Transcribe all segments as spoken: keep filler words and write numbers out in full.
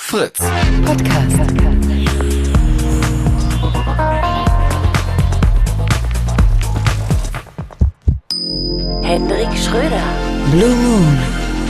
Fritz. Podcast. Hendrik Schröder. Blue Moon.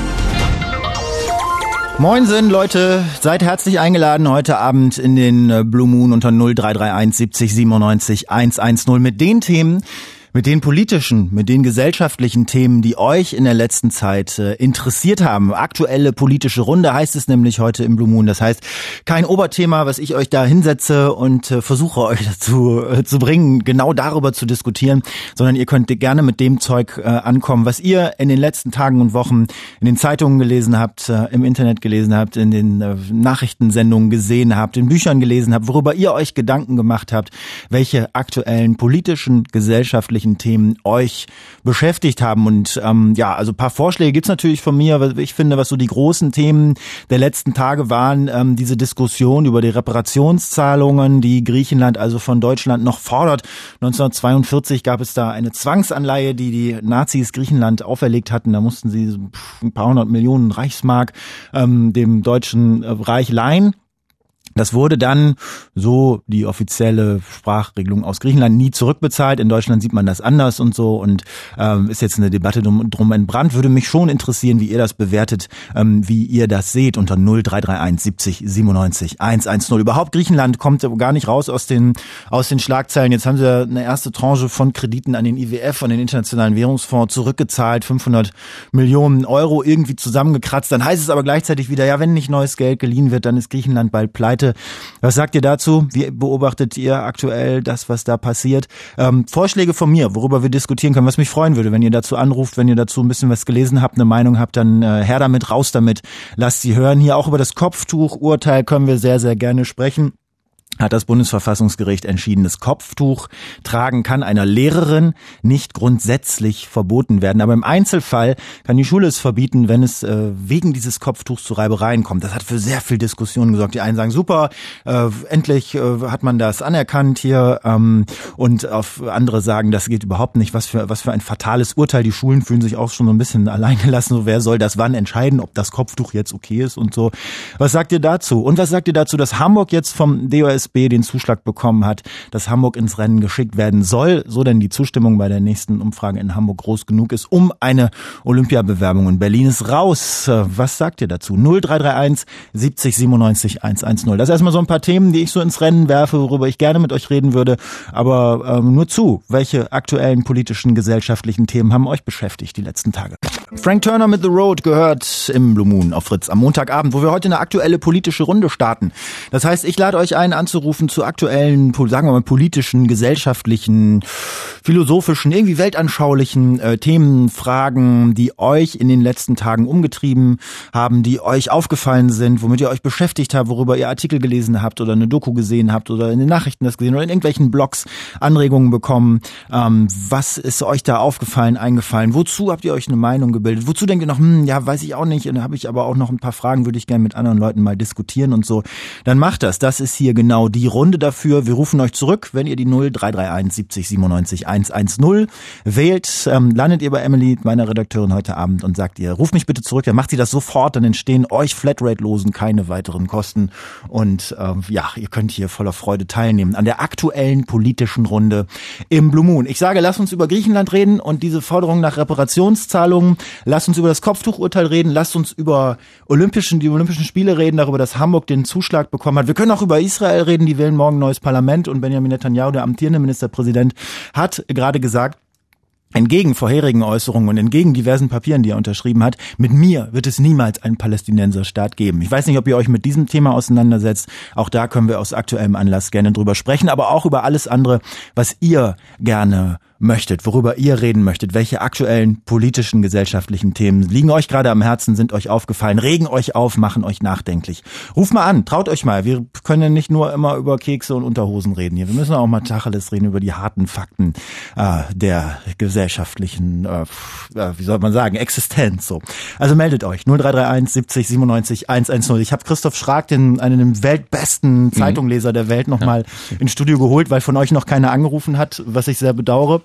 Moinsen, Leute, seid herzlich eingeladen heute Abend in den Blue Moon unter null drei drei eins siebzig siebenundneunzig hundertzehn mit den Themen, mit den politischen, mit den gesellschaftlichen Themen, die euch in der letzten Zeit äh, interessiert haben. Aktuelle politische Runde heißt es nämlich heute im Blue Moon. Das heißt, kein Oberthema, was ich euch da hinsetze und äh, versuche euch dazu äh, zu bringen, genau darüber zu diskutieren, sondern ihr könnt gerne mit dem Zeug äh, ankommen, was ihr in den letzten Tagen und Wochen in den Zeitungen gelesen habt, äh, im Internet gelesen habt, in den äh, Nachrichtensendungen gesehen habt, in Büchern gelesen habt, worüber ihr euch Gedanken gemacht habt, welche aktuellen politischen, gesellschaftlichen Themen euch beschäftigt haben. Und ähm, ja, also ein paar Vorschläge gibt's natürlich von mir, was ich finde, was so die großen Themen der letzten Tage waren, ähm, diese Diskussion über die Reparationszahlungen, die Griechenland also von Deutschland noch fordert. neunzehnhundertzweiundvierzig gab es da eine Zwangsanleihe, die die Nazis Griechenland auferlegt hatten. Da mussten sie ein paar hundert Millionen Reichsmark ähm, dem Deutschen Reich leihen. Das wurde dann, so die offizielle Sprachregelung aus Griechenland, nie zurückbezahlt. In Deutschland sieht man das anders und so und ähm, ist jetzt eine Debatte drum, drum entbrannt. Würde mich schon interessieren, wie ihr das bewertet, ähm, wie ihr das seht unter null drei drei eins siebzig siebenundneunzig hundertzehn. Überhaupt Griechenland kommt gar nicht raus aus den aus den Schlagzeilen. Jetzt haben sie eine erste Tranche von Krediten an den I W F, an den Internationalen Währungsfonds zurückgezahlt, fünfhundert Millionen Euro irgendwie zusammengekratzt. Dann heißt es aber gleichzeitig wieder, ja, wenn nicht neues Geld geliehen wird, dann ist Griechenland bald pleite. Was sagt ihr dazu? Wie beobachtet ihr aktuell das, was da passiert? Ähm, Vorschläge von mir, worüber wir diskutieren können, was mich freuen würde, wenn ihr dazu anruft, wenn ihr dazu ein bisschen was gelesen habt, eine Meinung habt, dann äh, her damit, raus damit, lasst sie hören. Hier auch über das Kopftuchurteil können wir sehr, sehr gerne sprechen. Hat das Bundesverfassungsgericht entschieden, das Kopftuch tragen kann einer Lehrerin nicht grundsätzlich verboten werden. Aber im Einzelfall kann die Schule es verbieten, wenn es äh, wegen dieses Kopftuchs zu Reibereien kommt. Das hat für sehr viel Diskussion gesorgt. Die einen sagen, super, äh, endlich äh, hat man das anerkannt hier. Ähm, und auf andere sagen, das geht überhaupt nicht. Was für was für ein fatales Urteil. Die Schulen fühlen sich auch schon so ein bisschen alleingelassen. So, wer soll das wann entscheiden, ob das Kopftuch jetzt okay ist und so. Was sagt ihr dazu? Und was sagt ihr dazu, dass Hamburg jetzt vom D O S B den Zuschlag bekommen hat, dass Hamburg ins Rennen geschickt werden soll, so denn die Zustimmung bei der nächsten Umfrage in Hamburg groß genug ist, um eine Olympiabewerbung. Und Berlin ist raus. Was sagt ihr dazu? null drei drei eins siebzig siebenundneunzig hundertzehn. Das ist erstmal so ein paar Themen, die ich so ins Rennen werfe, worüber ich gerne mit euch reden würde. Aber ähm, nur zu, welche aktuellen politischen, gesellschaftlichen Themen haben euch beschäftigt die letzten Tage? Frank Turner mit The Road gehört im Blue Moon auf Fritz am Montagabend, wo wir heute eine aktuelle politische Runde starten. Das heißt, ich lade euch ein, anzurufen zu aktuellen, sagen wir mal, politischen, gesellschaftlichen, philosophischen, irgendwie weltanschaulichen äh, Themen, Fragen, die euch in den letzten Tagen umgetrieben haben, die euch aufgefallen sind, womit ihr euch beschäftigt habt, worüber ihr Artikel gelesen habt oder eine Doku gesehen habt oder in den Nachrichten das gesehen oder in irgendwelchen Blogs Anregungen bekommen. Ähm, was ist euch da aufgefallen, eingefallen? Wozu habt ihr euch eine Meinung gebildet? Wozu denkt ihr noch, hm, ja, weiß ich auch nicht, und da habe ich aber auch noch ein paar Fragen, würde ich gerne mit anderen Leuten mal diskutieren und so. Dann macht das. Das ist hier genau die Runde dafür. Wir rufen euch zurück, wenn ihr die null drei drei eins siebzig siebenundneunzig hundertzehn wählt. Ähm, landet ihr bei Emily, meiner Redakteurin, heute Abend und sagt ihr, ruf mich bitte zurück, dann macht sie das sofort, dann entstehen euch Flatrate-Losen keine weiteren Kosten und ähm, ja, ihr könnt hier voller Freude teilnehmen an der aktuellen politischen Runde im Blue Moon. Ich sage, lasst uns über Griechenland reden und diese Forderung nach Reparationszahlungen. Lasst uns über das Kopftuchurteil reden. Lasst uns über Olympischen, die Olympischen Spiele reden, darüber, dass Hamburg den Zuschlag bekommen hat. Wir können auch über Israel reden. Die wählen morgen ein neues Parlament und Benjamin Netanyahu, der amtierende Ministerpräsident, hat gerade gesagt, entgegen vorherigen Äußerungen und entgegen diversen Papieren, die er unterschrieben hat, mit mir wird es niemals einen Palästinenserstaat geben. Ich weiß nicht, ob ihr euch mit diesem Thema auseinandersetzt. Auch da können wir aus aktuellem Anlass gerne drüber sprechen, aber auch über alles andere, was ihr gerne möchtet, worüber ihr reden möchtet, welche aktuellen politischen, gesellschaftlichen Themen liegen euch gerade am Herzen, sind euch aufgefallen, regen euch auf, machen euch nachdenklich. Ruft mal an, traut euch mal. Wir können ja nicht nur immer über Kekse und Unterhosen reden hier. Wir müssen auch mal Tacheles reden über die harten Fakten äh, der gesellschaftlichen, äh, wie soll man sagen, Existenz. So. Also meldet euch null drei drei eins siebzig siebenundneunzig hundertzehn. Ich habe Christoph Schrag, den einen der weltbesten Zeitungleser der Welt, nochmal ja. ins Studio geholt, weil von euch noch keiner angerufen hat, was ich sehr bedauere.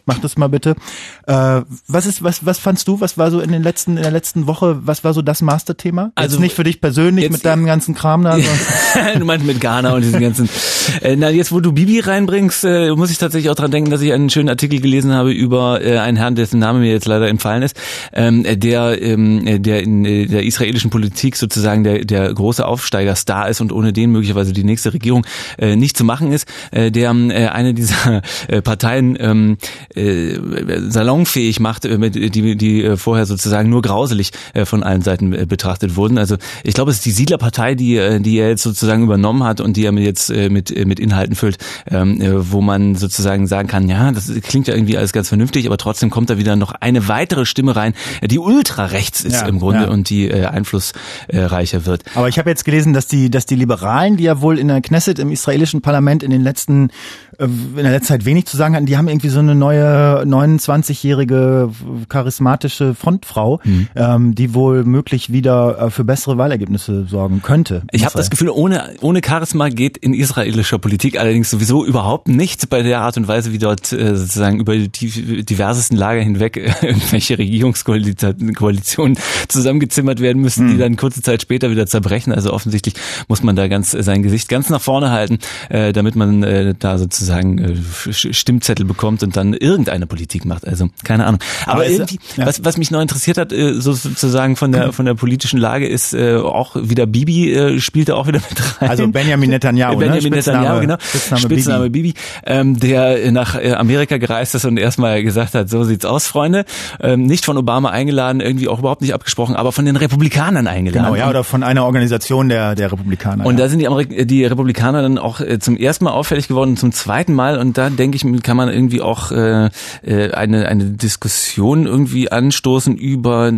mach das mal bitte. Äh, was ist, was, was fandst du? Was war so in den letzten, in der letzten Woche? Was war so das Masterthema? Also jetzt nicht für dich persönlich mit deinem ganzen Kram da. Du meinst mit Ghana und diesen ganzen. Äh, na jetzt, wo du Bibi reinbringst, äh, muss ich tatsächlich auch dran denken, dass ich einen schönen Artikel gelesen habe über äh, einen Herrn, dessen Name mir jetzt leider entfallen ist, ähm, der, ähm, der in äh, der israelischen Politik sozusagen der der große Aufsteigerstar ist und ohne den möglicherweise die nächste Regierung äh, nicht zu machen ist, äh, der äh, eine dieser äh, Parteien ähm, äh, salonfähig macht, äh, die die äh, vorher sozusagen nur grauselig äh, von allen Seiten äh, betrachtet wurden. Also ich glaube, es ist die Siedlerpartei, die äh, die er jetzt sozusagen übernommen hat und die er jetzt äh, mit mit Inhalten füllt, ähm, äh, wo man sozusagen sagen kann, ja, das klingt ja irgendwie alles ganz vernünftig, aber trotzdem kommt da wieder noch eine weitere Stimme rein, die ultrarechts ist ja, im Grunde ja. und die äh, einflussreicher wird. Aber ich habe jetzt gelesen, dass die dass die Liberalen, die ja wohl in der Knesset im israelischen Parlament in den letzten äh, in der letzten Zeit wenig zu sagen hatten, die haben irgendwie so eine neue neunundzwanzigjährige charismatische Frontfrau, mhm. ähm, die wohl möglich wieder äh, für bessere Wahlergebnisse sorgen könnte. Ich habe das Gefühl, ohne ohne Charisma geht in israelischer Politik allerdings sowieso überhaupt nichts bei der Art und Weise, wie dort äh, sozusagen über die diversesten Lager hinweg äh, irgendwelche Regierungskoalitionen zusammengezimmert werden müssen, mhm. die dann kurze Zeit später wieder zerbrechen. Also offensichtlich muss man da ganz äh, sein Gesicht ganz nach vorne halten, äh, damit man äh, da sozusagen äh, Stimmzettel bekommt und dann irgendeine Politik macht. Also keine Ahnung. Aber, Aber irgendwie, ja. was was mich noch interessiert hat, äh, so sozusagen von der von der politischen Lage ist äh, auch wieder Bibi äh, spielte auch wieder mit rein. Also Benjamin Netanyahu, Benjamin ne? Netanyahu, genau. Spitzname, Spitzname Bibi, Bibi ähm, der nach äh, Amerika gereist ist und erstmal gesagt hat, so sieht's aus, Freunde. Ähm, nicht von Obama eingeladen, irgendwie auch überhaupt nicht abgesprochen, aber von den Republikanern eingeladen. Genau, ja, oder von einer Organisation der der Republikaner. Und ja. da sind die Amerik- die Republikaner dann auch äh, zum ersten Mal auffällig geworden, zum zweiten Mal. Und da denke ich, kann man irgendwie auch äh, eine eine Diskussion irgendwie anstoßen über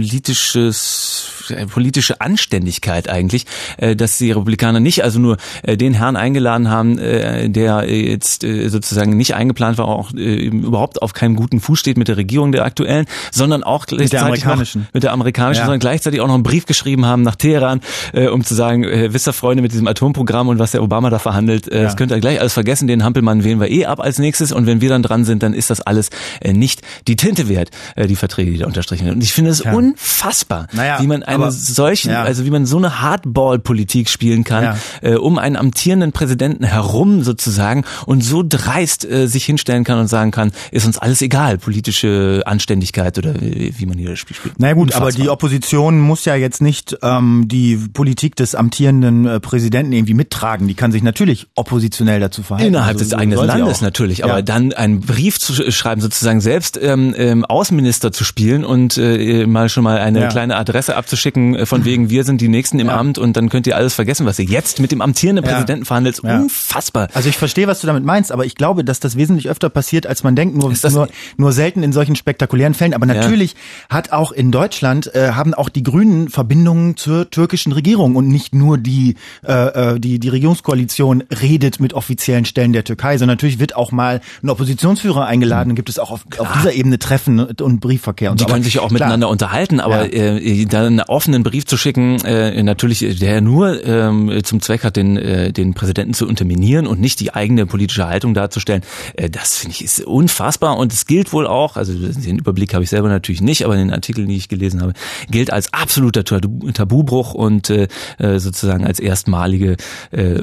politisches politische Anständigkeit eigentlich, äh, dass die Republikaner nicht also nur äh, den Herrn eingeladen haben, äh, der jetzt äh, sozusagen nicht eingeplant war, auch äh, überhaupt auf keinem guten Fuß steht mit der Regierung der aktuellen, sondern auch mit der amerikanischen, noch, mit der amerikanischen, ja. sondern gleichzeitig auch noch einen Brief geschrieben haben nach Teheran, äh, um zu sagen, äh, wisst ihr Freunde, mit diesem Atomprogramm und was der Obama da verhandelt, äh, ja. das könnt ihr gleich alles vergessen, den Hampelmann wählen wir eh ab als nächstes und wenn wir dann dran sind, dann ist das alles äh, nicht die Tinte wert, äh, die Verträge, die da unterstrichen werden. Und ich finde es ja. unfassbar, naja, wie man eine aber, solchen, ja. also wie man so eine Hardball-Politik spielen kann, ja. äh, um einen amtierenden Präsidenten herum sozusagen und so dreist äh, sich hinstellen kann und sagen kann, ist uns alles egal, politische Anständigkeit oder wie, wie man hier das Spiel spielt. Na gut, unfassbar. Aber die Opposition muss ja jetzt nicht ähm, die Politik des amtierenden äh, Präsidenten irgendwie mittragen. Die kann sich natürlich oppositionell dazu verhalten. Innerhalb also, des eigenen Landes natürlich, aber ja. dann einen Brief zu schreiben, sozusagen selbst ähm, ähm, Außenminister zu spielen und äh, mal schon mal eine ja. kleine Adresse abzuschicken, von wegen, wir sind die Nächsten im ja. Amt und dann könnt ihr alles vergessen, was ihr jetzt mit dem amtierenden ja. Präsidenten verhandelt. Ja. Unfassbar. Also ich verstehe, was du damit meinst, aber ich glaube, dass das wesentlich öfter passiert, als man denkt, nur nur, nur selten in solchen spektakulären Fällen. Aber natürlich ja. hat auch in Deutschland, äh, haben auch die Grünen Verbindungen zur türkischen Regierung und nicht nur die, äh, die, die Regierungskoalition redet mit offiziellen Stellen der Türkei, sondern natürlich wird auch mal ein Oppositionsführer eingeladen, mhm. gibt es auch auf, auf dieser Ebene Treffen und Briefverkehr. Und die so. können sich ja auch klar. miteinander unterhalten, aber ja. äh, dann einen offenen Brief zu schicken, äh, natürlich, der nur ähm, zum Zweck hat, den äh, den Präsidenten zu unterminieren und nicht die eigene politische Haltung darzustellen, äh, das finde ich ist unfassbar und es gilt wohl auch, also den Überblick habe ich selber natürlich nicht, aber in den Artikeln, die ich gelesen habe, gilt als absoluter Tabubruch und äh, sozusagen als erstmalige äh,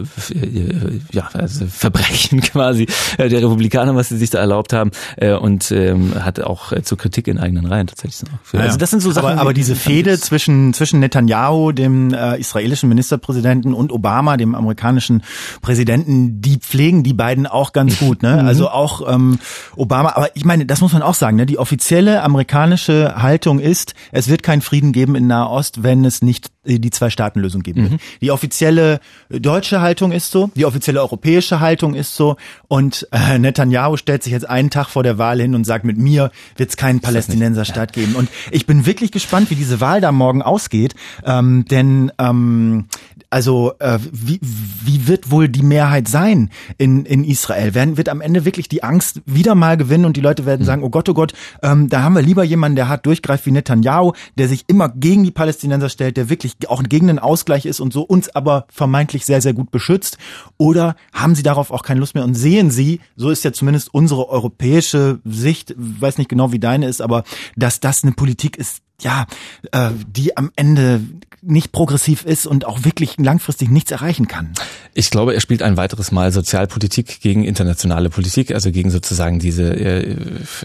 ja, also Verbrechen quasi der Republikaner, was sie sich da erlaubt haben äh, und ähm, hat auch äh, zur Kritik in eigenen Reihen tatsächlich noch geführt. Also das sind so Sachen. Aber, aber diese Fehde zwischen zwischen Netanyahu, dem äh, israelischen Ministerpräsidenten, und Obama, dem amerikanischen Präsidenten, die pflegen die beiden auch ganz gut, ne? Mhm. Also auch ähm, Obama, aber ich meine, das muss man auch sagen, ne? Die offizielle amerikanische Haltung ist, es wird keinen Frieden geben in Nahost, wenn es nicht die Zwei-Staaten-Lösung geben wird. Mhm. Die offizielle deutsche Haltung ist so, die offizielle europäische Haltung ist so und äh, Netanyahu stellt sich jetzt einen Tag vor der Wahl hin und sagt, mit mir wird es keinen Palästinenserstaat ja. geben. Und ich bin wirklich gespannt, wie diese Wahl da morgen ausgeht, ähm, denn ähm, also äh, wie, wie wird wohl die Mehrheit sein in, in Israel? Werden, wird am Ende wirklich die Angst wieder mal gewinnen und die Leute werden sagen, oh Gott, oh Gott, ähm, da haben wir lieber jemanden, der hart durchgreift wie Netanyahu, der sich immer gegen die Palästinenser stellt, der wirklich eigentlich auch gegen den Ausgleich ist und so, uns aber vermeintlich sehr, sehr gut beschützt? Oder haben sie darauf auch keine Lust mehr und sehen sie, so ist ja zumindest unsere europäische Sicht, weiß nicht genau, wie deine ist, aber dass das eine Politik ist, ja, äh, die am Ende nicht progressiv ist und auch wirklich langfristig nichts erreichen kann. Ich glaube, er spielt ein weiteres Mal Sozialpolitik gegen internationale Politik, also gegen sozusagen diese äh,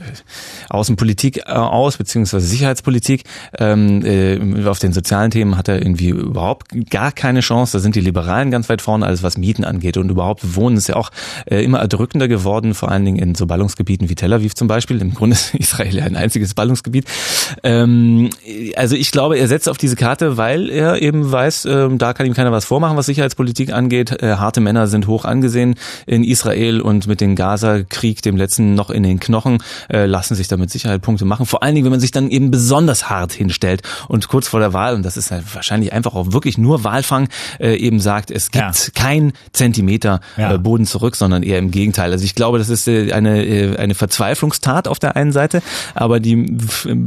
Außenpolitik äh, aus, beziehungsweise Sicherheitspolitik. Ähm, äh, auf den sozialen Themen hat er irgendwie überhaupt gar keine Chance. Da sind die Liberalen ganz weit vorne, alles was Mieten angeht. Und überhaupt Wohnen ist ja auch äh, immer erdrückender geworden, vor allen Dingen in so Ballungsgebieten wie Tel Aviv zum Beispiel. Im Grunde ist Israel ein einziges Ballungsgebiet. Ähm, also ich glaube, er setzt auf diese Karte, weil er eben weiß, äh, da kann ihm keiner was vormachen, was Sicherheitspolitik angeht. Äh, harte Männer sind hoch angesehen in Israel und mit dem Gaza-Krieg, dem letzten noch in den Knochen, äh, lassen sich da mit Sicherheit Punkte machen. Vor allen Dingen, wenn man sich dann eben besonders hart hinstellt und kurz vor der Wahl, und das ist halt wahrscheinlich einfach auch wirklich nur Wahlfang, äh, eben sagt, es gibt ja. kein Zentimeter ja. äh, Boden zurück, sondern eher im Gegenteil. Also ich glaube, das ist äh, eine äh, eine Verzweiflungstat auf der einen Seite, aber die,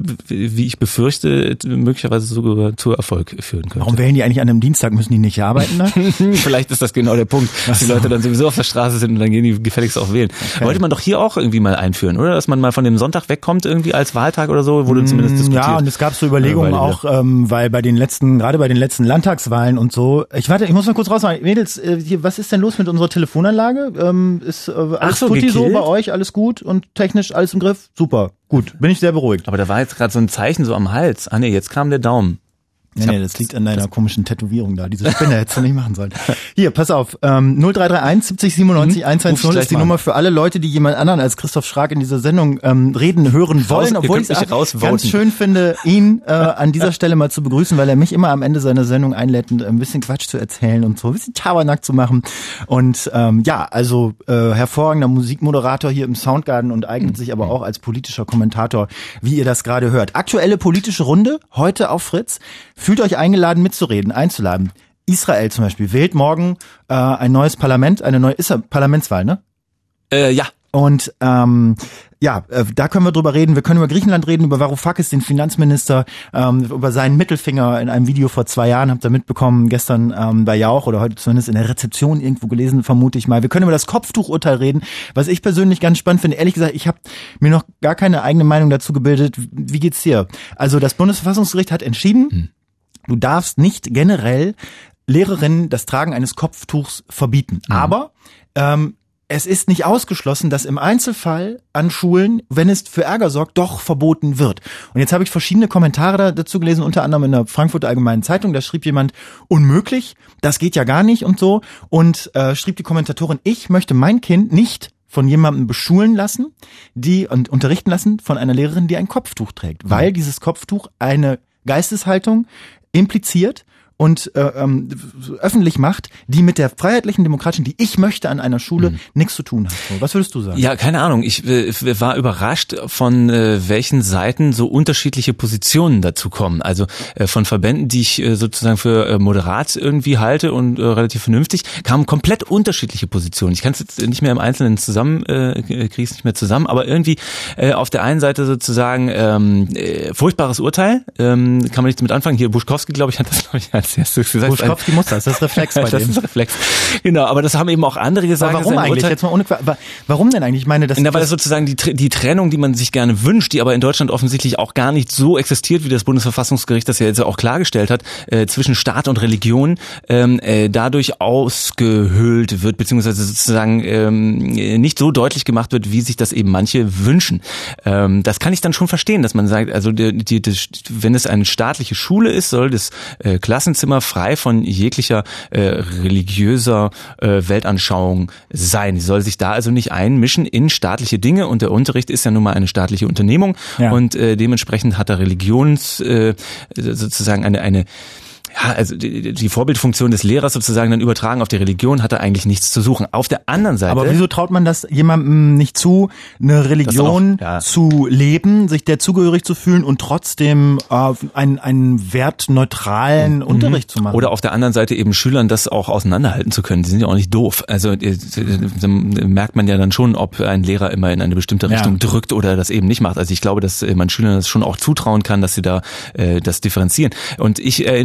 wie ich befürchte, möglicherweise sogar zu Erfolg führen könnte. Warum wählen die eigentlich an einem Dienstag? Müssen die nicht arbeiten? Ne? Vielleicht ist das genau der Punkt, dass die Leute dann sowieso auf der Straße sind und dann gehen die gefälligst auch wählen. Okay. Wollte man doch hier auch irgendwie mal einführen, oder? Dass man mal von dem Sonntag wegkommt irgendwie als Wahltag oder so, wurde zumindest diskutiert. Ja, und es gab so Überlegungen äh, auch, ähm, weil bei den letzten, gerade bei den letzten Landtagswahlen und so, ich warte, ich muss mal kurz rausmachen. Mädels, äh, hier, was ist denn los mit unserer Telefonanlage? Ähm, ist äh, alles so, tutti so bei euch, alles gut und technisch alles im Griff? Super, gut, bin ich sehr beruhigt. Aber da war jetzt gerade so ein Zeichen so am Hals. Ah nee, jetzt kam der Daumen. Nee, nee, das liegt an deiner komischen Tätowierung da. Diese Spinne hättest du nicht machen sollen. Hier, pass auf. Ähm, null drei drei eins siebzig siebenundneunzig hundertzehn ist die Nummer für alle Leute, die jemand anderen als Christoph Schrag in dieser Sendung ähm, reden, hören wollen. Raus, obwohl ich es ganz schön finde, ihn äh, an dieser Stelle mal zu begrüßen, weil er mich immer am Ende seiner Sendung einlädt, ein bisschen Quatsch zu erzählen und so ein bisschen Tabernack zu machen. Und ähm, ja, also äh, hervorragender Musikmoderator hier im Soundgarden und eignet sich aber auch als politischer Kommentator, wie ihr das gerade hört. Aktuelle politische Runde, heute auf Fritz. Fühlt euch eingeladen mitzureden, einzuladen. Israel zum Beispiel wählt morgen äh, ein neues Parlament, eine neue ist ja Parlamentswahl, ne? Äh, ja. Und ähm, ja, äh, da können wir drüber reden. Wir können über Griechenland reden, über Varoufakis, den Finanzminister, ähm, über seinen Mittelfinger in einem Video vor zwei Jahren, habt ihr mitbekommen, gestern ähm, bei Jauch oder heute zumindest in der Rezeption irgendwo gelesen, vermute ich mal. Wir können über das Kopftuchurteil reden, was ich persönlich ganz spannend finde. Ehrlich gesagt, ich habe mir noch gar keine eigene Meinung dazu gebildet. Wie geht's dir? Also das Bundesverfassungsgericht hat entschieden, hm. Du darfst nicht generell Lehrerinnen das Tragen eines Kopftuchs verbieten. Mhm. Aber ähm, es ist nicht ausgeschlossen, dass im Einzelfall an Schulen, wenn es für Ärger sorgt, doch verboten wird. Und jetzt habe ich verschiedene Kommentare dazu gelesen, unter anderem in der Frankfurter Allgemeinen Zeitung. Da schrieb jemand, unmöglich, das geht ja gar nicht und so. Und äh, schrieb die Kommentatorin, ich möchte mein Kind nicht von jemandem beschulen lassen, die und unterrichten lassen von einer Lehrerin, die ein Kopftuch trägt. Mhm. Weil dieses Kopftuch eine Geisteshaltung impliziert und äh, ähm, öffentlich macht, die mit der freiheitlichen demokratischen, die ich möchte an einer Schule, mhm. nichts zu tun hat. So, was würdest du sagen? Ja, keine Ahnung. Ich äh, war überrascht, von äh, welchen Seiten so unterschiedliche Positionen dazu kommen. Also äh, von Verbänden, die ich äh, sozusagen für äh, moderat irgendwie halte und äh, relativ vernünftig, kamen komplett unterschiedliche Positionen. Ich kann es jetzt nicht mehr im Einzelnen zusammen, äh, kriege es nicht mehr zusammen, aber irgendwie äh, auf der einen Seite sozusagen ähm, äh, furchtbares Urteil, ähm, kann man nichts mit anfangen. Hier Buschkowski, glaube ich, hat das, glaube ich, als erstes gesagt. Buschkowski muss das, das ist Reflex bei das dem. Das ist Reflex. Genau, aber das haben eben auch andere gesagt. Aber warum eigentlich? Urteil, Jetzt mal ohne, warum denn eigentlich? Ich meine, das, na, weil das sozusagen die, die Trennung, die man sich gerne wünscht, die aber in Deutschland offensichtlich auch gar nicht so existiert, wie das Bundesverfassungsgericht das ja jetzt auch klargestellt hat, äh, zwischen Staat und Religion, ähm, äh, dadurch ausgehöhlt wird, beziehungsweise sozusagen ähm, nicht so deutlich gemacht wird, wie sich das eben manche wünschen. Ähm, das kann ich dann schon verstehen, dass man sagt, also die, die, die, wenn es eine staatliche Schule ist, soll das äh, Klassenzimmer frei von jeglicher äh, religiöser äh, Weltanschauung sein. Sie soll sich da also nicht einmischen in staatliche Dinge und der Unterricht ist ja nun mal eine staatliche Unternehmung ja. und äh, dementsprechend hat er Religions äh, sozusagen eine eine ja, also die, die Vorbildfunktion des Lehrers sozusagen dann übertragen auf die Religion hat er eigentlich nichts zu suchen. Auf der anderen Seite... Aber wieso traut man das jemandem nicht zu, eine Religion auch, ja. zu leben, sich der zugehörig zu fühlen und trotzdem äh, einen, einen wertneutralen mhm. Unterricht zu machen? Oder auf der anderen Seite eben Schülern das auch auseinanderhalten zu können. Die sind ja auch nicht doof. Also da merkt man ja dann schon, ob ein Lehrer immer in eine bestimmte Richtung ja. drückt oder das eben nicht macht. Also ich glaube, dass man Schülern das schon auch zutrauen kann, dass sie da äh, das differenzieren. Und ich erinnere mich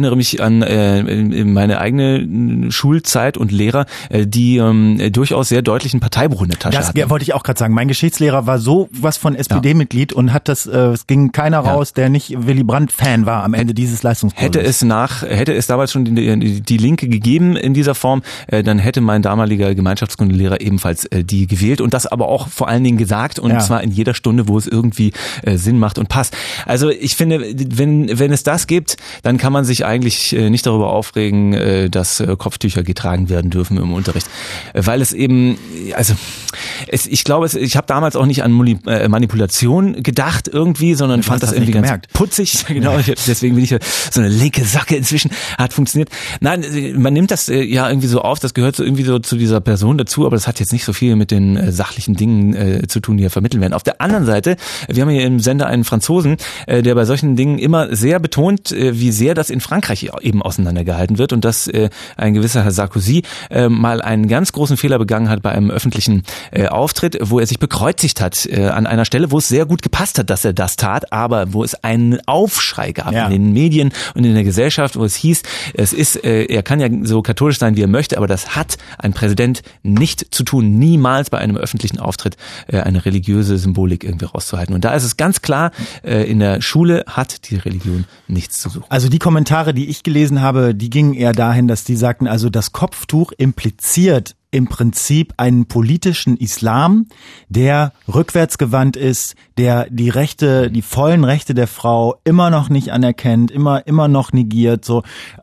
an äh, meine eigene Schulzeit und Lehrer, äh, die ähm, durchaus sehr deutlichen Parteibruch in der Tasche das hatten. Das wollte ich auch gerade sagen. Mein Geschichtslehrer war so was von S P D-Mitglied ja. und hat das, äh, es ging keiner ja. raus, der nicht Willy Brandt-Fan war am Ende dieses Leistungskurses. Hätte es nach, hätte es damals schon die, die, die Linke gegeben in dieser Form, äh, dann hätte mein damaliger Gemeinschaftskundelehrer ebenfalls äh, die gewählt und das aber auch vor allen Dingen gesagt und ja. zwar in jeder Stunde, wo es irgendwie äh, Sinn macht und passt. Also ich finde, wenn wenn es das gibt, dann kann man sich eigentlich äh, nicht darüber aufregen, äh, dass äh, Kopftücher getragen werden dürfen im Unterricht, äh, weil es eben, also es, ich glaube, es, ich habe damals auch nicht an Muli, äh, Manipulation gedacht irgendwie, sondern du fand das, das irgendwie ganz gemerkt. putzig. Genau, deswegen bin ich so eine linke Socke inzwischen, hat funktioniert. Nein, man nimmt das äh, ja irgendwie so auf, das gehört so irgendwie so zu dieser Person dazu, aber das hat jetzt nicht so viel mit den äh, sachlichen Dingen äh, zu tun, die hier vermittelt werden. Auf der anderen Seite, wir haben hier im Sender einen Franzosen, äh, der bei solchen Dingen immer sehr betont, äh, wie sehr das in Frankreich eben auseinandergehalten wird und dass äh, ein gewisser Herr Sarkozy äh, mal einen ganz großen Fehler begangen hat bei einem öffentlichen äh, Auftritt, wo er sich bekreuzigt hat äh, an einer Stelle, wo es sehr gut gepasst hat, dass er das tat, aber wo es einen Aufschrei gab ja. in den Medien und in der Gesellschaft, wo es hieß, es ist, äh, er kann ja so katholisch sein, wie er möchte, aber das hat ein Präsident nicht zu tun, niemals bei einem öffentlichen Auftritt äh, eine religiöse Symbolik irgendwie rauszuhalten. Und da ist es ganz klar, äh, in der Schule hat die Religion nichts zu suchen. Also die Kommentare, die ich gelesen habe, die gingen eher dahin, dass die sagten, also das Kopftuch impliziert im Prinzip einen politischen Islam, der rückwärtsgewandt ist, der die Rechte, die vollen Rechte der Frau immer noch nicht anerkennt, immer immer noch negiert, so.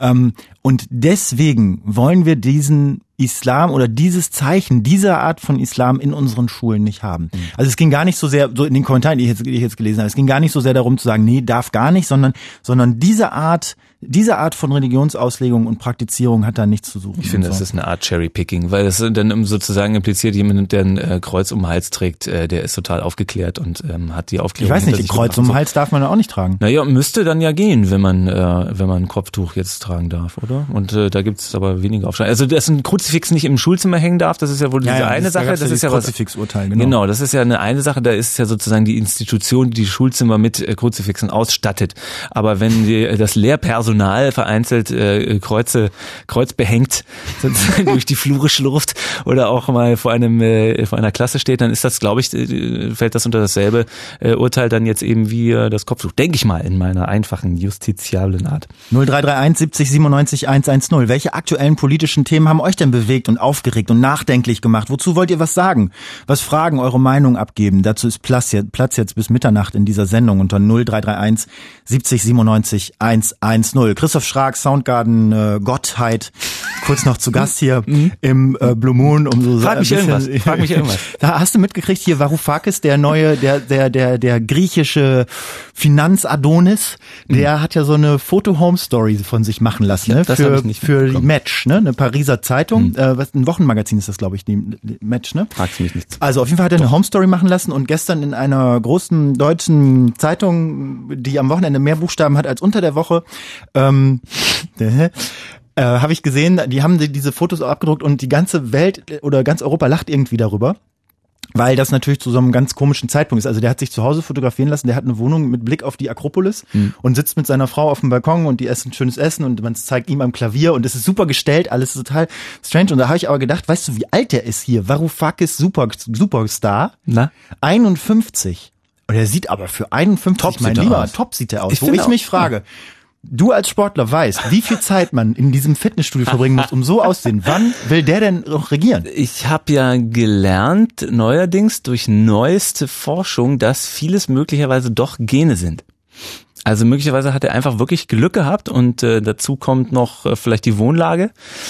Und deswegen wollen wir diesen Islam oder dieses Zeichen, diese Art von Islam in unseren Schulen nicht haben. Mhm. Also es ging gar nicht so sehr, so in den Kommentaren, die ich jetzt, die ich jetzt gelesen habe, es ging gar nicht so sehr darum zu sagen, nee, darf gar nicht, sondern, sondern diese Art, diese Art von Religionsauslegung und Praktizierung hat da nichts zu suchen. Ich finde, so. Das ist eine Art Cherry-Picking, weil das dann sozusagen impliziert, jemand, der ein äh, Kreuz um den Hals trägt, äh, der ist total aufgeklärt und ähm, hat die Aufklärung. Ich weiß nicht, ein Kreuz um den Hals darf man ja auch nicht tragen. Naja, müsste dann ja gehen, wenn man äh, wenn man ein Kopftuch jetzt tragen darf, oder? Und äh, da gibt's aber weniger Aufschrei. Also, dass ein Kruzifix nicht im Schulzimmer hängen darf, das ist ja wohl ja, diese ja, eine das, Sache. Da das ist ja was. Kruzifixurteil, genau. Genau, das ist ja eine eine Sache. Da ist ja sozusagen die Institution, die die Schulzimmer mit äh, Kruzifixen ausstattet. Aber wenn die, das Lehrpersonal vereinzelt äh, Kreuze kreuzbehängt sozusagen durch die Flure schlurft oder auch mal vor einem äh, vor einer Klasse steht, dann ist das, glaube ich, äh, fällt das unter dasselbe äh, Urteil dann jetzt eben wie äh, das Kopftuch. Denke ich mal in meiner einfachen justiziablen Art. null drei drei eins siebzig siebenundneunzig hundertzehn. Welche aktuellen politischen Themen haben euch denn bewegt und aufgeregt und nachdenklich gemacht? Wozu wollt ihr was sagen? Was fragen, eure Meinung abgeben? Dazu ist Platz jetzt, Platz jetzt bis Mitternacht in dieser Sendung unter null drei drei eins siebzig siebenundneunzig hundertzehn. Christoph Schrag, Soundgarden, äh, Gottheit, kurz noch zu Gast hier im äh, Blue Moon. Um so Frag mich bisschen, irgendwas. Frag mich irgendwas. Da hast du mitgekriegt hier Varoufakis, der neue, der der der der griechische Finanzadonis, der mhm. hat ja so eine Foto-Home-Story von sich machen lassen, ne? Das für ich nicht für die Match, ne? Eine Pariser Zeitung, mhm. äh, was ein Wochenmagazin ist das, glaube ich, die, die Match, ne? Fragst mich nicht. Also auf jeden Fall hat er eine Home-Story machen lassen und gestern in einer großen deutschen Zeitung, die am Wochenende mehr Buchstaben hat als unter der Woche, ähm, äh, habe ich gesehen, die haben die, diese Fotos auch abgedruckt und die ganze Welt oder ganz Europa lacht irgendwie darüber. Weil das natürlich zu so einem ganz komischen Zeitpunkt ist. Also der hat sich zu Hause fotografieren lassen, der hat eine Wohnung mit Blick auf die Akropolis mhm. und sitzt mit seiner Frau auf dem Balkon und die essen schönes Essen und man zeigt ihm am Klavier und es ist super gestellt, alles total strange. Und da habe ich aber gedacht, weißt du, wie alt der ist hier? Varoufakis, super, Superstar, Na? einundfünfzig. Und er sieht aber für einundfünfzig, top mein Lieber, aus. top sieht er aus. Ich Wo ich auch. mich frage, du als Sportler weißt, wie viel Zeit man in diesem Fitnessstudio verbringen muss, um so auszusehen. Wann will der denn noch regieren? Ich habe ja gelernt, neuerdings durch neueste Forschung, dass vieles möglicherweise doch Gene sind. Also möglicherweise hat er einfach wirklich Glück gehabt und äh, dazu kommt noch äh, vielleicht die Wohnlage.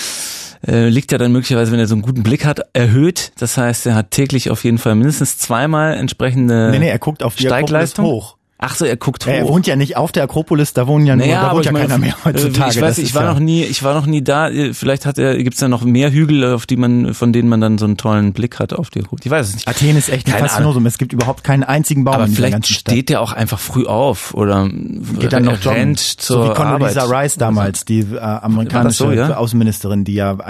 Äh, liegt ja dann möglicherweise, wenn er so einen guten Blick hat, erhöht. Das heißt, er hat täglich auf jeden Fall mindestens zweimal entsprechende Nee, nee, er guckt auf die Steigleistung hoch. Ach so, er guckt hoch. Ja, er wohnt ja nicht auf der Akropolis, da wohnen ja nur, naja, da wohnt ja meine, keiner mehr heutzutage. Ich weiß, das ich war ja noch nie, ich war noch nie da. Vielleicht hat er, gibt's da noch mehr Hügel, auf die man, von denen man dann so einen tollen Blick hat auf die Route. Ich weiß es nicht. Athen ist echt ein Faszinosum. Es gibt überhaupt keinen einzigen Baum aber in dieser vielleicht ganzen Stadt. steht der auch einfach früh auf oder geht dann noch rennt joggen. zur so wie Condoleezza Arbeit. Rice damals, die äh, amerikanische so, ja? Außenministerin, die ja ein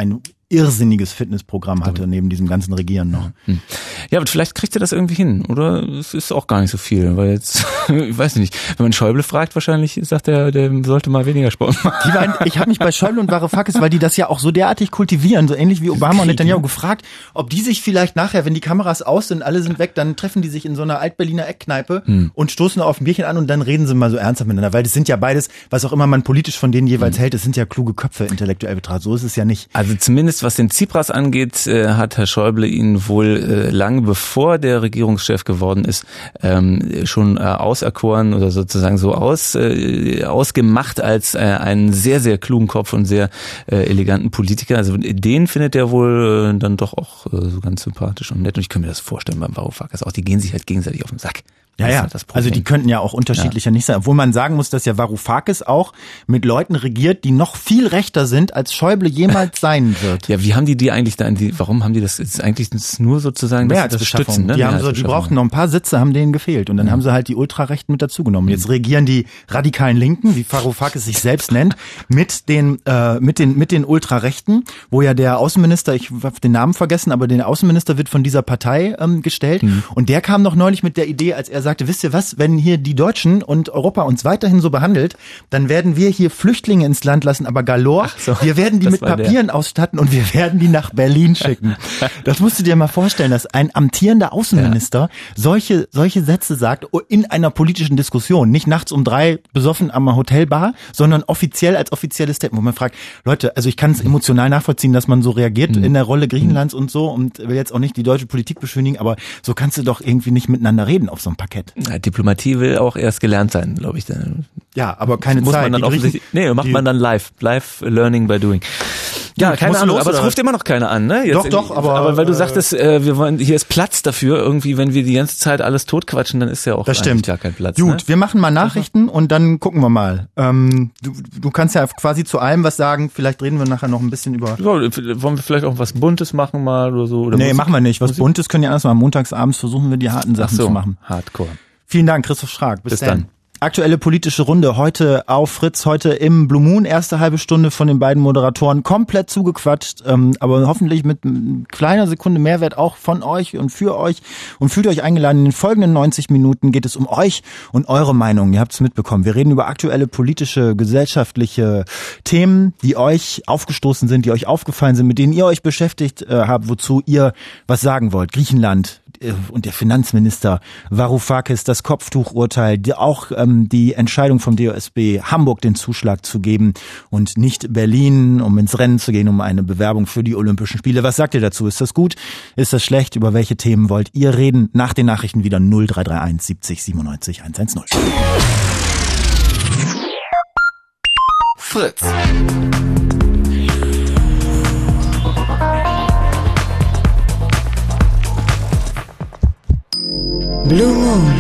irrsinniges Fitnessprogramm hatte, neben diesem ganzen Regieren noch. Ja, aber vielleicht kriegt er das irgendwie hin, oder? Es ist auch gar nicht so viel, weil jetzt, ich weiß nicht, wenn man Schäuble fragt, wahrscheinlich sagt er, der sollte mal weniger Sport machen. Die beiden, ich habe mich bei Schäuble und Varoufakis, weil die das ja auch so derartig kultivieren, so ähnlich wie Obama und Netanyahu, gefragt, ob die sich vielleicht nachher, wenn die Kameras aus sind, alle sind weg, dann treffen die sich in so einer Altberliner Eckkneipe hm. und stoßen auf ein Bierchen an und dann reden sie mal so ernsthaft miteinander, weil das sind ja beides, was auch immer man politisch von denen jeweils hm. hält, das sind ja kluge Köpfe intellektuell betrachtet, so ist es ja nicht. Also zumindest was den Tsipras angeht, äh, hat Herr Schäuble ihn wohl äh, lange bevor der Regierungschef geworden ist, ähm, schon äh, auserkoren oder sozusagen so aus, äh, ausgemacht als äh, einen sehr, sehr klugen Kopf und sehr äh, eleganten Politiker. Also den findet er wohl äh, dann doch auch äh, so ganz sympathisch und nett. Und ich kann mir das vorstellen beim Varoufakis auch, die gehen sich halt gegenseitig auf den Sack. Ja, ja, halt also die könnten ja auch unterschiedlicher ja. nicht sein. Obwohl man sagen muss, dass ja Varoufakis auch mit Leuten regiert, die noch viel rechter sind, als Schäuble jemals sein wird. Ja, wie haben die die eigentlich da in die, warum haben die das, ist eigentlich das nur sozusagen das, das Stützen, ne? Die haben so, die brauchten noch ein paar Sitze, haben denen gefehlt und dann ja. haben sie halt die Ultrarechten mit dazugenommen. Jetzt regieren die radikalen Linken, wie Varoufakis sich selbst nennt, mit den, äh, mit den, mit den Ultrarechten, wo ja der Außenminister, ich habe den Namen vergessen, aber der Außenminister wird von dieser Partei ähm, gestellt mhm. und der kam noch neulich mit der Idee, als er sagte, wisst ihr was, wenn hier die Deutschen und Europa uns weiterhin so behandelt, dann werden wir hier Flüchtlinge ins Land lassen, aber galore. So, wir werden die mit Papieren der. ausstatten und wir werden die nach Berlin schicken. Das musst du dir mal vorstellen, dass ein amtierender Außenminister ja. solche solche Sätze sagt in einer politischen Diskussion, nicht nachts um drei besoffen am Hotelbar, sondern offiziell als offizielles Statement, wo man fragt, Leute, also ich kann es emotional nachvollziehen, dass man so reagiert mhm. in der Rolle Griechenlands mhm. und so und will jetzt auch nicht die deutsche Politik beschönigen, aber so kannst du doch irgendwie nicht miteinander reden auf so einem Parkett. Ja, Diplomatie will auch erst gelernt sein, glaube ich. Ja, aber keine muss Zeit. Man dann offensichtlich, nee, macht man dann live. Live learning by doing. Ja, ja keine Ahnung, los, aber es ruft immer noch keiner an, ne? Jetzt doch, doch, aber... Aber weil du sagtest, äh, wir wollen, hier ist Platz dafür, irgendwie, wenn wir die ganze Zeit alles totquatschen, dann ist ja auch das eigentlich stimmt. gar kein Platz. Gut, ne? wir machen mal Nachrichten und dann gucken wir mal. Ähm, du, du kannst ja quasi zu allem was sagen, vielleicht reden wir nachher noch ein bisschen über... Ja, wollen wir vielleicht auch was Buntes machen mal oder so? Oder nee, Musik? machen wir nicht. Was Musik? Buntes können ja anders mal. Montagsabends versuchen wir die harten Sachen so, zu machen. Hardcore. Vielen Dank, Christoph Schrag. Bis, Bis dann. dann. Aktuelle politische Runde heute auf Fritz, heute im Blue Moon. Erste halbe Stunde von den beiden Moderatoren komplett zugequatscht, ähm, aber hoffentlich mit kleiner Sekunde Mehrwert auch von euch und für euch. Und fühlt euch eingeladen, in den folgenden neunzig Minuten geht es um euch und eure Meinung. Ihr habt es mitbekommen. Wir reden über aktuelle politische, gesellschaftliche Themen, die euch aufgestoßen sind, die euch aufgefallen sind, mit denen ihr euch beschäftigt äh, habt, wozu ihr was sagen wollt. Griechenland und der Finanzminister Varoufakis, das Kopftuchurteil, die, auch ähm, die Entscheidung vom D O S B, Hamburg den Zuschlag zu geben und nicht Berlin, um ins Rennen zu gehen, um eine Bewerbung für die Olympischen Spiele. Was sagt ihr dazu? Ist das gut? Ist das schlecht? Über welche Themen wollt ihr reden? Nach den Nachrichten wieder null drei drei eins siebzig siebenundneunzig hundertzehn. Fritz. Blue Moon.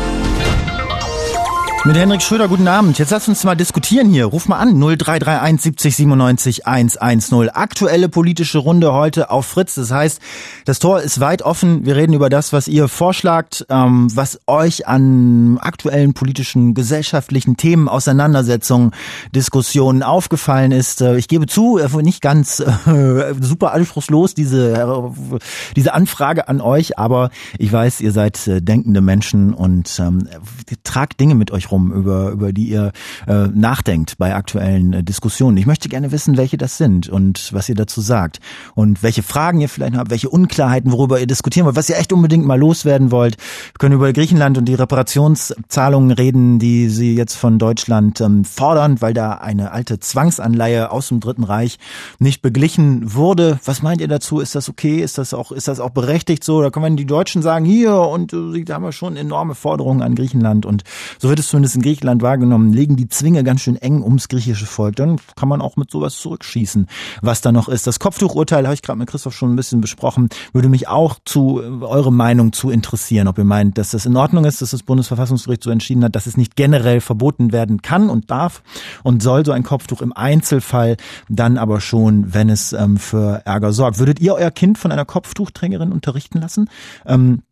Mit Henrik Schröder, guten Abend. Jetzt lasst uns mal diskutieren hier. Ruf mal an, null drei drei eins siebzig siebenundneunzig hundertzehn. Aktuelle politische Runde heute auf Fritz. Das heißt, das Tor ist weit offen. Wir reden über das, was ihr vorschlagt, ähm, was euch an aktuellen politischen, gesellschaftlichen Themen, Auseinandersetzungen, Diskussionen aufgefallen ist. Äh, ich gebe zu, äh, nicht ganz äh, super anspruchslos diese, äh, diese Anfrage an euch, aber ich weiß, ihr seid äh, denkende Menschen und ähm, tragt Dinge mit euch rum, über über die ihr äh, nachdenkt bei aktuellen äh, Diskussionen. Ich möchte gerne wissen, welche das sind und was ihr dazu sagt und welche Fragen ihr vielleicht habt, welche Unklarheiten, worüber ihr diskutieren wollt, was ihr echt unbedingt mal loswerden wollt. Wir können über Griechenland und die Reparationszahlungen reden, die sie jetzt von Deutschland ähm, fordern, weil da eine alte Zwangsanleihe aus dem Dritten Reich nicht beglichen wurde. Was meint ihr dazu? Ist das okay? Ist das auch ist das auch berechtigt so? Da können die Deutschen sagen, hier und äh, da haben wir schon enorme Forderungen an Griechenland und so wird es zumindest in Griechenland wahrgenommen, legen die Zwinge ganz schön eng ums griechische Volk. Dann kann man auch mit sowas zurückschießen, was da noch ist. Das Kopftuchurteil habe ich gerade mit Christoph schon ein bisschen besprochen, würde mich auch zu eure Meinung zu interessieren, ob ihr meint, dass das in Ordnung ist, dass das Bundesverfassungsgericht so entschieden hat, dass es nicht generell verboten werden kann und darf und soll so ein Kopftuch im Einzelfall dann aber schon, wenn es ähm, für Ärger sorgt. Würdet ihr euer Kind von einer Kopftuchträgerin unterrichten lassen? Ähm,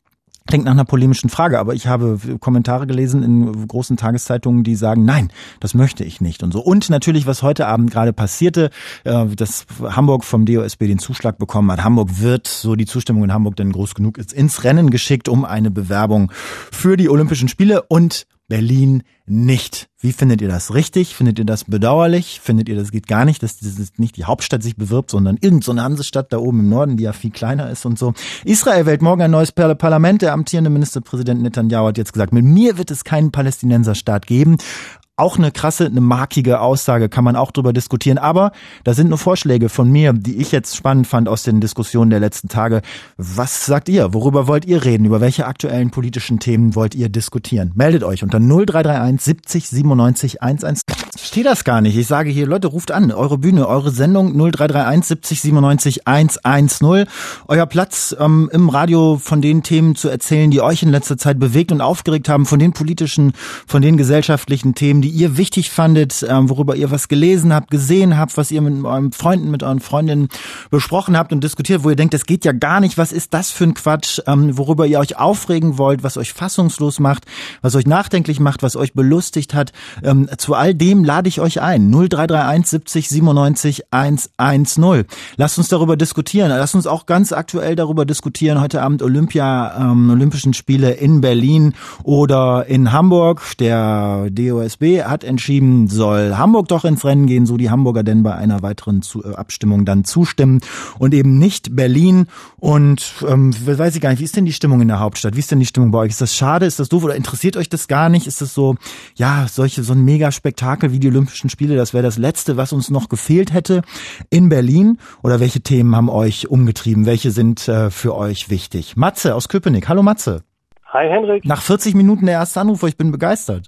Klingt nach einer polemischen Frage, aber ich habe Kommentare gelesen in großen Tageszeitungen, die sagen, nein, das möchte ich nicht und so. Und natürlich, was heute Abend gerade passierte, dass Hamburg vom D O S B den Zuschlag bekommen hat. Hamburg wird, so die Zustimmung in Hamburg denn groß genug ist, ins Rennen geschickt um eine Bewerbung für die Olympischen Spiele und Berlin nicht. Wie findet ihr das? Richtig? Findet ihr das bedauerlich? Findet ihr, das geht gar nicht, dass das nicht die Hauptstadt sich bewirbt, sondern irgend so eine Hansestadt da oben im Norden, die ja viel kleiner ist und so. Israel wählt morgen ein neues Parlament. Der amtierende Ministerpräsident Netanyahu hat jetzt gesagt, mit mir wird es keinen Palästinenserstaat geben. Auch eine krasse, eine markige Aussage, kann man auch drüber diskutieren. Aber da sind nur Vorschläge von mir, die ich jetzt spannend fand aus den Diskussionen der letzten Tage. Was sagt ihr? Worüber wollt ihr reden? Über welche aktuellen politischen Themen wollt ihr diskutieren? Meldet euch unter null drei drei eins siebzig siebenundneunzig eins. Ich verstehe das gar nicht. Ich sage hier, Leute, ruft an. Eure Bühne, eure Sendung null drei drei eins siebzig siebenundneunzig hundertzehn. Euer Platz ähm, im Radio, von den Themen zu erzählen, die euch in letzter Zeit bewegt und aufgeregt haben, von den politischen, von den gesellschaftlichen Themen, die ihr wichtig fandet, ähm, worüber ihr was gelesen habt, gesehen habt, was ihr mit euren Freunden, mit euren Freundinnen besprochen habt und diskutiert, wo ihr denkt, das geht ja gar nicht, was ist das für ein Quatsch, ähm, worüber ihr euch aufregen wollt, was euch fassungslos macht, was euch nachdenklich macht, was euch belustigt hat. Ähm, zu all dem lade ich euch ein. null drei drei eins siebzig siebenundneunzig hundertzehn. Lasst uns darüber diskutieren. Lasst uns auch ganz aktuell darüber diskutieren. Heute Abend Olympia, ähm, Olympischen Spiele in Berlin oder in Hamburg. Der D O S B hat entschieden, soll Hamburg doch ins Rennen gehen, so die Hamburger denn bei einer weiteren zu, äh, Abstimmung dann zustimmen und eben nicht Berlin. Und ähm, weiß ich gar nicht, wie ist denn die Stimmung in der Hauptstadt? Wie ist denn die Stimmung bei euch? Ist das schade? Ist das doof? Oder interessiert euch das gar nicht? Ist das so, ja, solche so ein Mega-Spektakel wie die Olympischen Spiele, das wäre das Letzte, was uns noch gefehlt hätte in Berlin? Oder welche Themen haben euch umgetrieben? Welche sind äh, für euch wichtig? Matze aus Köpenick. Hallo Matze. Hi Henrik. Nach vierzig Minuten der erste Anruf, ich bin begeistert.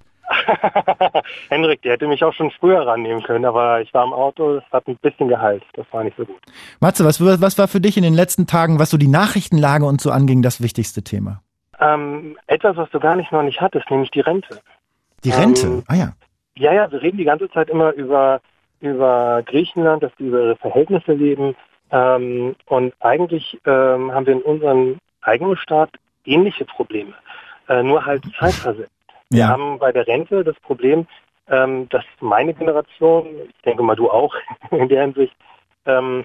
Henrik, der hätte mich auch schon früher rannehmen können, aber ich war im Auto, es hat ein bisschen geheilt, das war nicht so gut. Matze, was, was war für dich in den letzten Tagen, was so die Nachrichtenlage und so anging, das wichtigste Thema? Ähm, etwas, was du gar nicht noch nicht hattest, nämlich die Rente. Die Rente? Ähm, ah ja. Ja, ja, wir reden die ganze Zeit immer über, über Griechenland, dass die über ihre Verhältnisse leben. Ähm, und eigentlich ähm, haben wir in unserem eigenen Staat ähnliche Probleme, äh, nur halt zeitversetzt. Wir Ja. haben bei der Rente das Problem, ähm, dass meine Generation, ich denke mal du auch in der Hinsicht, ähm,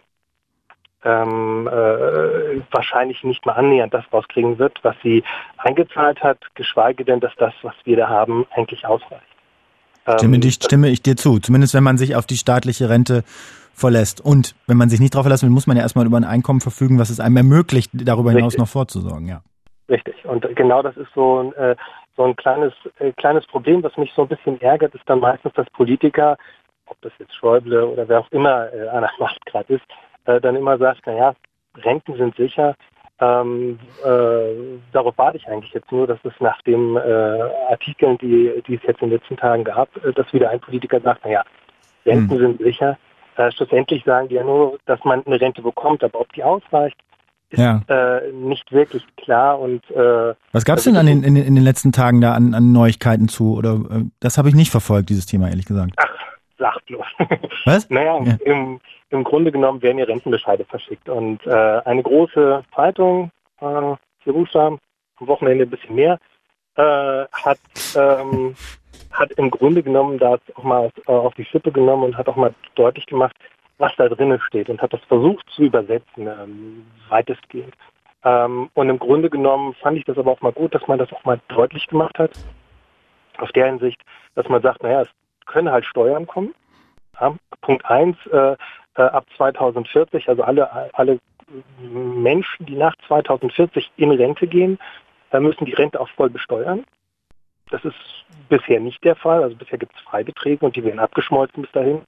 ähm, äh, wahrscheinlich nicht mal annähernd das rauskriegen wird, was sie eingezahlt hat, geschweige denn, dass das, was wir da haben, eigentlich ausreicht. Stimme, Ähm, dich, stimme ich dir zu, zumindest wenn man sich auf die staatliche Rente verlässt. Und wenn man sich nicht darauf verlassen will, muss man ja erstmal über ein Einkommen verfügen, was es einem ermöglicht, darüber hinaus Richtig. noch vorzusorgen. Ja. Richtig. Und genau das ist so ein, äh, so ein kleines, äh, kleines Problem, was mich so ein bisschen ärgert, ist dann meistens, dass Politiker, ob das jetzt Schäuble oder wer auch immer äh, an der Macht gerade ist, äh, dann immer sagt, naja, Renten sind sicher. Ähm, äh, darauf warte ich eigentlich jetzt nur, dass es nach den äh, Artikeln, die, die es jetzt in den letzten Tagen gab, äh, dass wieder ein Politiker sagt, naja, Renten hm. sind sicher. Äh, schlussendlich sagen die ja nur, dass man eine Rente bekommt, aber ob die ausreicht, ist Ja. äh, nicht wirklich klar. Und äh, Was gab's also denn an den, in, den- in den letzten Tagen da an, an Neuigkeiten zu? Oder äh, das habe ich nicht verfolgt, dieses Thema, ehrlich gesagt. Ach, sagt bloß. Was? Naja, Ja. im, im Grunde genommen werden die Rentenbescheide verschickt. Und äh, eine große Zeitung, äh, vier Buchstaben, am Wochenende ein bisschen mehr, äh, hat, ähm, hat im Grunde genommen das auch mal äh, auf die Schippe genommen und hat auch mal deutlich gemacht, was da drinnen steht und hat das versucht zu übersetzen, ähm, weitestgehend. Ähm, und im Grunde genommen fand ich das aber auch mal gut, dass man das auch mal deutlich gemacht hat. Auf der Hinsicht, dass man sagt, naja, es können halt Steuern kommen. Ja, Punkt eins, äh, äh, ab zweitausendvierzig, also alle, alle Menschen, die nach zweitausendvierzig in Rente gehen, äh, müssen die Rente auch voll besteuern. Das ist bisher nicht der Fall. Also bisher gibt es Freibeträge und die werden abgeschmolzen bis dahin.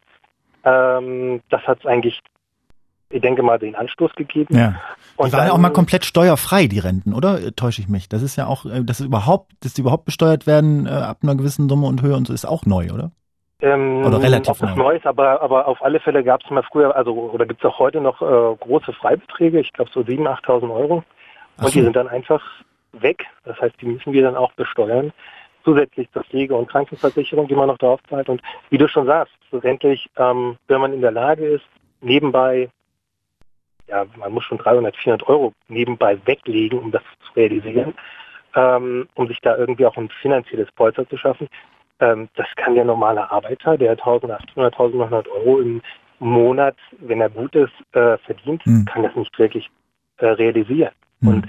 Ähm, das hat es eigentlich, ich denke mal, den Anstoß gegeben. Ja. Die Und waren ja dann- auch mal komplett steuerfrei, die Renten, oder? Äh, Täusche ich mich? Das ist ja auch, äh, dass überhaupt, dass die überhaupt besteuert werden äh, ab einer gewissen Summe und Höhe und so, ist auch neu, oder? Ähm, Oder relativ ob das neu. neu ist, aber, aber auf alle Fälle gab es mal früher, also oder gibt es auch heute noch äh, große Freibeträge, ich glaube so siebentausend, achttausend Euro. Ach Und so. die sind dann einfach weg. Das heißt, die müssen wir dann auch besteuern. Zusätzlich zur Pflege- und Krankenversicherung, die man noch drauf zahlt. Und wie du schon sagst, schlussendlich, ähm, wenn man in der Lage ist, nebenbei, ja, man muss schon dreihundert, vierhundert Euro nebenbei weglegen, um das zu realisieren. ähm, um sich da irgendwie auch ein finanzielles Polster zu schaffen. Ähm, das kann der normale Arbeiter, der eintausendachthundert, eintausendneunhundert Euro im Monat, wenn er gut ist, äh, verdient, mhm. kann das nicht wirklich äh, realisieren. Mhm. Und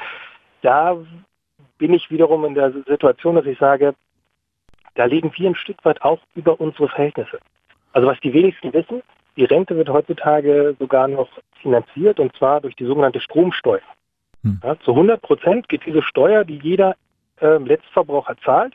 da bin ich wiederum in der Situation, dass ich sage, da leben wir ein Stück weit auch über unsere Verhältnisse. Also was die wenigsten wissen, die Rente wird heutzutage sogar noch finanziert, und zwar durch die sogenannte Stromsteuer. Hm. Ja, zu hundert Prozent geht diese Steuer, die jeder äh, Letztverbraucher zahlt,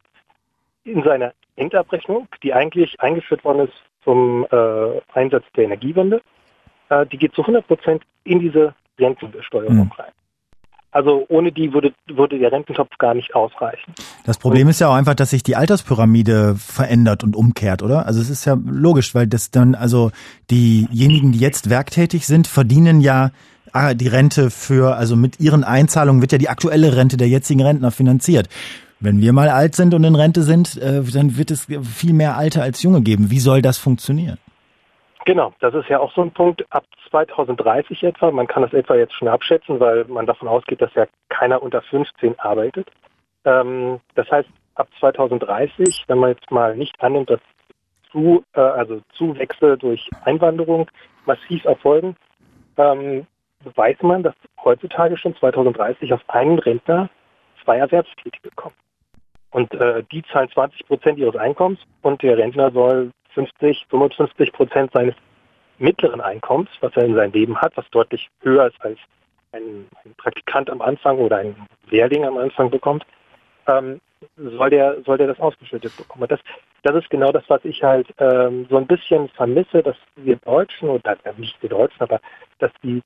in seiner Endabrechnung, die eigentlich eingeführt worden ist zum äh, Einsatz der Energiewende, äh, die geht zu hundert Prozent in diese Rentenbesteuerung hm. rein. Also ohne die würde, würde der Rententopf gar nicht ausreichen. Das Problem ist ja auch einfach, dass sich die Alterspyramide verändert und umkehrt, oder? Also es ist ja logisch, weil das dann, also diejenigen, die jetzt werktätig sind, verdienen ja die Rente für, also mit ihren Einzahlungen wird ja die aktuelle Rente der jetzigen Rentner finanziert. Wenn wir mal alt sind und in Rente sind, dann wird es viel mehr Alte als Junge geben. Wie soll das funktionieren? Genau, das ist ja auch so ein Punkt ab zweitausenddreißig etwa. Man kann das etwa jetzt schon abschätzen, weil man davon ausgeht, dass ja keiner unter fünfzehn arbeitet. Ähm, das heißt, ab zweitausenddreißig, wenn man jetzt mal nicht annimmt, dass zu, äh, also Zuwächse durch Einwanderung massiv erfolgen, ähm, weiß man, dass heutzutage schon zweitausenddreißig auf einen Rentner zwei Erwerbstätige kommen. Und äh, die zahlen zwanzig Prozent ihres Einkommens und der Rentner soll fünfzig, fünfundfünfzig Prozent seines mittleren Einkommens, was er in seinem Leben hat, was deutlich höher ist als ein, ein Praktikant am Anfang oder ein Lehrling am Anfang bekommt, ähm, soll der soll der das ausgeschüttet bekommen. Das, das ist genau das, was ich halt ähm, so ein bisschen vermisse, dass wir Deutschen, oder nicht wir Deutschen, aber dass die,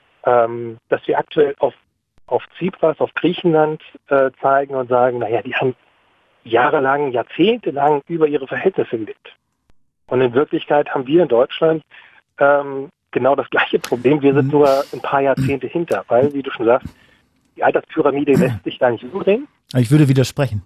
ähm, dass wir aktuell auf auf Tsipras, auf Griechenland äh, zeigen und sagen, naja, die haben jahrelang, jahrzehntelang über ihre Verhältnisse gelebt. Und in Wirklichkeit haben wir in Deutschland ähm, genau das gleiche Problem. Wir sind nur ein paar Jahrzehnte hinter, weil, wie du schon sagst, die Alterspyramide lässt sich da nicht umdrehen. Ich würde widersprechen.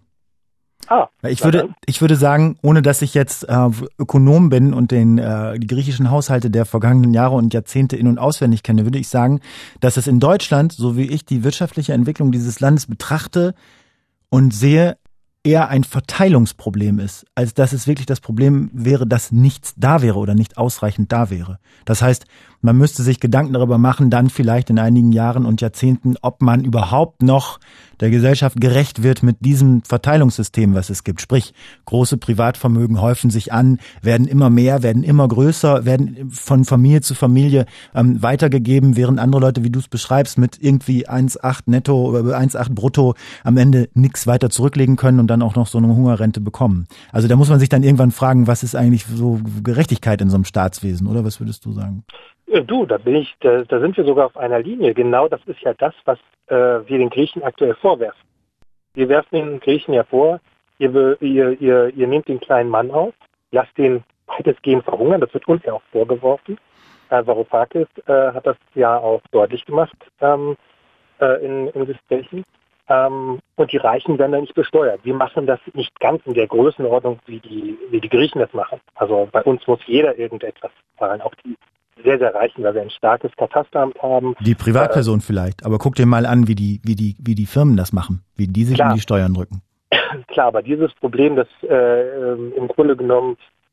Ah, ich würde, ich würde sagen, ohne dass ich jetzt äh, Ökonom bin und den äh, die griechischen Haushalte der vergangenen Jahre und Jahrzehnte in- und auswendig kenne, würde ich sagen, dass es in Deutschland, so wie ich die wirtschaftliche Entwicklung dieses Landes betrachte und sehe, eher ein Verteilungsproblem ist, als dass es wirklich das Problem wäre, dass nichts da wäre oder nicht ausreichend da wäre. Das heißt, man müsste sich Gedanken darüber machen, dann vielleicht in einigen Jahren und Jahrzehnten, ob man überhaupt noch der Gesellschaft gerecht wird mit diesem Verteilungssystem, was es gibt. Sprich, große Privatvermögen häufen sich an, werden immer mehr, werden immer größer, werden von Familie zu Familie ähm, weitergegeben, während andere Leute, wie du es beschreibst, mit irgendwie eins Komma acht netto oder eins Komma acht brutto am Ende nichts weiter zurücklegen können und dann auch noch so eine Hungerrente bekommen. Also da muss man sich dann irgendwann fragen, was ist eigentlich so Gerechtigkeit in so einem Staatswesen, oder was würdest du sagen? Du, da bin ich, da, da sind wir sogar auf einer Linie. Genau das ist ja das, was äh, wir den Griechen aktuell vorwerfen. Wir werfen den Griechen ja vor, ihr, ihr, ihr, ihr nehmt den kleinen Mann auf, lasst den weitestgehend verhungern, das wird uns ja auch vorgeworfen. Äh, Varoufakis äh, hat das ja auch deutlich gemacht ähm, äh, in, in Gesprächen. Ähm, und die Reichen werden da nicht besteuert. Wir machen das nicht ganz in der Größenordnung, wie die, wie die Griechen das machen. Also bei uns muss jeder irgendetwas zahlen, auch die sehr, sehr Reichen, weil wir ein starkes Katasteramt haben. Die Privatperson äh, vielleicht, aber guck dir mal an, wie die, wie die, wie die Firmen das machen, wie die sich klar. in die Steuern drücken. Klar, aber dieses Problem, das äh, im Grunde genommen,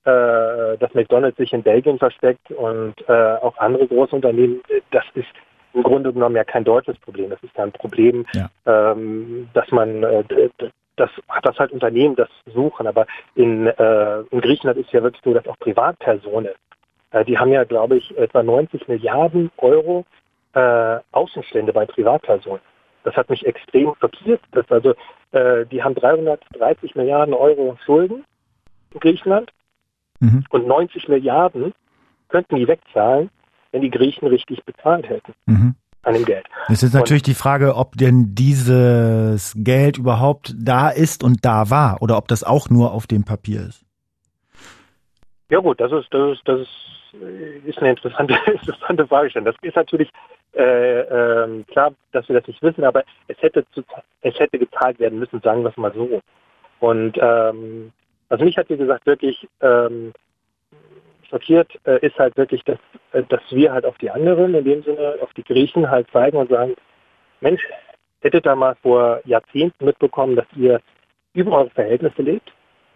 äh, dass McDonald's sich in Belgien versteckt und äh, auch andere große Unternehmen, das ist im Grunde genommen ja kein deutsches Problem. Das ist ja ein Problem, ja. ähm, dass man, äh, das hat das halt Unternehmen, das suchen. Aber in, äh, in Griechenland ist ja wirklich so, dass auch Privatpersonen, die haben ja, glaube ich, etwa neunzig Milliarden Euro äh, Außenstände bei Privatpersonen. Das hat mich extrem schockiert. Das also, äh, die haben dreihundertdreißig Milliarden Euro Schulden in Griechenland mhm. und neunzig Milliarden könnten die wegzahlen, wenn die Griechen richtig bezahlt hätten mhm. an dem Geld. Es ist natürlich und, die Frage, ob denn dieses Geld überhaupt da ist und da war oder ob das auch nur auf dem Papier ist. Ja gut, das ist, das ist, das ist ist eine interessante, interessante Fragestellung. Das ist natürlich äh, äh, klar, dass wir das nicht wissen, aber es hätte zu, es hätte gezahlt werden müssen, sagen wir es mal so. Und ähm, also mich hat, wie gesagt, wirklich ähm, schockiert äh, ist halt wirklich, dass, äh, dass wir halt auf die anderen, in dem Sinne auf die Griechen halt zeigen und sagen, Mensch, hättet da mal vor Jahrzehnten mitbekommen, dass ihr über eure Verhältnisse lebt.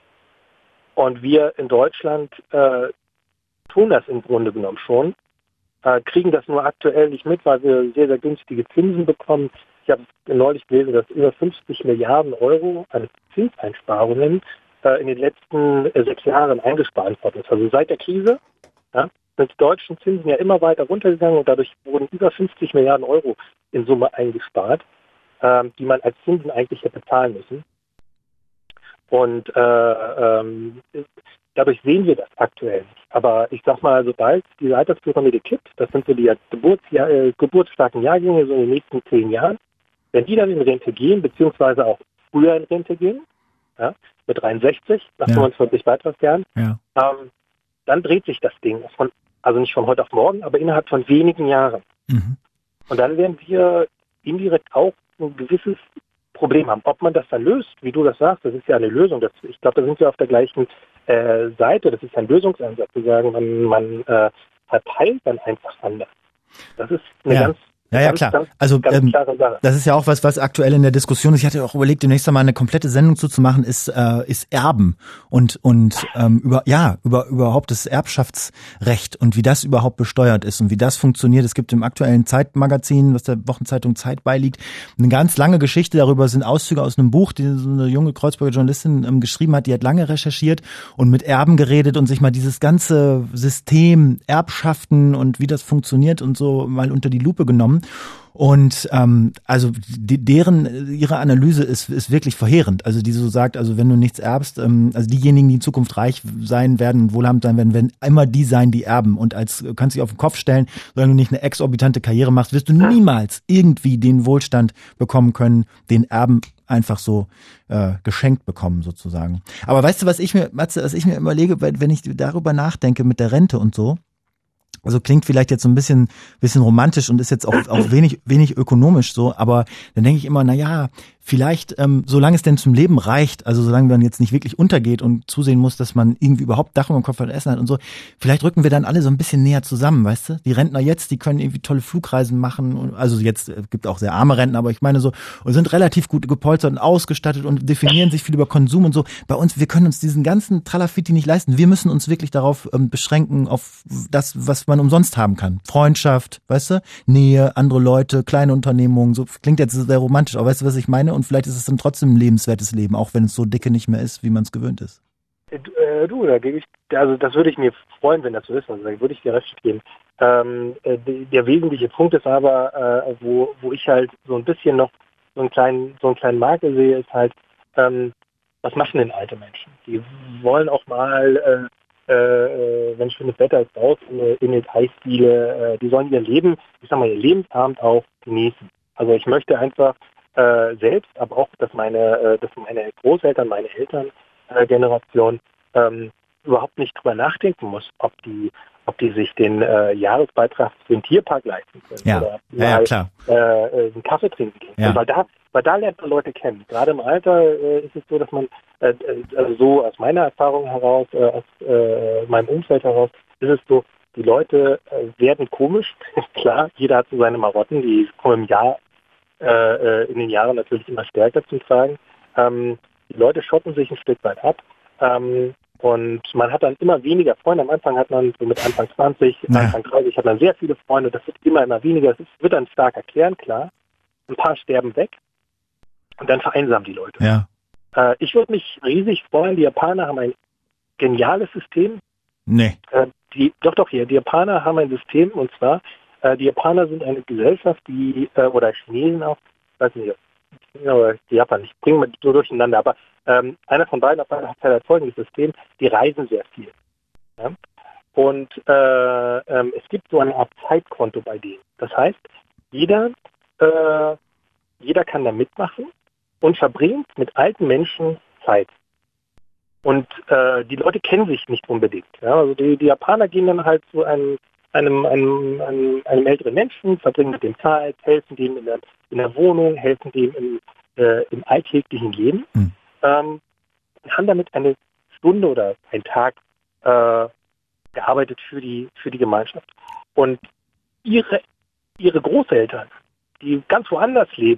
Und wir in Deutschland äh, tun das im Grunde genommen schon, äh, kriegen das nur aktuell nicht mit, weil wir sehr, sehr günstige Zinsen bekommen. Ich habe neulich gelesen, dass über fünfzig Milliarden Euro an Zinseinsparungen äh, in den letzten äh, sechs Jahren eingespart worden ist. Also seit der Krise ja, sind die deutschen Zinsen ja immer weiter runtergegangen und dadurch wurden über fünfzig Milliarden Euro in Summe eingespart, äh, die man als Zinsen eigentlich hätte bezahlen müssen. Und äh, ähm, dadurch sehen wir das aktuell nicht. Aber ich sag mal, sobald die Alterspyramide kippt, das sind so die Geburtsjahr, äh, geburtsstarken Jahrgänge so in den nächsten zehn Jahren, wenn die dann in Rente gehen, beziehungsweise auch früher in Rente gehen, ja, mit dreiundsechzig, nach Ja. fünfundvierzig Beitragsjahren, Ja. ähm, dann dreht sich das Ding. Von, also nicht von heute auf morgen, aber innerhalb von wenigen Jahren. Mhm. Und dann werden wir indirekt auch ein gewisses Problem haben. Ob man das dann löst, wie du das sagst, das ist ja eine Lösung. Das, ich glaube, da sind wir auf der gleichen äh, Seite. Das ist ein Lösungsansatz, zu sagen, man, man äh, verteilt dann einfach anders. Das ist eine Ja. ganz Ja, ja, ganz, klar. Ganz, Also ganz ähm, klare Sache. das ist ja auch was, was aktuell in der Diskussion ist. Ich hatte auch überlegt, demnächst einmal eine komplette Sendung zuzumachen, ist äh, ist Erben und und ähm, über ja über überhaupt das Erbschaftsrecht und wie das überhaupt besteuert ist und wie das funktioniert. Es gibt im aktuellen Zeitmagazin, was der Wochenzeitung Zeit beiliegt, eine ganz lange Geschichte darüber. Es sind Auszüge aus einem Buch, die so eine junge Kreuzberger Journalistin ähm, geschrieben hat. Die hat lange recherchiert und mit Erben geredet und sich mal dieses ganze System Erbschaften und wie das funktioniert und so mal unter die Lupe genommen. Und ähm, also die, deren ihre Analyse ist ist wirklich verheerend. Also die so sagt, also wenn du nichts erbst, ähm, also diejenigen, die in Zukunft reich sein werden und wohlhabend sein werden, werden immer die sein, die erben. Und als kannst dich auf den Kopf stellen, solange du nicht eine exorbitante Karriere machst, wirst du niemals irgendwie den Wohlstand bekommen können, den Erben einfach so äh, geschenkt bekommen sozusagen. Aber weißt du, was ich mir, Matze, was ich mir überlege, wenn ich darüber nachdenke mit der Rente und so. Also klingt vielleicht jetzt so ein bisschen bisschen romantisch und ist jetzt auch auch wenig wenig ökonomisch so, aber dann denke ich immer, na ja, vielleicht ähm, solange es denn zum Leben reicht, also solange man jetzt nicht wirklich untergeht und zusehen muss, dass man irgendwie überhaupt Dach über dem Kopf und Essen hat und so, vielleicht rücken wir dann alle so ein bisschen näher zusammen, weißt du? Die Rentner jetzt, die können irgendwie tolle Flugreisen machen und, also jetzt äh, gibt auch sehr arme Rentner, aber ich meine so, und sind relativ gut gepolstert und ausgestattet und definieren sich viel über Konsum und so. Bei uns, wir können uns diesen ganzen Tralafitti nicht leisten. Wir müssen uns wirklich darauf ähm, beschränken, auf das, was man umsonst haben kann. Freundschaft, weißt du? Nähe, andere Leute, kleine Unternehmungen, so klingt jetzt sehr romantisch, aber weißt du, was ich meine? Und vielleicht ist es dann trotzdem ein lebenswertes Leben, auch wenn es so dicke nicht mehr ist, wie man es gewöhnt ist. Äh, du, da gebe ich, also das würde ich mir freuen, wenn das so ist, also da würde ich dir recht geben. Ähm, äh, der wesentliche Punkt ist aber, äh, wo, wo ich halt so ein bisschen noch so einen kleinen, so einen kleinen Makel sehe, ist halt, ähm, was machen denn alte Menschen? Die wollen auch mal, äh, äh, wenn schönes Wetter ist, raus in, in den Eisdiele, äh, die sollen ihr Leben, ich sag mal, ihr Lebensabend auch genießen. Also ich möchte einfach äh, selbst, aber auch, dass meine, äh, dass meine Großeltern, meine Elterngeneration äh, ähm, überhaupt nicht drüber nachdenken muss, ob die, ob die sich den äh, Jahresbeitrag für den Tierpark leisten können Ja, oder ja, ja mal, klar. äh, äh, einen Kaffee trinken gehen. Ja. Und weil da, weil da lernt man Leute kennen. Gerade im Alter äh, ist es so, dass man äh, also so aus meiner Erfahrung heraus, äh, aus äh, meinem Umfeld heraus, ist es so, die Leute äh, werden komisch. Klar, jeder hat so seine Marotten, die kommen im Jahr äh, in den Jahren natürlich immer stärker zum Tragen. Ähm, die Leute schotten sich ein Stück weit ab. Ähm, und man hat dann immer weniger Freunde. Am Anfang hat man so mit Anfang zwanzig, Ja. Anfang dreißig hat man sehr viele Freunde. Das wird immer, immer weniger. Es wird dann stark erklären, klar. Ein paar sterben weg. Und dann vereinsamen die Leute. Ja. Äh, ich würde mich riesig freuen. Die Japaner haben ein geniales System. Nee. Äh, die, doch, doch, hier. Die Japaner haben ein System, und zwar, äh, die Japaner sind eine Gesellschaft, die, äh, oder Chinesen auch, weiß nicht, oder die Japaner, ich bringe mal so durcheinander, aber ähm, einer von beiden auf einer hat halt folgendes System, die reisen sehr viel. Ja? Und äh, ähm, es gibt so eine Art Zeitkonto bei denen. Das heißt, jeder, äh, jeder kann da mitmachen und verbringt mit alten Menschen Zeit. Und äh, die Leute kennen sich nicht unbedingt. Ja? Also die, die Japaner gehen dann halt zu einem, einem, einem, einem, einem älteren Menschen, verbringen mit dem Zeit, helfen dem in der, in der Wohnung, helfen dem im, äh, im alltäglichen Leben. Hm. Ähm, und haben damit eine Stunde oder einen Tag äh, gearbeitet für die, für die Gemeinschaft. Und ihre, ihre Großeltern, die ganz woanders leben,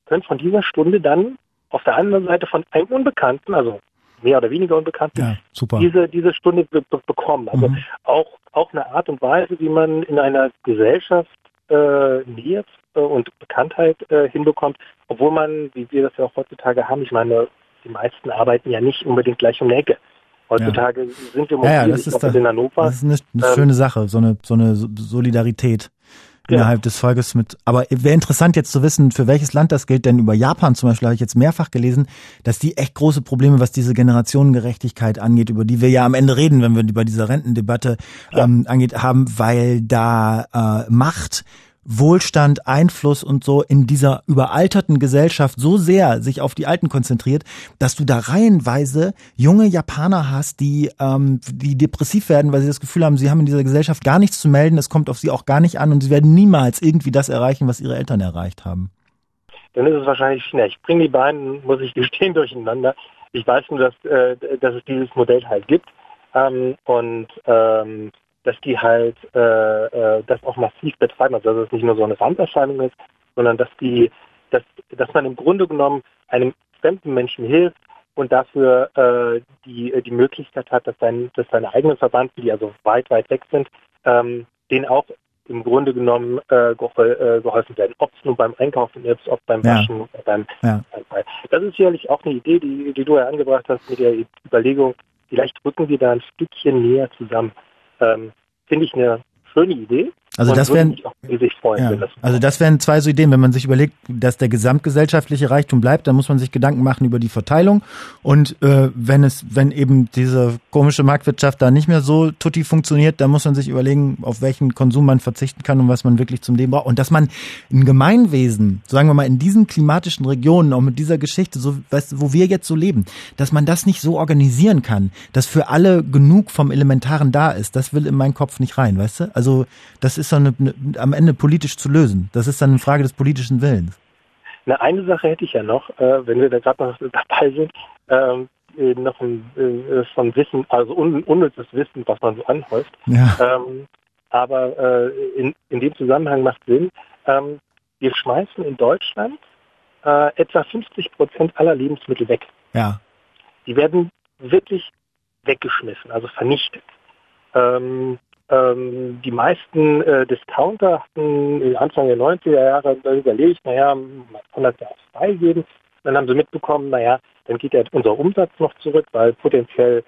können von dieser Stunde dann auf der anderen Seite von einem Unbekannten, also mehr oder weniger Unbekannten, ja, super. diese diese Stunde be- be- bekommen. Also Mhm. auch auch eine Art und Weise, wie man in einer Gesellschaft äh, Nähe äh, und Bekanntheit äh, hinbekommt, obwohl man, wie wir das ja auch heutzutage haben, ich meine, die meisten arbeiten ja nicht unbedingt gleich um die Ecke. Heutzutage ja. sind wir mobil, ja, ja, das ich ist glaube, da, in Hannover. Das ist eine, eine ähm, schöne Sache, so eine so eine Solidarität Ja. innerhalb des Volkes mit. Aber wäre interessant jetzt zu wissen, für welches Land das gilt, denn über Japan zum Beispiel habe ich jetzt mehrfach gelesen, dass die echt große Probleme, was diese Generationengerechtigkeit angeht, über die wir ja am Ende reden, wenn wir über diese Rentendebatte Ja. ähm, angeht, haben, weil da äh, Macht, Wohlstand, Einfluss und so in dieser überalterten Gesellschaft so sehr sich auf die Alten konzentriert, dass du da reihenweise junge Japaner hast, die ähm, die depressiv werden, weil sie das Gefühl haben, sie haben in dieser Gesellschaft gar nichts zu melden, es kommt auf sie auch gar nicht an und sie werden niemals irgendwie das erreichen, was ihre Eltern erreicht haben. Dann ist es wahrscheinlich China. Ich bringe die beiden, muss ich gestehen, durcheinander. Ich weiß nur, dass, äh, dass es dieses Modell halt gibt ähm, und ähm, dass die halt äh, äh, das auch massiv betreiben, also dass es nicht nur so eine Randerscheinung ist, sondern dass die, dass, dass man im Grunde genommen einem fremden Menschen hilft und dafür äh, die die Möglichkeit hat, dass, sein, dass seine eigenen Verwandten, die also weit, weit weg sind, ähm, denen auch im Grunde genommen äh, gehol- äh, geholfen werden. Ob es nun beim Einkaufen ist, ob beim Ja. Waschen, oder beim Ja. Das ist sicherlich auch eine Idee, die, die du ja angebracht hast mit der Überlegung, vielleicht rücken wir da ein Stückchen näher zusammen. Ähm, Finde ich eine schöne Idee. Also und das würde wären, mich auch riesig freuen, ja, wenn das also das wären zwei so Ideen. Wenn man sich überlegt, dass der gesamtgesellschaftliche Reichtum bleibt, dann muss man sich Gedanken machen über die Verteilung. Und äh, wenn es, wenn eben diese komische Marktwirtschaft da nicht mehr so tutti funktioniert, dann muss man sich überlegen, auf welchen Konsum man verzichten kann und was man wirklich zum Leben braucht. Und dass man ein Gemeinwesen, sagen wir mal, in diesen klimatischen Regionen, auch mit dieser Geschichte, so, weißt du, wo wir jetzt so leben, dass man das nicht so organisieren kann, dass für alle genug vom Elementaren da ist, das will in meinen Kopf nicht rein, weißt du? Also das ist so eine, eine, am Ende politisch zu lösen. Das ist dann eine Frage des politischen Willens. Na, eine Sache hätte ich ja noch, äh, wenn wir da gerade noch dabei sind, ähm, äh, noch ein, äh, von Wissen, also un, unnützes Wissen, was man so anhäuft. Ja. Ähm, aber äh, in, in dem Zusammenhang macht Sinn, ähm, wir schmeißen in Deutschland äh, etwa fünfzig Prozent aller Lebensmittel weg. Ja. Die werden wirklich weggeschmissen, also vernichtet. Ähm, ähm, die meisten äh, Discounter hatten Anfang der neunziger Jahre überlegt, naja, man kann das ja auch freigeben. Dann haben sie mitbekommen, naja, dann geht ja unser Umsatz noch zurück, weil potenziell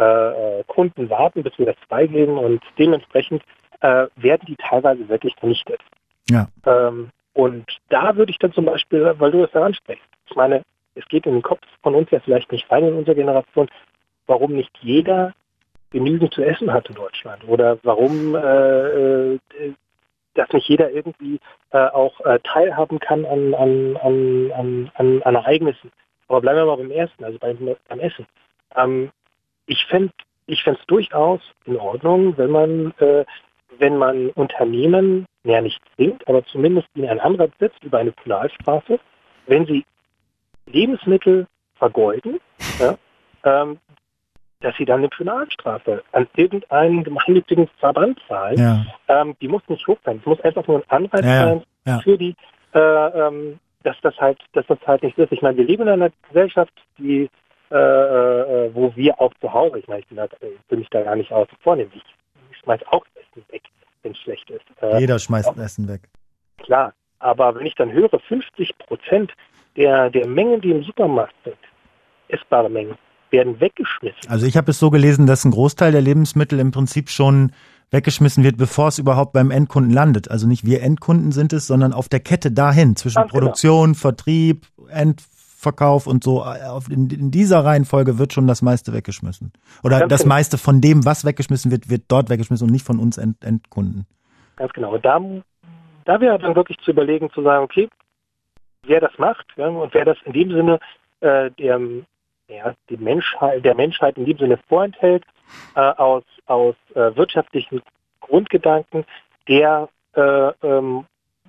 äh, Kunden warten, bis wir das freigeben und dementsprechend äh, werden die teilweise wirklich vernichtet. Ja. Ähm, und da würde ich dann zum Beispiel, weil du das ja ansprichst, ich meine, es geht in den Kopf von uns ja vielleicht nicht rein in unserer Generation, warum nicht jeder genügend zu essen hat in Deutschland oder warum äh, dass nicht jeder irgendwie äh, auch äh, teilhaben kann an, an, an, an, an, an Ereignissen. Aber bleiben wir mal beim ersten, also beim, beim Essen. Ähm, ich fände ich fände es durchaus in Ordnung, wenn man äh, wenn man Unternehmen, ja nicht zwingt, aber zumindest in einen Anreiz setzt über eine Penalstrafe, wenn sie Lebensmittel vergeuden, ja, ähm, dass sie dann eine Penalstrafe an irgendeinen gemeinnützigen Verband zahlen. Ja. Ähm, die muss nicht hoch sein. Es muss einfach nur ein Anreiz Ja, ja. sein Ja. für die, äh, ähm, dass das halt, dass das halt nicht ist. Ich meine, wir leben in einer Gesellschaft, die, äh, äh, wo wir auch zu Hause, ich meine, ich bin, da, bin mich da gar nicht außen vor, nämlich ich schmeiß auch das Essen weg, wenn es schlecht ist. Äh, Jeder schmeißt auch, Essen weg. Klar, aber wenn ich dann höre, fünfzig Prozent der, der Mengen, die im Supermarkt sind, essbare Mengen, werden weggeschmissen. Also ich habe es so gelesen, dass ein Großteil der Lebensmittel im Prinzip schon weggeschmissen wird, bevor es überhaupt beim Endkunden landet. Also nicht wir Endkunden sind es, sondern auf der Kette dahin, zwischen Ganz genau. Produktion, Vertrieb, Endverkauf und so. In, in dieser Reihenfolge wird schon das meiste weggeschmissen. Oder Ganz das genau. meiste von dem, was weggeschmissen wird, wird dort weggeschmissen und nicht von uns End, Endkunden. Ganz genau. Und da, da wäre dann wirklich zu überlegen, zu sagen, okay, wer das macht, ja, und wer das in dem Sinne äh, der, ja, die Menschheit, der Menschheit in dem Sinne vorenthält, äh, aus, aus äh, wirtschaftlichen Grundgedanken, der äh, ähm,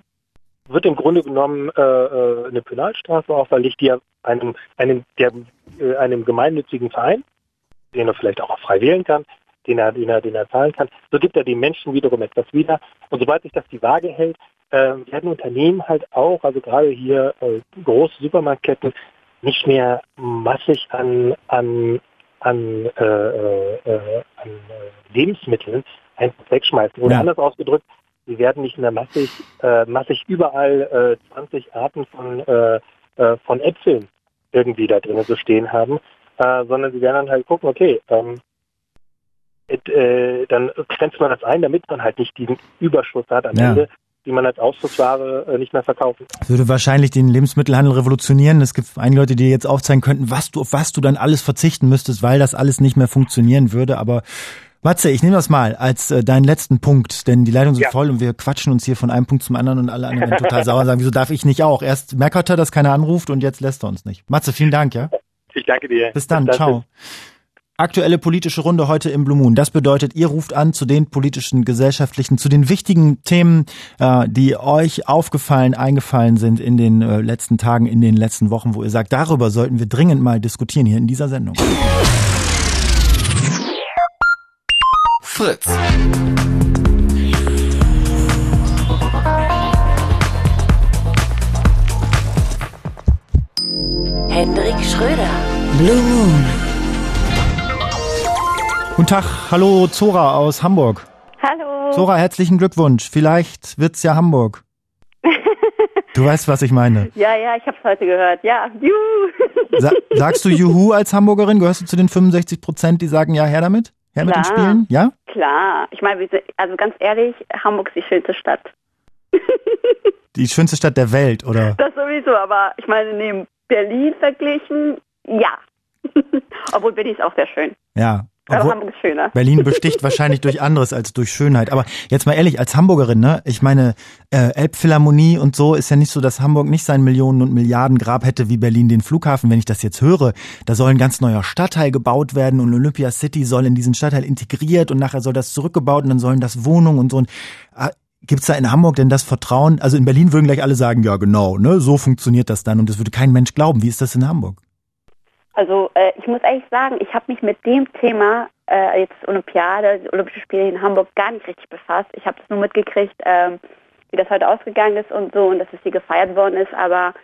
wird im Grunde genommen äh, äh, eine Penalstrafe auferlegt, die einem, einem, der, äh, einem gemeinnützigen Verein, den er vielleicht auch frei wählen kann, den er, den er, den er zahlen kann. So gibt er den Menschen wiederum etwas wieder. Und sobald sich das die Waage hält, äh, werden Unternehmen halt auch, also gerade hier äh, große Supermarktketten, nicht mehr massig an, an, an, äh, äh, an äh, Lebensmitteln einfach wegschmeißen. Oder ja. anders ausgedrückt, sie werden nicht mehr massig, äh, massig überall äh, zwanzig Arten von, äh, äh, von Äpfeln irgendwie da drinnen so stehen haben, äh, sondern sie werden dann halt gucken, okay, ähm, et, äh, dann grenzt man das ein, damit man halt nicht diesen Überschuss hat am ja. Ende, die man als Ausschussware äh, nicht mehr verkaufen kann. Das würde wahrscheinlich den Lebensmittelhandel revolutionieren. Es gibt einige Leute, die jetzt aufzeigen könnten, was du, auf was du dann alles verzichten müsstest, weil das alles nicht mehr funktionieren würde. Aber Matze, ich nehme das mal als äh, deinen letzten Punkt, denn die Leitungen sind ja. voll und wir quatschen uns hier von einem Punkt zum anderen und alle anderen werden total sauer und sagen, wieso darf ich nicht auch? Erst meckert er, dass keiner anruft und jetzt lässt er uns nicht. Matze, vielen Dank, ja? Ich danke dir. Bis dann, Bis dann. ciao. Aktuelle politische Runde heute im Blue Moon. Das bedeutet, ihr ruft an zu den politischen, gesellschaftlichen, zu den wichtigen Themen, äh, die euch aufgefallen, eingefallen sind in den äh, letzten Tagen, in den letzten Wochen, wo ihr sagt, darüber sollten wir dringend mal diskutieren hier in dieser Sendung. Fritz. Hendrik Schröder. Blue Moon. Guten Tag, hallo Zora aus Hamburg. Hallo. Zora, herzlichen Glückwunsch. Vielleicht wird's ja Hamburg. Du weißt, was ich meine. Ja, ja, ich hab's heute gehört. Ja, juhu. Sa- sagst du Juhu als Hamburgerin? Gehörst du zu den fünfundsechzig Prozent, die sagen, ja, her damit? Her mit den Klar. Spielen? Ja? Klar. Ich meine, wir sind- also ganz ehrlich, Hamburg ist die schönste Stadt. Die schönste Stadt der Welt, oder? Das sowieso, aber ich meine, neben Berlin verglichen, ja. Obwohl Berlin ist auch sehr schön. Ja. Aber Obwohl- Hamburg ist schöner. Berlin besticht wahrscheinlich durch anderes als durch Schönheit. Aber jetzt mal ehrlich, als Hamburgerin, ne? Ich meine, äh, Elbphilharmonie und so ist ja nicht so, dass Hamburg nicht sein Millionen- und Milliardengrab hätte wie Berlin den Flughafen. Wenn ich das jetzt höre, da soll ein ganz neuer Stadtteil gebaut werden und Olympia City soll in diesen Stadtteil integriert und nachher soll das zurückgebaut und dann sollen das Wohnungen und so. Und, äh, gibt's da in Hamburg denn das Vertrauen? Also in Berlin würden gleich alle sagen, ja genau, ne? So funktioniert das dann und das würde kein Mensch glauben. Wie ist das in Hamburg? Also äh, ich muss ehrlich sagen, ich habe mich mit dem Thema äh, jetzt Olympiade, die Olympische Spiele in Hamburg gar nicht richtig befasst. Ich habe es nur mitgekriegt, ähm, wie das heute ausgegangen ist und so und dass es hier gefeiert worden ist, aber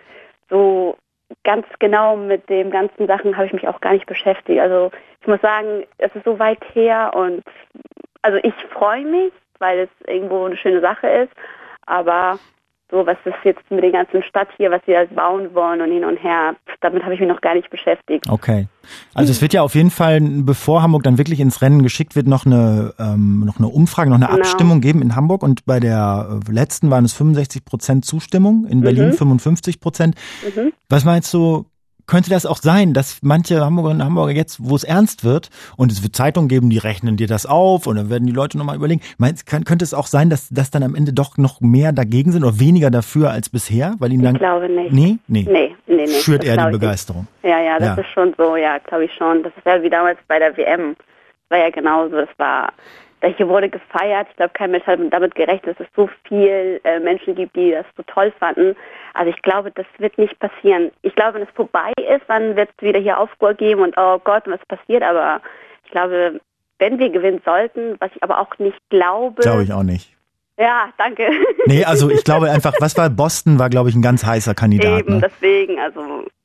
so ganz genau mit den ganzen Sachen habe ich mich auch gar nicht beschäftigt. Also ich muss sagen, es ist so weit her und also ich freue mich, weil es irgendwo eine schöne Sache ist, aber so, was ist jetzt mit der ganzen Stadt hier, was sie da bauen wollen und hin und her, damit habe ich mich noch gar nicht beschäftigt. Okay. Also es wird ja auf jeden Fall, bevor Hamburg dann wirklich ins Rennen geschickt wird, noch eine ähm, noch eine Umfrage, noch eine Genau. Abstimmung geben in Hamburg und bei der äh, letzten waren es fünfundsechzig Prozent Zustimmung, in Berlin Mhm. fünfundfünfzig Prozent. Mhm. Was meinst du, könnte das auch sein, dass manche Hamburgerinnen und Hamburger jetzt, wo es ernst wird und es wird Zeitungen geben, die rechnen dir das auf und dann werden die Leute nochmal überlegen, meinst, kann, könnte es auch sein, dass, dass dann am Ende doch noch mehr dagegen sind oder weniger dafür als bisher? Weil ihnen dann, Ich glaube nicht. Nee? Nee. Nee, nee, nee. Schürt das eher die glaube ich Begeisterung. nicht. Ja, ja, das Ja. ist schon so, ja, glaube ich schon. Das ist ja wie damals bei der W M. Das war ja genauso. Das war, hier wurde gefeiert. Ich glaube, kein Mensch hat damit gerechnet, dass es so viel äh, Menschen gibt, die das so toll fanden. Also ich glaube, das wird nicht passieren. Ich glaube, wenn es vorbei ist, dann wird es wieder hier Aufruhr geben und oh Gott, was passiert. Aber ich glaube, wenn wir gewinnen sollten, was ich aber auch nicht glaube. Glaube ich auch nicht. Ja, danke. Nee, also ich glaube einfach, was war Boston, war glaube ich ein ganz heißer Kandidat. Eben, Ne? deswegen, also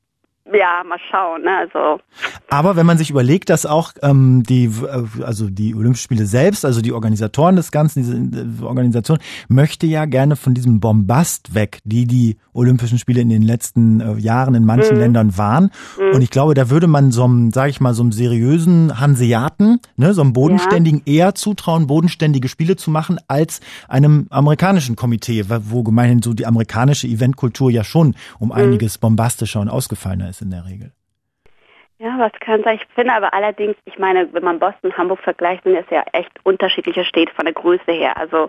ja, mal schauen, ne, also. Aber wenn man sich überlegt, dass auch ähm, die, äh, also die Olympischen Spiele selbst, also die Organisatoren des Ganzen, diese äh, Organisation, möchte ja gerne von diesem Bombast weg, die die Olympischen Spiele in den letzten äh, Jahren in manchen Mhm. Ländern waren. Mhm. Und ich glaube, da würde man so einem, sage ich mal, so einem seriösen Hanseaten, ne, so einem Bodenständigen eher zutrauen, bodenständige Spiele zu machen, als einem amerikanischen Komitee, wo gemeinhin so die amerikanische Eventkultur ja schon um Mhm. einiges bombastischer und ausgefallener ist in der Regel. Ja, was kann sein. Ich finde aber allerdings, ich meine, wenn man Boston und Hamburg vergleicht, sind es ja echt unterschiedliche Städte von der Größe her. Also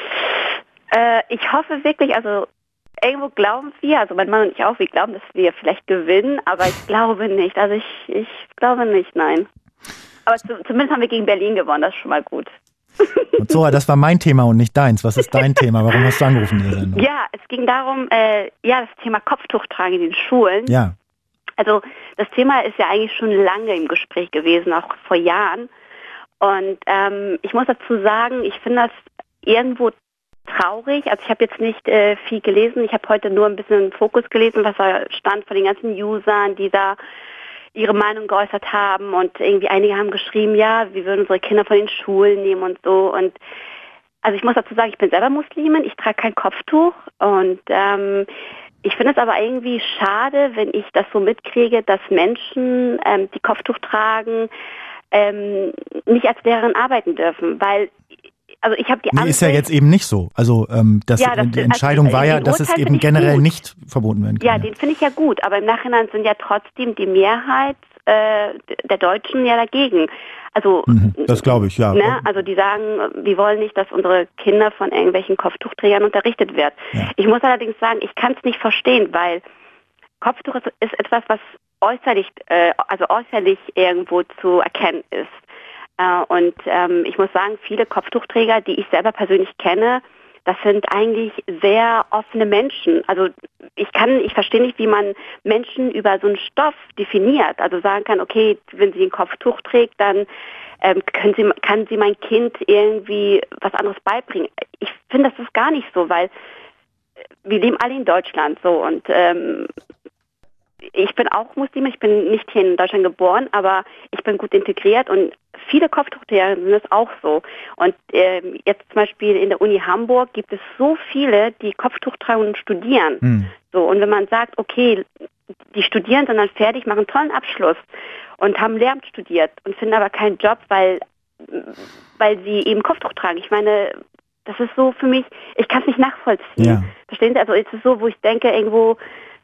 äh, ich hoffe wirklich, also irgendwo glauben wir, also mein Mann und ich auch, wir glauben, dass wir vielleicht gewinnen, aber ich glaube nicht. Also ich, ich glaube nicht, nein. Aber zu, zumindest haben wir gegen Berlin gewonnen, das ist schon mal gut. Und Zora, das war mein Thema und nicht deins. Was ist dein Thema? Warum hast du angerufen in der Sendung? Ja, es ging darum, äh, ja, das Thema Kopftuch tragen in den Schulen. Ja. Also das Thema ist ja eigentlich schon lange im Gespräch gewesen, auch vor Jahren. Und ähm, ich muss dazu sagen, ich finde das irgendwo traurig. Also ich habe jetzt nicht äh, viel gelesen. Ich habe heute nur ein bisschen Fokus gelesen, was da stand von den ganzen Usern, die da ihre Meinung geäußert haben. Und irgendwie einige haben geschrieben, ja, wir würden unsere Kinder von den Schulen nehmen und so. Und also ich muss dazu sagen, ich bin selber Muslimin, ich trage kein Kopftuch. Und ähm, ich finde es aber irgendwie schade, wenn ich das so mitkriege, dass Menschen, ähm, die Kopftuch tragen, ähm, nicht als Lehrerin arbeiten dürfen, weil also ich habe die nee, ist ja jetzt eben nicht so. Also ähm, das, ja, das die Entscheidung also, war ja, dass es eben generell gut. nicht verboten werden kann. Ja, den finde ich ja gut, aber im Nachhinein sind ja trotzdem die Mehrheit äh, der Deutschen ja dagegen. Also mhm, das glaube ich, ja. Ne? Also die sagen, wir wollen nicht, dass unsere Kinder von irgendwelchen Kopftuchträgern unterrichtet werden. Ja. Ich muss allerdings sagen, ich kann es nicht verstehen, weil Kopftuch ist, ist etwas, was äußerlich, äh, also äußerlich irgendwo zu erkennen ist. Äh, und ähm, ich muss sagen, viele Kopftuchträger, die ich selber persönlich kenne, das sind eigentlich sehr offene Menschen. Also ich kann, ich verstehe nicht, wie man Menschen über so einen Stoff definiert. Also sagen kann, okay, wenn sie ein Kopftuch trägt, dann ähm, können sie, kann sie mein Kind irgendwie was anderes beibringen. Ich finde, das ist gar nicht so, weil wir leben alle in Deutschland so und ähm, ich bin auch Muslim, ich bin nicht hier in Deutschland geboren, aber ich bin gut integriert und viele Kopftuchträger sind es auch so. Und ähm, jetzt zum Beispiel in der Uni Hamburg gibt es so viele, die Kopftuch tragen und studieren. Mhm. So, und wenn man sagt, okay, die studieren, sind dann fertig, machen einen tollen Abschluss und haben Lehramt studiert und finden aber keinen Job, weil, weil sie eben Kopftuch tragen. Ich meine, das ist so für mich, ich kann es nicht nachvollziehen. Ja. Verstehen Sie? Also es ist so, wo ich denke, irgendwo,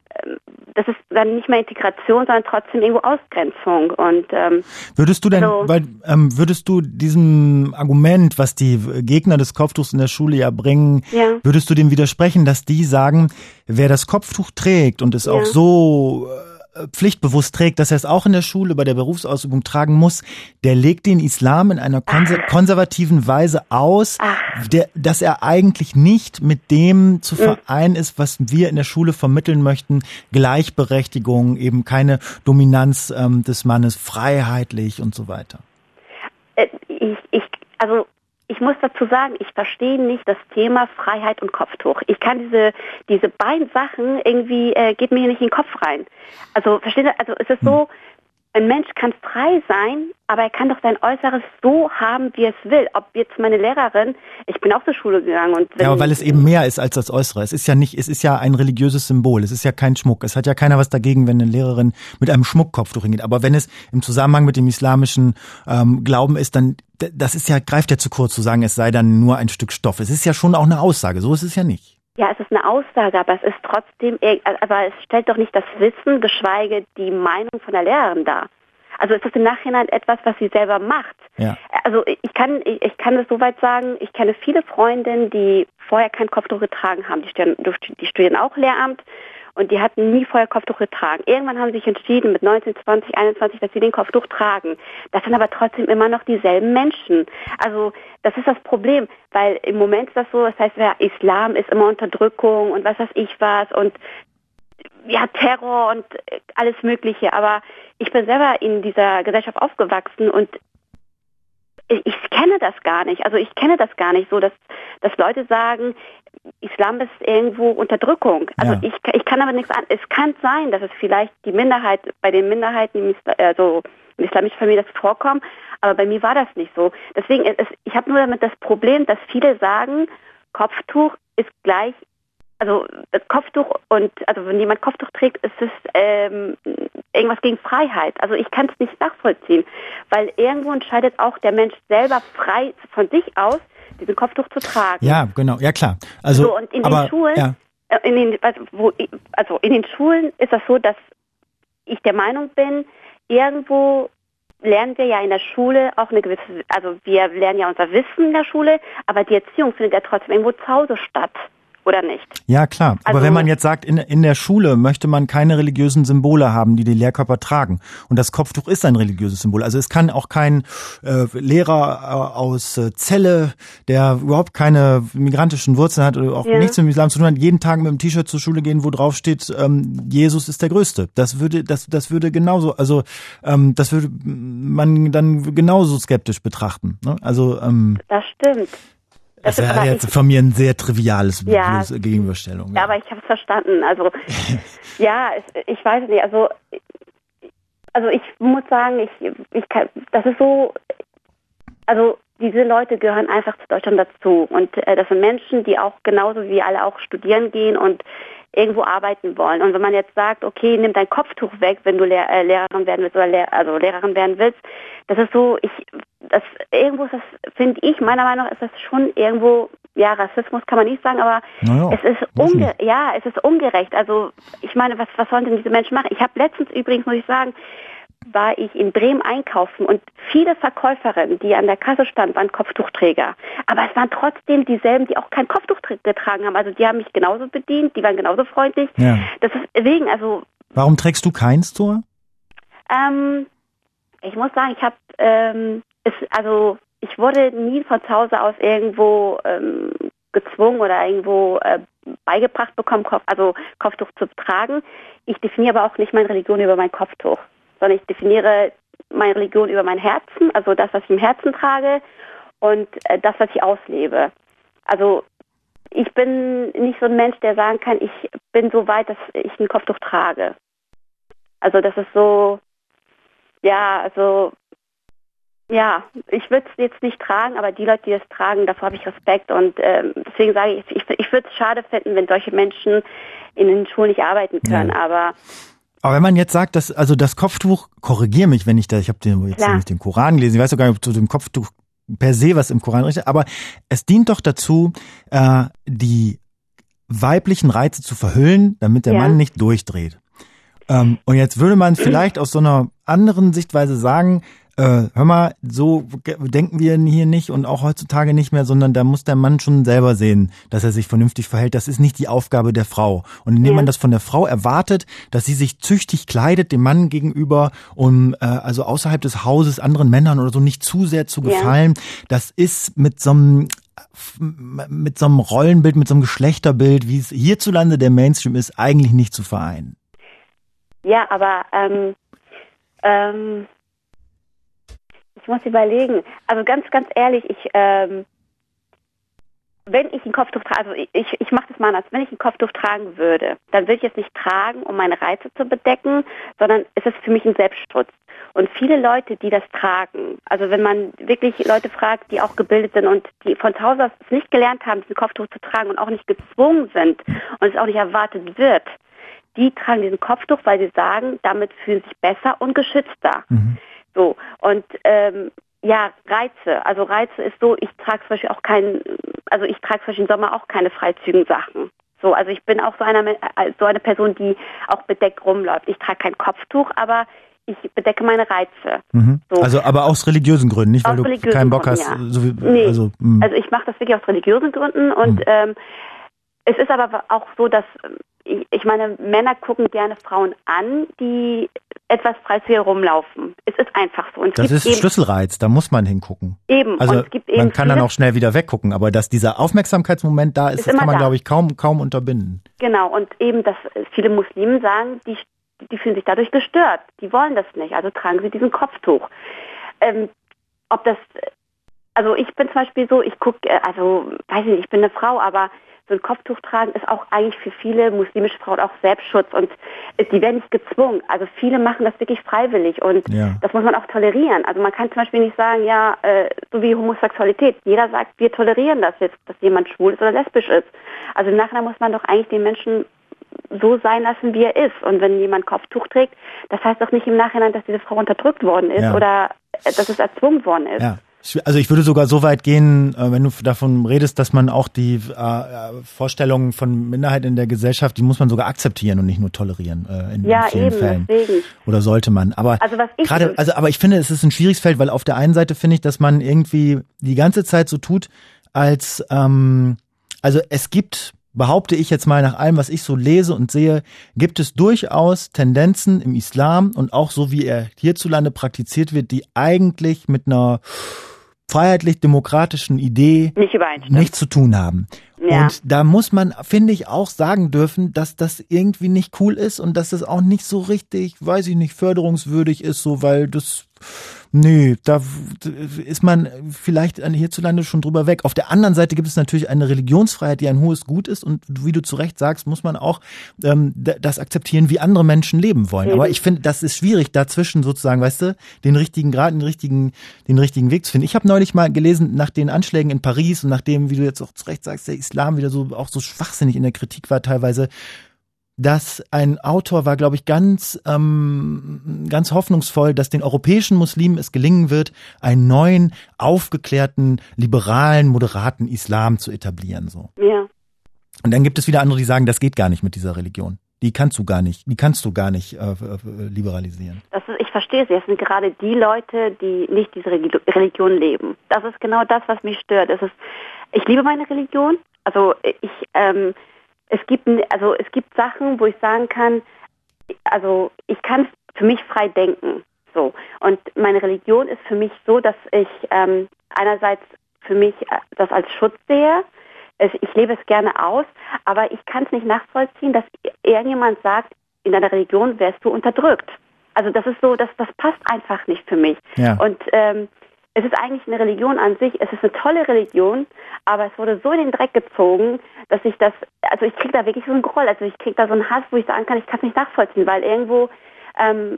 das ist dann nicht mehr Integration, sondern trotzdem irgendwo Ausgrenzung. Und ähm, würdest du denn, also, weil ähm, würdest du diesem Argument, was die Gegner des Kopftuchs in der Schule ja bringen, ja. würdest du dem widersprechen, dass die sagen, wer das Kopftuch trägt und es ja. auch so äh, pflichtbewusst trägt, dass er es auch in der Schule bei der Berufsausübung tragen muss, der legt den Islam in einer konser- konservativen Weise aus, der, dass er eigentlich nicht mit dem zu vereinen ist, was wir in der Schule vermitteln möchten, Gleichberechtigung, eben keine Dominanz ähm, des Mannes, freiheitlich und so weiter. Äh, ich, ich, also ich muss dazu sagen, ich verstehe nicht das Thema Freiheit und Kopftuch. Ich kann diese diese beiden Sachen irgendwie, äh, geht mir nicht in den Kopf rein. Also verstehen Sie, also es ist so, ein Mensch kann frei sein, aber er kann doch sein Äußeres so haben, wie er es will. Ob jetzt meine Lehrerin, ich bin auch zur Schule gegangen und wenn, ja, aber weil es eben mehr ist als das Äußere. Es ist ja nicht, es ist ja ein religiöses Symbol. Es ist ja kein Schmuck. Es hat ja keiner was dagegen, wenn eine Lehrerin mit einem Schmuckkopftuch hingeht. Aber wenn es im Zusammenhang mit dem islamischen ähm, Glauben ist, dann das ist ja greift ja zu kurz zu sagen, es sei dann nur ein Stück Stoff. Es ist ja schon auch eine Aussage. So ist es ja nicht. Ja, es ist eine Aussage, aber es ist trotzdem, aber es stellt doch nicht das Wissen, geschweige die Meinung von der Lehrerin dar. Also es ist im Nachhinein etwas, was sie selber macht. Ja. Also ich kann, ich kann es soweit sagen, ich kenne viele Freundinnen, die vorher kein Kopftuch getragen haben. Die studieren, die studieren auch Lehramt und die hatten nie vorher Kopftuch getragen. Irgendwann haben sie sich entschieden mit neunzehn, zwanzig, einundzwanzig, dass sie den Kopftuch tragen. Das sind aber trotzdem immer noch dieselben Menschen. Also das ist das Problem, weil im Moment ist das so, das heißt, der Islam ist immer Unterdrückung und was weiß ich was und ja, Terror und alles Mögliche. Aber ich bin selber in dieser Gesellschaft aufgewachsen und ich, ich kenne das gar nicht. Also ich kenne das gar nicht so, dass, dass Leute sagen, Islam ist irgendwo Unterdrückung. Also ja. ich, ich kann aber nichts an. Es kann sein, dass es vielleicht die Minderheit, bei den Minderheiten im Islam, also in islamischer Familie das vorkommt, aber bei mir war das nicht so. Deswegen, es, ich habe nur damit das Problem, dass viele sagen, Kopftuch ist gleich, also das Kopftuch und, also wenn jemand Kopftuch trägt, ist es ähm, irgendwas gegen Freiheit. Also ich kann es nicht nachvollziehen, weil irgendwo entscheidet auch der Mensch selber frei von sich aus, diesen Kopftuch zu tragen. Ja, genau, ja klar. Also, so, und in aber, den Schulen, ja. in den, also, wo, also in den Schulen ist das so, dass ich der Meinung bin, irgendwo lernen wir ja in der Schule auch eine gewisse, also wir lernen ja unser Wissen in der Schule, aber die Erziehung findet ja trotzdem irgendwo zu Hause statt. oder nicht? Ja, klar. Aber Also, wenn man jetzt sagt, in, in der Schule möchte man keine religiösen Symbole haben, die die Lehrkörper tragen. Und das Kopftuch ist ein religiöses Symbol. Also es kann auch kein äh, Lehrer äh, aus äh, Celle, der überhaupt keine migrantischen Wurzeln hat oder auch Ja. nichts mit dem Islam zu tun hat, jeden Tag mit dem T-Shirt zur Schule gehen, wo drauf steht, ähm, Jesus ist der Größte. Das würde, das, das würde genauso, also ähm, das würde man dann genauso skeptisch betrachten. Ne? Also ähm, das stimmt. das ist wäre aber jetzt ich- von mir ein sehr triviales Ja. Gegenüberstellung. Ja, aber ich habe es verstanden. Also ja, es, ich weiß nicht. Also also ich muss sagen, ich ich kann, das ist so. Also diese Leute gehören einfach zu Deutschland dazu und äh, das sind Menschen, die auch genauso wie alle auch studieren gehen und irgendwo arbeiten wollen. Und wenn man jetzt sagt, okay, nimm dein Kopftuch weg, wenn du Lehr- äh, Lehrerin werden willst oder Lehr- also Lehrerin werden willst, das ist so, ich, das irgendwo ist das, finde ich, meiner Meinung nach ist das schon irgendwo, ja, Rassismus kann man nicht sagen, aber Naja, es ist weiß unge nicht. ja, es ist ungerecht. Also ich meine, was was sollen denn diese Menschen machen? Ich habe letztens übrigens, muss ich sagen, war ich in Bremen einkaufen und viele Verkäuferinnen, die an der Kasse standen, waren Kopftuchträger. Aber es waren trotzdem dieselben, die auch kein Kopftuch tra- getragen haben. Also die haben mich genauso bedient, die waren genauso freundlich. Ja. Das ist wegen, also Warum trägst du keins, Thor? ähm, ich muss sagen, ich habe, ähm, es, also ich wurde nie von zu Hause aus irgendwo ähm, gezwungen oder irgendwo äh, beigebracht bekommen, Kopf, also Kopftuch zu tragen. Ich definiere aber auch nicht meine Religion über mein Kopftuch, sondern ich definiere meine Religion über mein Herzen, also das, was ich im Herzen trage und äh, das, was ich auslebe. Also ich bin nicht so ein Mensch, der sagen kann, ich bin so weit, dass ich ein Kopftuch trage. Also das ist so, ja, also ja, ich würde es jetzt nicht tragen, aber die Leute, die es tragen, davor habe ich Respekt und ähm, deswegen sage ich, ich, ich würde es schade finden, wenn solche Menschen in den Schulen nicht arbeiten können, Ja. aber Aber wenn man jetzt sagt, dass also das Kopftuch, korrigier mich, wenn ich da, ich habe den, jetzt Klar. nicht den Koran gelesen, ich weiß doch gar nicht, ob zu dem Kopftuch per se was im Koran richtet, aber es dient doch dazu, äh, die weiblichen Reize zu verhüllen, damit der Ja. Mann nicht durchdreht. Ähm, und jetzt würde man vielleicht aus so einer anderen Sichtweise sagen, äh, hör mal, so ge- denken wir hier nicht und auch heutzutage nicht mehr, sondern da muss der Mann schon selber sehen, dass er sich vernünftig verhält. Das ist nicht die Aufgabe der Frau. Und indem Ja. man das von der Frau erwartet, dass sie sich züchtig kleidet dem Mann gegenüber, um äh, also außerhalb des Hauses anderen Männern oder so nicht zu sehr zu Ja. gefallen, das ist mit so einem mit so einem Rollenbild, mit so einem Geschlechterbild, wie es hierzulande der Mainstream ist, eigentlich nicht zu vereinen. ja, aber ähm, ähm, ich muss überlegen. Also ganz, ganz ehrlich, ich, ähm, wenn ich ein Kopftuch trage, also ich, ich, ich mache das mal anders, wenn ich ein Kopftuch tragen würde, dann würde ich es nicht tragen, um meine Reize zu bedecken, sondern es ist für mich ein Selbstschutz. Und viele Leute, die das tragen, also wenn man wirklich Leute fragt, die auch gebildet sind und die von zu Hause aus es nicht gelernt haben, diesen Kopftuch zu tragen und auch nicht gezwungen sind und es auch nicht erwartet wird, die tragen diesen Kopftuch, weil sie sagen, damit fühlen sie sich besser und geschützter. Mhm. So, und ähm, ja, Reize. Also Reize ist so, ich trage zum Beispiel auch keinen, also ich trage zum Beispiel im Sommer auch keine freizügigen Sachen. So, also ich bin auch so eine, so eine Person, die auch bedeckt rumläuft. Ich trage kein Kopftuch, aber ich bedecke meine Reize. Mhm. So. Also aber aus religiösen Gründen, nicht weil Aus du religiösen keinen Bock Gründen, hast. ja. So wie, Nee, also, mh. also ich mache das wirklich aus religiösen Gründen und Mhm. ähm, es ist aber auch so, dass ich, ich meine, Männer gucken gerne Frauen an, die etwas freizügig rumlaufen. Es ist einfach so. Und es das gibt ist eben, Schlüsselreiz, da muss man hingucken. eben. Also und es gibt eben man kann dann viele- auch schnell wieder weggucken, aber dass dieser Aufmerksamkeitsmoment da ist, Ist das kann immer man, da. glaube ich, kaum kaum unterbinden. Genau, und eben, dass viele Muslime sagen, die, die fühlen sich dadurch gestört. Die wollen das nicht, also tragen sie diesen Kopftuch. Ähm, ob das, also ich bin zum Beispiel so, ich gucke, also weiß ich nicht, ich bin eine Frau, aber so ein Kopftuch tragen ist auch eigentlich für viele muslimische Frauen auch Selbstschutz und die werden nicht gezwungen. Also viele machen das wirklich freiwillig und Ja. das muss man auch tolerieren. Also man kann zum Beispiel nicht sagen, ja, äh, so wie Homosexualität. Jeder sagt, wir tolerieren das jetzt, dass jemand schwul ist oder lesbisch ist. Also im Nachhinein muss man doch eigentlich den Menschen so sein lassen, wie er ist. Und wenn jemand Kopftuch trägt, das heißt doch nicht im Nachhinein, dass diese Frau unterdrückt worden ist Ja. oder äh, dass es erzwungen worden ist. Ja. Also ich würde sogar so weit gehen, äh, wenn du davon redest, dass man auch die äh, Vorstellungen von Minderheiten in der Gesellschaft, die muss man sogar akzeptieren und nicht nur tolerieren äh, in, Ja, in vielen eben, Fällen. deswegen. Oder sollte man. Aber Also was ich- gerade, also aber ich finde, es ist ein schwieriges Feld, weil auf der einen Seite finde ich, dass man irgendwie die ganze Zeit so tut, als ähm, also es gibt behaupte ich jetzt mal nach allem, was ich so lese und sehe, gibt es durchaus Tendenzen im Islam und auch so, wie er hierzulande praktiziert wird, die eigentlich mit einer freiheitlich-demokratischen Idee nicht übereinstimmen, nichts zu tun haben. Ja. Und da muss man, finde ich, auch sagen dürfen, dass das irgendwie nicht cool ist und dass das auch nicht so richtig, weiß ich nicht, förderungswürdig ist, so, weil das, nee, da ist man vielleicht hierzulande schon drüber weg. Auf der anderen Seite gibt es natürlich eine Religionsfreiheit, die ein hohes Gut ist und wie du zu Recht sagst, muss man auch ähm, das akzeptieren, wie andere Menschen leben wollen. Mhm. Aber ich finde, das ist schwierig, dazwischen sozusagen, weißt du, den richtigen Grad, den richtigen, den richtigen Weg zu finden. Ich habe neulich mal gelesen, nach den Anschlägen in Paris und nachdem, wie du jetzt auch zu Recht sagst, der Islam wieder so auch so schwachsinnig in der Kritik war teilweise, dass ein Autor war, glaube ich, ganz ähm, ganz hoffnungsvoll, dass den europäischen Muslimen es gelingen wird, einen neuen, aufgeklärten, liberalen, moderaten Islam zu etablieren. So. Ja. Und dann gibt es wieder andere, die sagen, das geht gar nicht mit dieser Religion. Die kannst du gar nicht, die kannst du gar nicht äh, äh, liberalisieren. Das ist, ich verstehe Sie, es sind gerade die Leute, die nicht diese Religion leben. Das ist genau das, was mich stört. Es ist, ich liebe meine Religion, also ich ähm, Es gibt, also es gibt Sachen, wo ich sagen kann, also ich kann für mich frei denken, so. Und meine Religion ist für mich so, dass ich ähm, einerseits für mich das als Schutz sehe. Es, ich lebe es gerne aus, aber ich kann es nicht nachvollziehen, dass irgendjemand sagt, in deiner Religion wärst du unterdrückt. Also das ist so, das, das passt einfach nicht für mich. Ja. Und ähm, es ist eigentlich eine Religion an sich, es ist eine tolle Religion, aber es wurde so in den Dreck gezogen, dass ich das, also ich kriege da wirklich so einen Groll, also ich kriege da so einen Hass, wo ich sagen kann, ich kann es nicht nachvollziehen, weil irgendwo, ähm,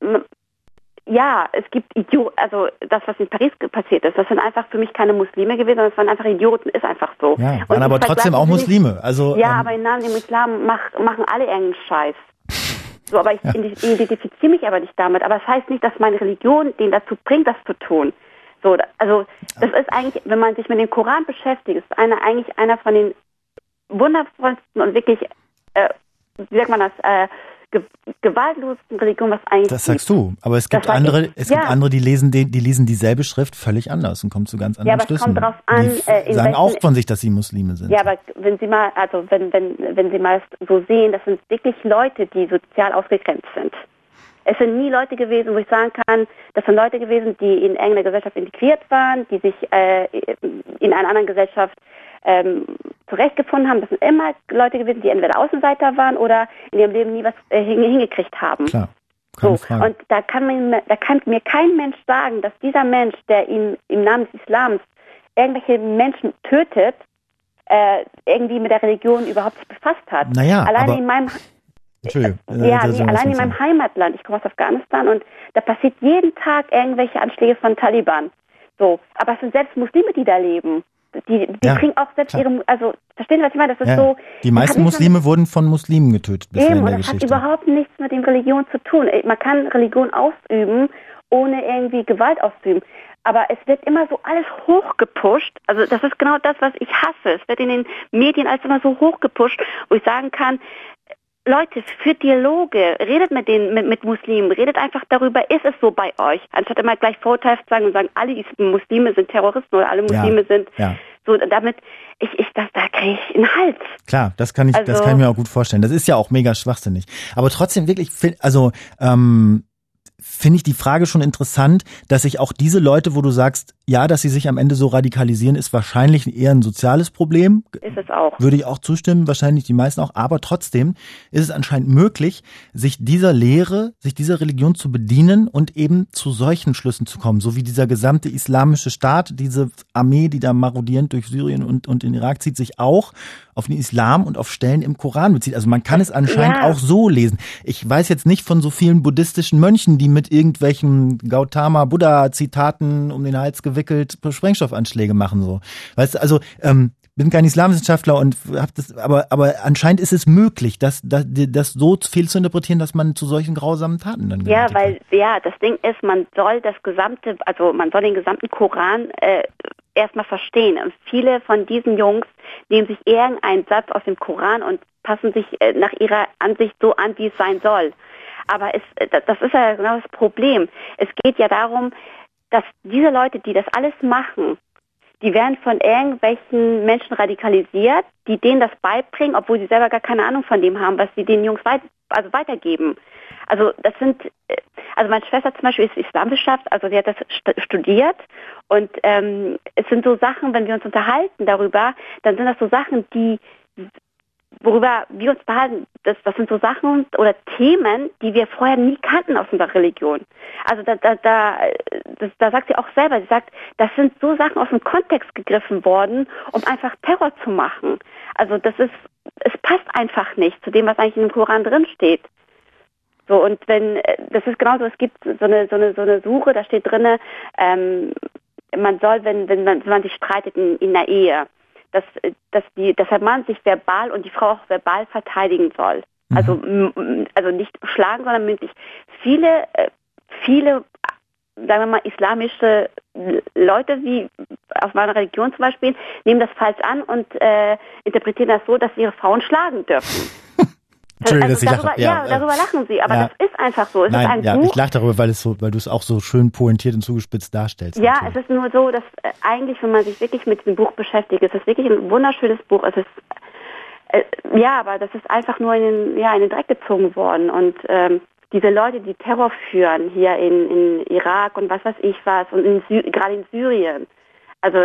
ja, es gibt Idioten, also das, was in Paris passiert ist, das sind einfach für mich keine Muslime gewesen, sondern es waren einfach Idioten, ist einfach so. Ja, waren aber trotzdem auch Muslime. Also, ja, ähm, aber im Namen des Islam mach, machen alle irgendeinen Scheiß. So, aber ich ja. identifiziere mich aber nicht damit, aber es das heißt nicht, dass meine Religion den dazu bringt, das zu tun. So, also das ist eigentlich, wenn man sich mit dem Koran beschäftigt, ist einer eigentlich einer von den wundervollsten und wirklich, äh, wie sagt man das, äh, ge- gewaltlosesten Religionen, was eigentlich Das sagst gibt. du, aber es gibt andere, ich, es ja. gibt andere, die lesen die, die lesen dieselbe Schrift völlig anders und kommen zu ganz anderen Schlüssen. Ja, aber es kommt drauf an, die äh, in sagen welchen, auch von sich, dass sie Muslime sind. Ja, aber wenn Sie mal, also wenn wenn wenn Sie mal so sehen, das sind wirklich Leute, die sozial ausgegrenzt sind. Es sind nie Leute gewesen, wo ich sagen kann, das sind Leute gewesen, die in irgendeiner Gesellschaft integriert waren, die sich äh, in einer anderen Gesellschaft ähm, zurechtgefunden haben. Das sind immer Leute gewesen, die entweder Außenseiter waren oder in ihrem Leben nie was äh, hingekriegt haben. Klar, keine so. Frage. Und da kann, man, da kann mir kein Mensch sagen, dass dieser Mensch, der ihn im Namen des Islams irgendwelche Menschen tötet, äh, irgendwie mit der Religion überhaupt sich befasst hat. Naja, Alleine aber in meinem Entschuldigung. Ja, nee, allein in meinem Heimatland. Ich komme aus Afghanistan und da passiert jeden Tag irgendwelche Anschläge von Taliban. So, aber es sind selbst Muslime, die da leben. Die, die ja, kriegen auch selbst klar. ihre, also verstehen Sie, was ich meine? Das ist ja. so. Die meisten Muslime mal, wurden von Muslimen getötet bisher eben, in der und das Geschichte. hat überhaupt nichts mit dem Religion zu tun. Man kann Religion ausüben, ohne irgendwie Gewalt auszuüben. Aber es wird immer so alles hochgepusht. Also das ist genau das, was ich hasse. Es wird in den Medien alles immer so hochgepusht, wo ich sagen kann, Leute, führt Dialoge, redet mit den mit, mit Muslimen, redet einfach darüber, ist es so bei euch, anstatt immer gleich Vorurteile zu sagen und sagen, alle Muslime sind Terroristen oder alle Muslime ja, sind ja. so, damit ich ich das da kriege ich einen Hals. Klar, das kann ich also, das kann ich mir auch gut vorstellen. Das ist ja auch mega schwachsinnig. Aber trotzdem wirklich, also ähm, finde ich die Frage schon interessant, dass sich auch diese Leute, wo du sagst, ja, dass sie sich am Ende so radikalisieren, ist wahrscheinlich eher ein soziales Problem. Ist es auch. Würde ich auch zustimmen, wahrscheinlich die meisten auch. Aber trotzdem ist es anscheinend möglich, sich dieser Lehre, sich dieser Religion zu bedienen und eben zu solchen Schlüssen zu kommen. So wie dieser gesamte islamische Staat, diese Armee, die da marodierend durch Syrien und, und den Irak zieht, sich auch auf den Islam und auf Stellen im Koran bezieht. Also man kann es anscheinend ja. auch so lesen. Ich weiß jetzt nicht von so vielen buddhistischen Mönchen, die mit irgendwelchen Gautama-Buddha-Zitaten um den Hals gewickelt Sprengstoffanschläge machen. So, weißt du, also ähm, bin kein Islamwissenschaftler und hab das, aber aber anscheinend ist es möglich, das das, das so viel zu interpretieren, dass man zu solchen grausamen Taten dann ja, weil kann. ja das Ding ist, man soll das gesamte, also man soll den gesamten Koran äh, erstmal verstehen. Und viele von diesen Jungs nehmen sich irgendeinen Satz aus dem Koran und passen sich äh, nach ihrer Ansicht so an, wie es sein soll. Aber es, das ist ja genau das Problem. Es geht ja darum, dass diese Leute, die das alles machen, die werden von irgendwelchen Menschen radikalisiert, die denen das beibringen, obwohl sie selber gar keine Ahnung von dem haben, was sie den Jungs weit, also weitergeben. Also das sind, also meine Schwester zum Beispiel ist Islamwissenschaft, also sie hat das st- studiert und ähm, es sind so Sachen, wenn wir uns unterhalten darüber, dann sind das so Sachen, die, worüber wir uns unterhalten, das, das sind so Sachen oder Themen, die wir vorher nie kannten aus unserer Religion. Also da, da, da, das, da sagt sie auch selber, sie sagt, das sind so Sachen aus dem Kontext gegriffen worden, um einfach Terror zu machen. Also das ist, es passt einfach nicht zu dem, was eigentlich in dem Koran drin steht. So, und wenn, das ist genauso, es gibt so eine, so eine, so eine Suche, da steht drinne, ähm, man soll, wenn, wenn man, wenn man sich streitet in, in der Ehe, dass, dass die, dass der Mann sich verbal und die Frau auch verbal verteidigen soll. Mhm. Also, m- also nicht schlagen, sondern mündlich. Viele, äh, viele, sagen wir mal, islamische Leute, wie aus meiner Religion zum Beispiel, nehmen das falsch an und äh, interpretieren das so, dass sie ihre Frauen schlagen dürfen. Entschuldigung, also dass ich darüber, lache. Ja, ja, darüber lachen sie, aber ja. Das ist einfach so. Es Nein, ist ein ja, Buch. ich lache darüber, weil, es so, weil du es auch so schön pointiert und zugespitzt darstellst. Ja, natürlich. Es ist nur so, dass äh, eigentlich, wenn man sich wirklich mit dem Buch beschäftigt, es ist wirklich ein wunderschönes Buch. Es ist äh, ja, aber das ist einfach nur in den, ja, in den Dreck gezogen worden. Und ähm, diese Leute, die Terror führen hier in, in Irak und was weiß ich was und in Sy- gerade in Syrien, also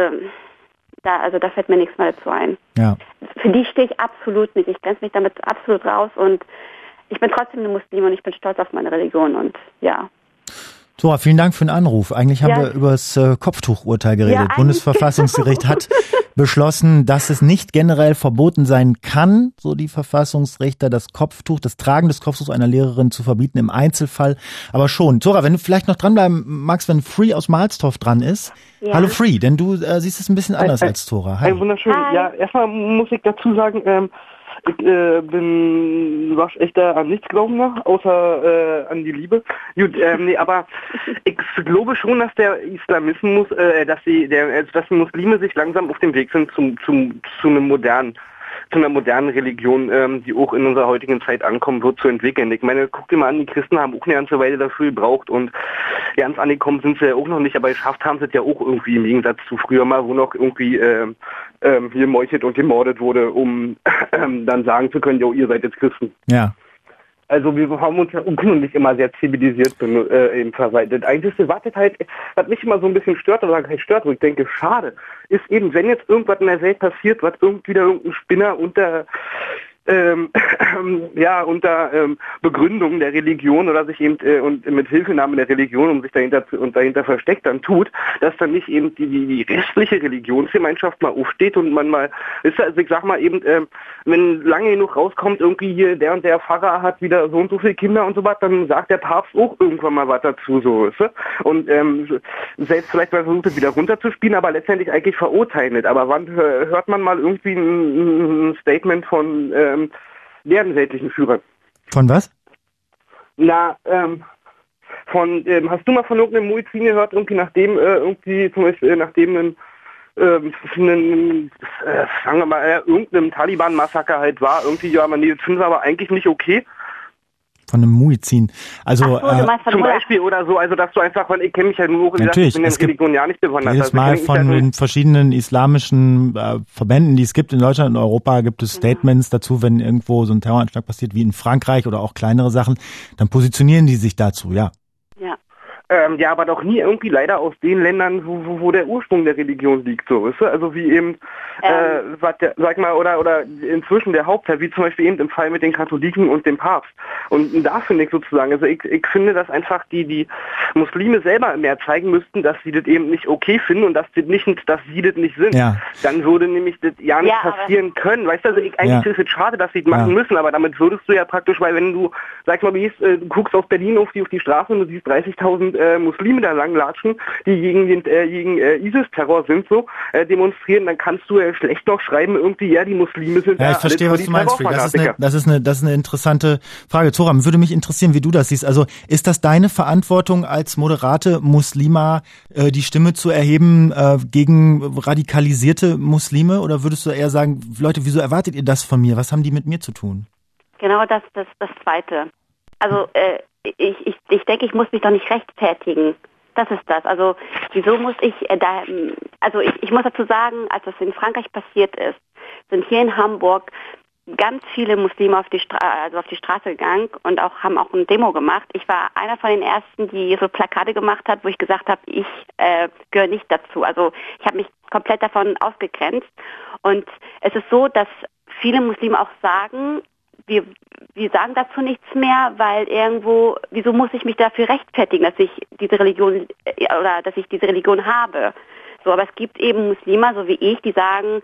da, also da fällt mir nichts mehr dazu ein. Ja. Für die stehe ich absolut nicht. Ich grenze mich damit absolut raus und ich bin trotzdem eine Muslim und ich bin stolz auf meine Religion und ja. Zora, vielen Dank für den Anruf. Eigentlich haben ja. wir über das äh, Kopftuchurteil geredet. Ja, Bundesverfassungsgericht hat beschlossen, dass es nicht generell verboten sein kann, so die Verfassungsrichter, das Kopftuch, das Tragen des Kopftuchs einer Lehrerin zu verbieten im Einzelfall. Aber schon. Zora, wenn du vielleicht noch dranbleiben magst, wenn Free aus Malstorf dran ist. Ja. Hallo Free, denn du äh, siehst es ein bisschen anders ein, als Zora. Hi. Ein wunderschön. Hi. Ja, erstmal muss ich dazu sagen, ähm, ich äh, bin waschechter an nichts glaubender, außer äh, an die Liebe. Gut, ähm, nee, aber ich glaube schon, dass der Islamismus, äh, dass die, der, dass die Muslime sich langsam auf dem Weg sind zum, zum, zu einem modernen, zu einer modernen Religion, ähm, die auch in unserer heutigen Zeit ankommen wird, zu entwickeln. Ich meine, guck dir mal an, die Christen haben auch eine ganze Weile dafür gebraucht und ganz angekommen sind sie ja auch noch nicht, aber geschafft haben sie es ja auch irgendwie im Gegensatz zu früher mal, wo noch irgendwie ähm, ähm, hier meuchelt und gemordet wurde, um ähm, dann sagen zu können, jo, ihr seid jetzt Christen. Ja. Also wir haben uns ja unkundig immer sehr zivilisiert äh, eben verwaltet. Eigentlich was das halt, was mich immer so ein bisschen stört, oder kein stört, wo ich denke, schade, ist eben, wenn jetzt irgendwas in der Welt passiert, was irgendwie wieder irgendein Spinner unter ähm, ja, unter ähm, Begründung der Religion oder sich eben äh, und mit Hilfenahme der Religion um sich dahinter und dahinter versteckt dann tut, dass dann nicht eben die, die, die restliche Religionsgemeinschaft mal aufsteht und man mal, ist also ich sag mal eben, äh, wenn lange genug rauskommt, irgendwie hier der und der Pfarrer hat wieder so und so viele Kinder und so was, dann sagt der Papst auch irgendwann mal was dazu, so ist es. Und ähm, selbst vielleicht mal versucht es wieder runterzuspielen, aber letztendlich eigentlich verurteilt. Aber wann hört man mal irgendwie ein, ein Statement von ähm, deren weltlichen Führern? Von was? Na, ähm, von, ähm, hast du mal von irgendeinem Muezzin gehört, irgendwie nachdem, äh, irgendwie, zum Beispiel, äh, nachdem ein, ähm, ein, äh, sagen wir mal, äh, irgendeinem Taliban-Massaker halt war, irgendwie, ja, man, nee, das finden wir aber eigentlich nicht okay. Von einem Muezzin. Also, Ach so, äh, zum Beispiel oder so, also dass du einfach, weil ich kenne mich ja nur, gesagt, ich bin in der Religion ja nicht bewandert. Jedes Mal also, von den verschiedenen islamischen äh, Verbänden, die es gibt in Deutschland und Europa, gibt es Statements dazu, wenn irgendwo so ein Terroranschlag passiert, wie in Frankreich oder auch kleinere Sachen, dann positionieren die sich dazu, ja. Ja. Ähm, ja, aber doch nie irgendwie leider aus den Ländern, wo, wo, wo der Ursprung der Religion liegt, so, weißt du? Also wie eben, ähm. äh, was der, sag mal, oder oder inzwischen der Hauptteil, wie zum Beispiel eben im Fall mit den Katholiken und dem Papst. Und da finde ich sozusagen, also ich, ich finde, dass einfach die die Muslime selber mehr zeigen müssten, dass sie das eben nicht okay finden und dass das nicht, dass sie das nicht sind. Ja. Dann würde nämlich das ja nicht ja, passieren können. Weißt du, also ich, eigentlich ja. ist es schade, dass sie das machen ja. müssen, aber damit würdest du ja praktisch, weil wenn du, sag mal, wie du guckst aus Berlin auf die auf die Straße und du siehst dreißigtausend äh, Muslime da langlatschen, die gegen den äh, gegen äh, ISIS-Terror sind, so äh, demonstrieren, dann kannst du äh, schlecht noch schreiben, irgendwie, ja, die Muslime sind ja, ja ich verstehe, was du meinst. Das ist, eine, das ist eine, das ist eine interessante Frage. Zora, würde mich interessieren, wie du das siehst. Also ist das deine Verantwortung als moderate Muslima, äh, die Stimme zu erheben äh, gegen radikalisierte Muslime? Oder würdest du eher sagen, Leute, wieso erwartet ihr das von mir? Was haben die mit mir zu tun? Genau das, das, das Zweite. Also äh, ich, ich, ich denke, ich muss mich doch nicht rechtfertigen das ist das. Also wieso muss ich äh, da, also ich, ich muss dazu sagen, als das in Frankreich passiert ist, sind hier in Hamburg ganz viele Muslime auf die, Stra- also auf die Straße gegangen und auch haben auch eine Demo gemacht. Ich war einer von den ersten, die so Plakate gemacht hat, wo ich gesagt habe, ich äh, gehöre nicht dazu. Also ich habe mich komplett davon ausgegrenzt. Und es ist so, dass viele Muslime auch sagen, wir, wir sagen dazu nichts mehr, weil irgendwo, wieso muss ich mich dafür rechtfertigen, dass ich diese Religion äh, oder dass ich diese Religion habe? So, aber es gibt eben Muslime, so wie ich, die sagen,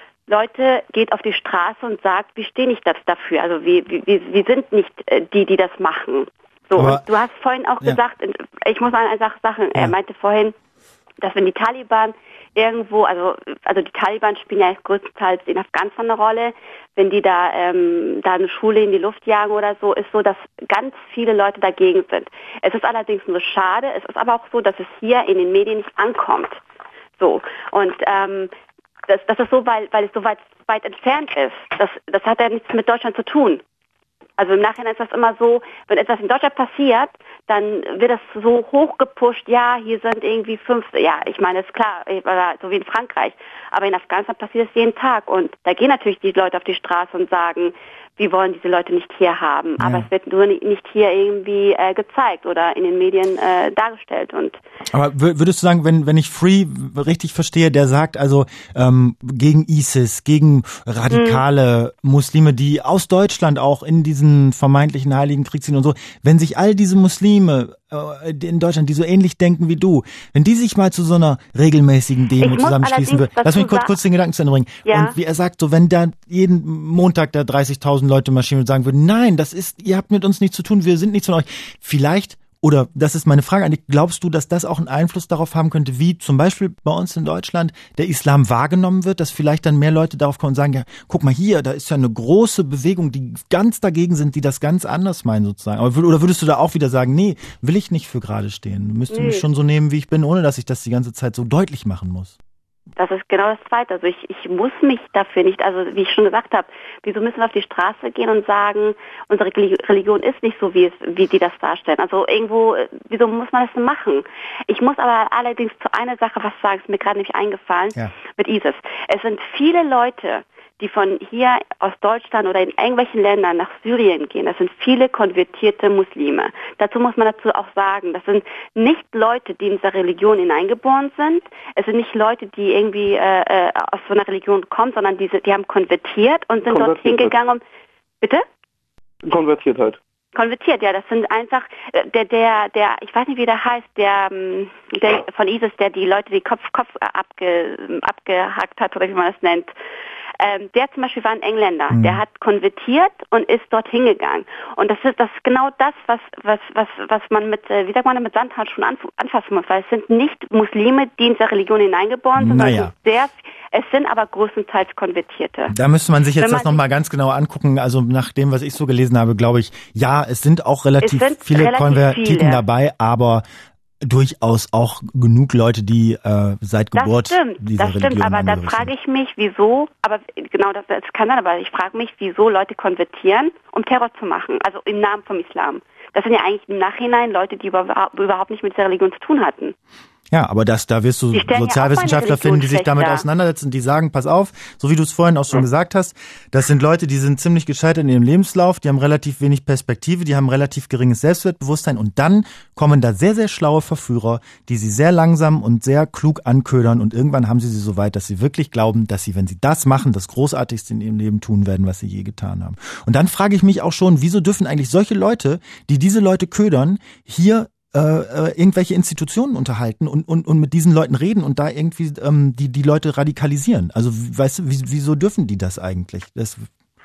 Leute, geht auf die Straße und sagt, wir stehen nicht dafür. Also wir, wir, wir sind nicht die, die das machen. So, aber, und du hast vorhin auch ja. gesagt, ich muss mal eine Sache sagen, ja. er meinte vorhin, dass wenn die Taliban irgendwo, also also die Taliban spielen ja größtenteils in Afghanistan eine Rolle, wenn die da ähm, da eine Schule in die Luft jagen oder so, ist so, dass ganz viele Leute dagegen sind. Es ist allerdings nur schade, es ist aber auch so, dass es hier in den Medien nicht ankommt. So, und ähm, Das, das ist so, weil, weil es so weit, weit entfernt ist. Das, das hat ja nichts mit Deutschland zu tun. Also im Nachhinein ist das immer so, wenn etwas in Deutschland passiert, dann wird das so hochgepusht, ja, hier sind irgendwie fünf, ja, ich meine, ist klar, so wie in Frankreich. Aber in Afghanistan passiert es jeden Tag. Und da gehen natürlich die Leute auf die Straße und sagen, wir wollen diese Leute nicht hier haben. Aber ja. es wird nur nicht hier irgendwie äh, gezeigt oder in den Medien äh, dargestellt. Und aber würdest du sagen, wenn wenn ich Free richtig verstehe, der sagt also ähm, gegen ISIS, gegen radikale hm. Muslime, die aus Deutschland auch in diesen vermeintlichen Heiligen Krieg ziehen und so, wenn sich all diese Muslime äh, in Deutschland, die so ähnlich denken wie du, wenn die sich mal zu so einer regelmäßigen Demo zusammenschließen würden, lass mich kurz, kurz den Gedanken zu Ende bringen. Ja. Und wie er sagt, so wenn da jeden Montag da dreißigtausend Leute marschieren und sagen würden, nein, das ist, ihr habt mit uns nichts zu tun, wir sind nichts von euch. Vielleicht, oder das ist meine Frage an dich, glaubst du, dass das auch einen Einfluss darauf haben könnte, wie zum Beispiel bei uns in Deutschland der Islam wahrgenommen wird, dass vielleicht dann mehr Leute darauf kommen und sagen, ja, guck mal hier, da ist ja eine große Bewegung, die ganz dagegen sind, die das ganz anders meinen sozusagen. Oder würdest du da auch wieder sagen, nee, will ich nicht für gerade stehen, müsste nee. mich schon so nehmen, wie ich bin, ohne dass ich das die ganze Zeit so deutlich machen muss? Das ist genau das Zweite. Also ich, ich muss mich dafür nicht, also wie ich schon gesagt habe, wieso müssen wir auf die Straße gehen und sagen, unsere Religion ist nicht so, wie es, wie die das darstellen. Also irgendwo, wieso muss man das denn machen? Ich muss aber allerdings zu einer Sache was sagen, ist mir gerade nicht eingefallen, ja. mit ISIS. Es sind viele Leute, die von hier aus Deutschland oder in irgendwelchen Ländern nach Syrien gehen. Das sind viele konvertierte Muslime. Dazu muss man dazu auch sagen, das sind nicht Leute, die in dieser Religion hineingeboren sind. Es sind nicht Leute, die irgendwie äh, aus so einer Religion kommen, sondern diese, die haben konvertiert und sind dorthin gegangen. Um, bitte? Konvertiert halt. Konvertiert, ja, das sind einfach, der, der, der, ich weiß nicht, wie der heißt, der, der von ISIS, der die Leute die Kopf, Kopf abge, abgehackt hat, oder wie man das nennt. Ähm, der zum Beispiel war ein Engländer, mhm. der hat konvertiert und ist dorthin gegangen. Und das ist das ist genau das, was was was was man mit, wie sagt man, mit Sandhandschuhen anf- anfassen muss, weil es sind nicht Muslime, die in diese Religion hineingeboren sind, naja. sondern sehr, es sind aber größtenteils Konvertierte. Da müsste man sich jetzt das nochmal ganz genau angucken. Also nach dem, was ich so gelesen habe, glaube ich, ja, es sind auch relativ sind viele relativ Konvertiten viele. dabei, aber durchaus auch genug Leute, die äh, seit Geburt das stimmt, dieser das Religion stimmt, aber da frage ich mich, wieso, aber genau, das, das kann sein, aber ich frage mich, wieso Leute konvertieren, um Terror zu machen, also im Namen vom Islam. Das sind ja eigentlich im Nachhinein Leute, die überhaupt nicht mit dieser Religion zu tun hatten. Ja, aber das, da wirst du Sozialwissenschaftler finden, die sich damit da. auseinandersetzen, die sagen, pass auf, so wie du es vorhin auch schon ja. gesagt hast, das sind Leute, die sind ziemlich gescheitert in ihrem Lebenslauf, die haben relativ wenig Perspektive, die haben relativ geringes Selbstwertbewusstsein und dann kommen da sehr, sehr schlaue Verführer, die sie sehr langsam und sehr klug anködern und irgendwann haben sie sie so weit, dass sie wirklich glauben, dass sie, wenn sie das machen, das Großartigste in ihrem Leben tun werden, was sie je getan haben. Und dann frage ich mich auch schon, wieso dürfen eigentlich solche Leute, die diese Leute ködern, hier Äh, irgendwelche Institutionen unterhalten und, und, und mit diesen Leuten reden und da irgendwie ähm, die, die Leute radikalisieren. Also weißt du, wieso dürfen die das eigentlich? Das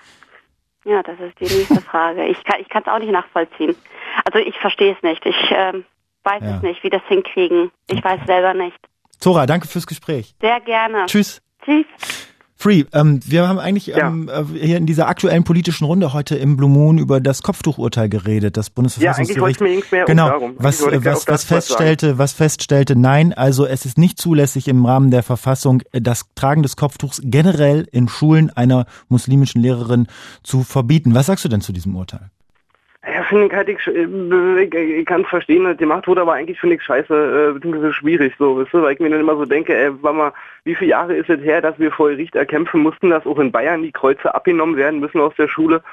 ja, das ist die nächste Frage. Ich kann ich kann es auch nicht nachvollziehen. Also ich verstehe es nicht. Ich ähm, weiß ja. es nicht, wie das hinkriegen. Ich okay. weiß selber nicht. Zora, danke fürs Gespräch. Sehr gerne. Tschüss. Tschüss. Free, ähm, wir haben eigentlich ja. ähm, hier in dieser aktuellen politischen Runde heute im Blue Moon über das Kopftuchurteil geredet, das Bundesverfassungsgericht. Ja, eigentlich wollte ich mir mehr genau, darum. was was was feststellte, was feststellte, nein, also es ist nicht zulässig im Rahmen der Verfassung das Tragen des Kopftuchs generell in Schulen einer muslimischen Lehrerin zu verbieten. Was sagst du denn zu diesem Urteil? Ja, finde ich halt, ich, ich, ich kann es verstehen, dass gemacht wurde, aber eigentlich finde ich scheiße, äh, beziehungsweise schwierig, so, weißt du, weil ich mir dann immer so denke, ey, warte mal, wie viele Jahre ist es her, dass wir vor Gericht erkämpfen mussten, dass auch in Bayern die Kreuze abgenommen werden müssen aus der Schule?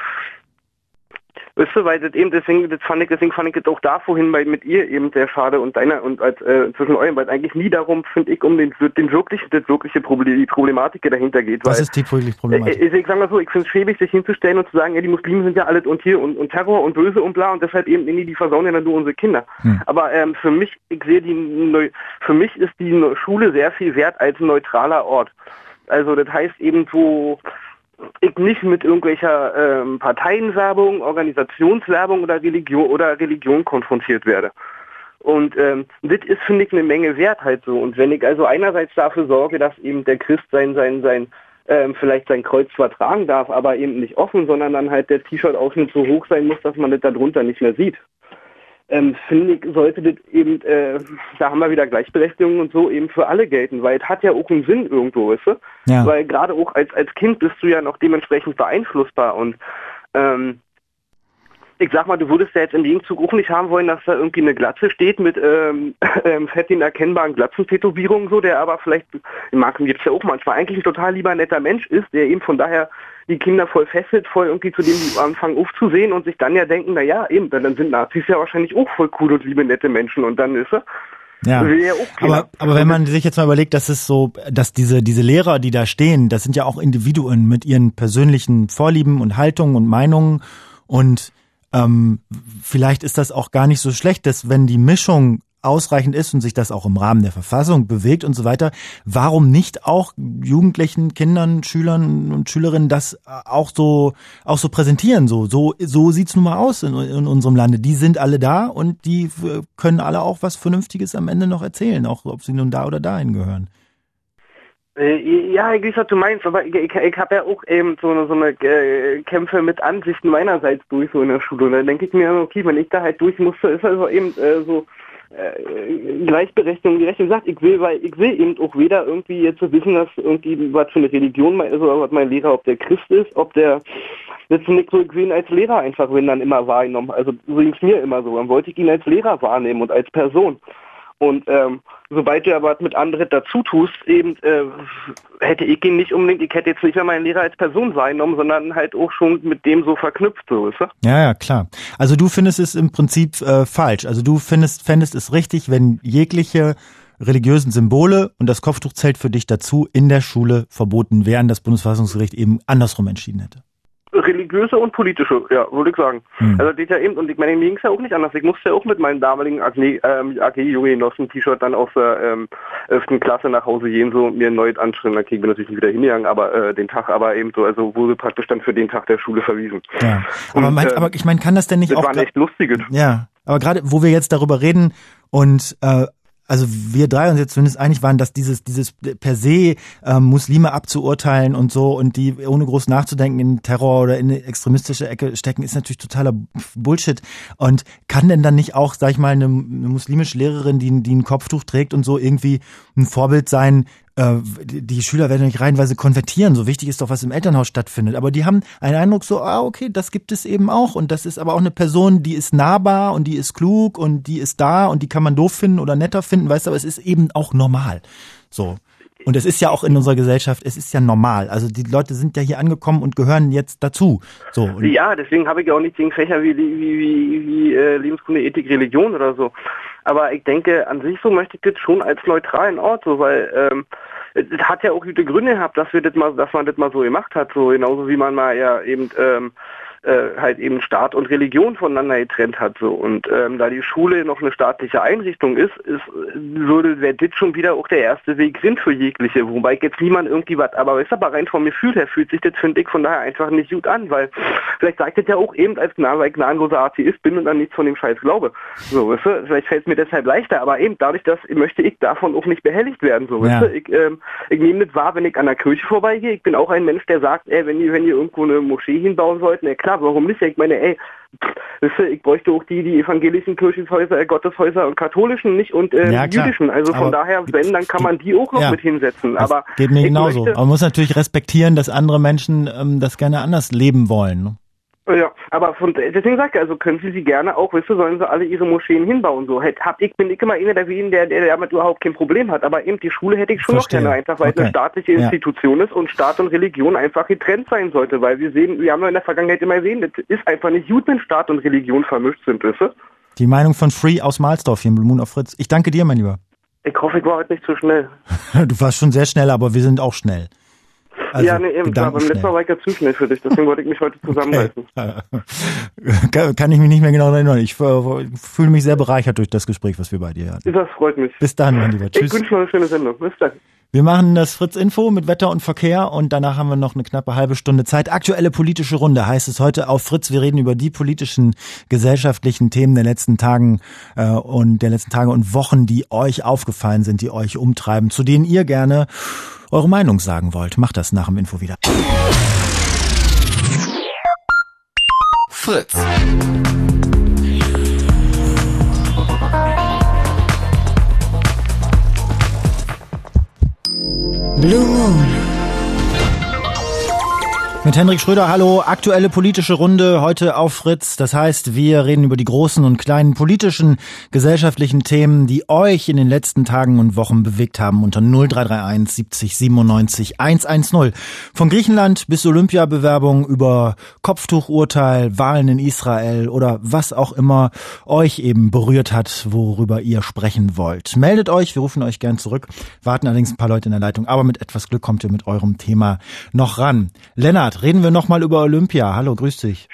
Weißt du, weil das eben, deswegen, das fand ich, deswegen fand ich das auch da vorhin bei, mit ihr eben sehr schade und deiner und als, äh, zwischen euch, weil es eigentlich nie darum, finde ich, um den, den wirklich, das wirkliche Problem, die Problematik, die dahinter geht. Was weil, ist die wirkliche Problematik? Äh, ich sag mal so, ich finde es schäbig, sich hinzustellen und zu sagen, ja, die Muslime sind ja alles und hier und, und Terror und böse und bla und deshalb eben, nee, die versauen ja dann nur unsere Kinder. Hm. Aber ähm, für mich, ich sehe die, Neu- für mich ist die Schule sehr viel wert als ein neutraler Ort. Also das heißt eben, wo ich nicht mit irgendwelcher ähm, Parteienwerbung, Organisationswerbung oder Religion oder Religion konfrontiert werde. Und ähm, das ist, finde ich, eine Menge wert halt so. Und wenn ich also einerseits dafür sorge, dass eben der Christ sein, sein, sein, ähm, vielleicht sein Kreuz zwar tragen darf, aber eben nicht offen, sondern dann halt der T-Shirt-Ausschnitt so hoch sein muss, dass man das darunter nicht mehr sieht. Ähm, finde ich, sollte das eben, äh, da haben wir wieder Gleichberechtigung und so, eben für alle gelten, weil es hat ja auch einen Sinn irgendwo, weißt du? Ja. Weil gerade auch als, als Kind bist du ja noch dementsprechend beeinflussbar und ähm, ich sag mal, du würdest ja jetzt im Gegenzug auch nicht haben wollen, dass da irgendwie eine Glatze steht mit ähm, ähm, fetten erkennbaren Glatzentätowierungen so, der aber vielleicht, in Marken gibt's ja auch manchmal, eigentlich ein total lieber netter Mensch ist, der eben von daher die Kinder voll fesselt, voll irgendwie zu dem die anfangen aufzusehen und sich dann ja denken, na ja, eben, dann sind Nazis ja wahrscheinlich auch voll cool und liebe nette Menschen und dann ist er. Ja, ja aber, aber wenn man sich jetzt mal überlegt, dass es so, dass diese, diese Lehrer, die da stehen, das sind ja auch Individuen mit ihren persönlichen Vorlieben und Haltungen und Meinungen und ähm, vielleicht ist das auch gar nicht so schlecht, dass wenn die Mischung ausreichend ist und sich das auch im Rahmen der Verfassung bewegt und so weiter, warum nicht auch Jugendlichen, Kindern, Schülern und Schülerinnen das auch so auch so präsentieren? So so so sieht's nun mal aus in, in unserem Lande. Die sind alle da und die können alle auch was Vernünftiges am Ende noch erzählen, auch ob sie nun da oder dahin gehören. Ja, ich weiß, was du meinst, aber ich, ich, ich habe ja auch eben so eine, so eine äh, Kämpfe mit Ansichten meinerseits durch so in der Schule. Und da denke ich mir, okay, wenn ich da halt durch musste, ist also eben äh, so äh, Gleichberechtigung, wie recht gesagt, ich will, weil ich will eben auch weder irgendwie jetzt wissen, dass irgendwie was für eine Religion ist oder was mein Lehrer, ob der Christ ist, ob der jetzt nicht so gesehen als Lehrer einfach, wenn dann immer wahrgenommen. Also so ging es mir immer so. Dann wollte ich ihn als Lehrer wahrnehmen und als Person. Und ähm, sobald du aber mit anderen dazu tust, eben äh, hätte ich ihn nicht unbedingt, ich hätte jetzt nicht mehr meinen Lehrer als Person wahrgenommen, sondern halt auch schon mit dem so verknüpft, so ist er. Ja, ja, klar. Also du findest es im Prinzip äh, falsch. Also du findest, fändest es richtig, wenn jegliche religiösen Symbole und das Kopftuch zählt für dich dazu in der Schule verboten wären, das Bundesverfassungsgericht eben andersrum entschieden hätte. Religiöse und politische, ja, würde ich sagen. Hm. Also das geht ja eben, und ich meine, mir ging es ja auch nicht anders. Ich musste ja auch mit meinem damaligen A G-Junge-Genossen-T-Shirt dann aus der ähm, elften Klasse nach Hause gehen, so und mir erneut anschreiben. Okay, ich bin natürlich nicht wieder hingegangen, aber äh, den Tag aber eben so, also wurde praktisch dann für den Tag der Schule verwiesen. Ja, aber, und, mein, äh, aber ich meine, kann das denn nicht das auch... Das waren echt lustige. Ja, aber gerade, wo wir jetzt darüber reden und... Äh, Also wir drei uns jetzt zumindest einig waren, dass dieses dieses per se äh, Muslime abzuurteilen und so und die ohne groß nachzudenken in Terror oder in eine extremistische Ecke stecken, ist natürlich totaler Bullshit. Und kann denn dann nicht auch, sag ich mal, eine, eine muslimische Lehrerin, die, die ein Kopftuch trägt und so irgendwie ein Vorbild sein? Die Schüler werden nicht reihenweise konvertieren, so wichtig ist doch, was im Elternhaus stattfindet. Aber die haben einen Eindruck so, ah, okay, das gibt es eben auch. Und das ist aber auch eine Person, die ist nahbar und die ist klug und die ist da und die kann man doof finden oder netter finden, weißt du, aber es ist eben auch normal. So. Und es ist ja auch in unserer Gesellschaft, es ist ja normal. Also die Leute sind ja hier angekommen und gehören jetzt dazu. So. Und ja, deswegen habe ich ja auch nicht gegen Fächer wie, wie, wie, wie äh, Lebenskunde, Ethik, Religion oder so. Aber ich denke, an sich so möchte ich das schon als neutralen Ort, so, weil ähm, es hat ja auch gute Gründe gehabt, dass wir das mal, dass man das mal so gemacht hat, so genauso wie man mal ja eben ähm, äh, halt eben Staat und Religion voneinander getrennt hat, so. Und ähm, da die Schule noch eine staatliche Einrichtung ist, ist würde wäre das schon wieder auch der erste Weg sind für jegliche, wobei jetzt niemand irgendwie was, aber ist aber rein vom Gefühl her fühlt sich das, finde ich, von daher einfach nicht gut an, weil vielleicht sagt das ja auch eben als Gnaden, weil ich gnadenloser Atheist bin und dann nichts von dem Scheiß glaube. So, weißt du, vielleicht fällt es mir deshalb leichter, aber eben dadurch, dass möchte ich davon auch nicht behelligt werden, so, weißt ja. du, ich, ähm, ich nehme das wahr, wenn ich an der Kirche vorbeigehe, ich bin auch ein Mensch, der sagt, ey, wenn ihr, wenn ihr irgendwo eine Moschee hinbauen wollt, na klar, warum nicht? Ich meine, ey, weißt du, ich bräuchte auch die, die evangelischen Kirchenhäuser, äh, Gotteshäuser und katholischen nicht und äh, ja, jüdischen. Also von aber daher, wenn, dann kann man die auch noch ja, mit hinsetzen. Aber geht mir genauso. Aber man muss natürlich respektieren, dass andere Menschen ähm, das gerne anders leben wollen. Ne? Ja, Aber von, deswegen sagt er, also können Sie sie gerne auch, wisst ihr, sollen sie alle ihre Moscheen hinbauen. So hab ich, bin ich immer einer der wenigen, der, der damit überhaupt kein Problem hat. Aber eben die Schule hätte ich schon Verstehe. noch gerne, einfach weil es Okay. eine staatliche Institution ja. ist und Staat und Religion einfach getrennt sein sollte. Weil wir sehen, wir haben ja in der Vergangenheit immer gesehen, das ist einfach nicht gut, wenn Staat und Religion vermischt sind, wisst ihr? Die Meinung von Free aus Mahlsdorf hier im Blue Moon auf Fritz. Ich danke dir, mein Lieber. Ich hoffe, ich war heute nicht zu schnell. Du warst schon sehr schnell, aber wir sind auch schnell. Also, ja, nee, eben, klar, beim letzten Mal war ich ja zu schnell für dich, deswegen wollte ich mich heute zusammenreißen. Okay. Kann ich mich nicht mehr genau erinnern. Ich äh, fühle mich sehr bereichert durch das Gespräch, was wir bei dir hatten. Das freut mich. Bis dann, mein Lieber. Tschüss. Ich wünsche noch eine schöne Sendung. Bis dann. Wir machen das Fritz-Info mit Wetter und Verkehr und danach haben wir noch eine knappe halbe Stunde Zeit. Aktuelle politische Runde heißt es heute auf Fritz. Wir reden über die politischen, gesellschaftlichen Themen der letzten Tagen äh, und der letzten Tage und Wochen, die euch aufgefallen sind, die euch umtreiben, zu denen ihr gerne eure Meinung sagen wollt. Macht das nach dem Info wieder. Fritz. Blue Moon. Mit Hendrik Schröder, hallo, aktuelle politische Runde heute auf Fritz. Das heißt, wir reden über die großen und kleinen politischen, gesellschaftlichen Themen, die euch in den letzten Tagen und Wochen bewegt haben unter null drei drei eins siebzig siebenundneunzig hundertzehn. Von Griechenland bis Olympiabewerbung über Kopftuchurteil, Wahlen in Israel oder was auch immer euch eben berührt hat, worüber ihr sprechen wollt. Meldet euch, wir rufen euch gern zurück, warten allerdings ein paar Leute in der Leitung, aber mit etwas Glück kommt ihr mit eurem Thema noch ran. Lennart, reden wir nochmal über Olympia. Hallo, grüß dich.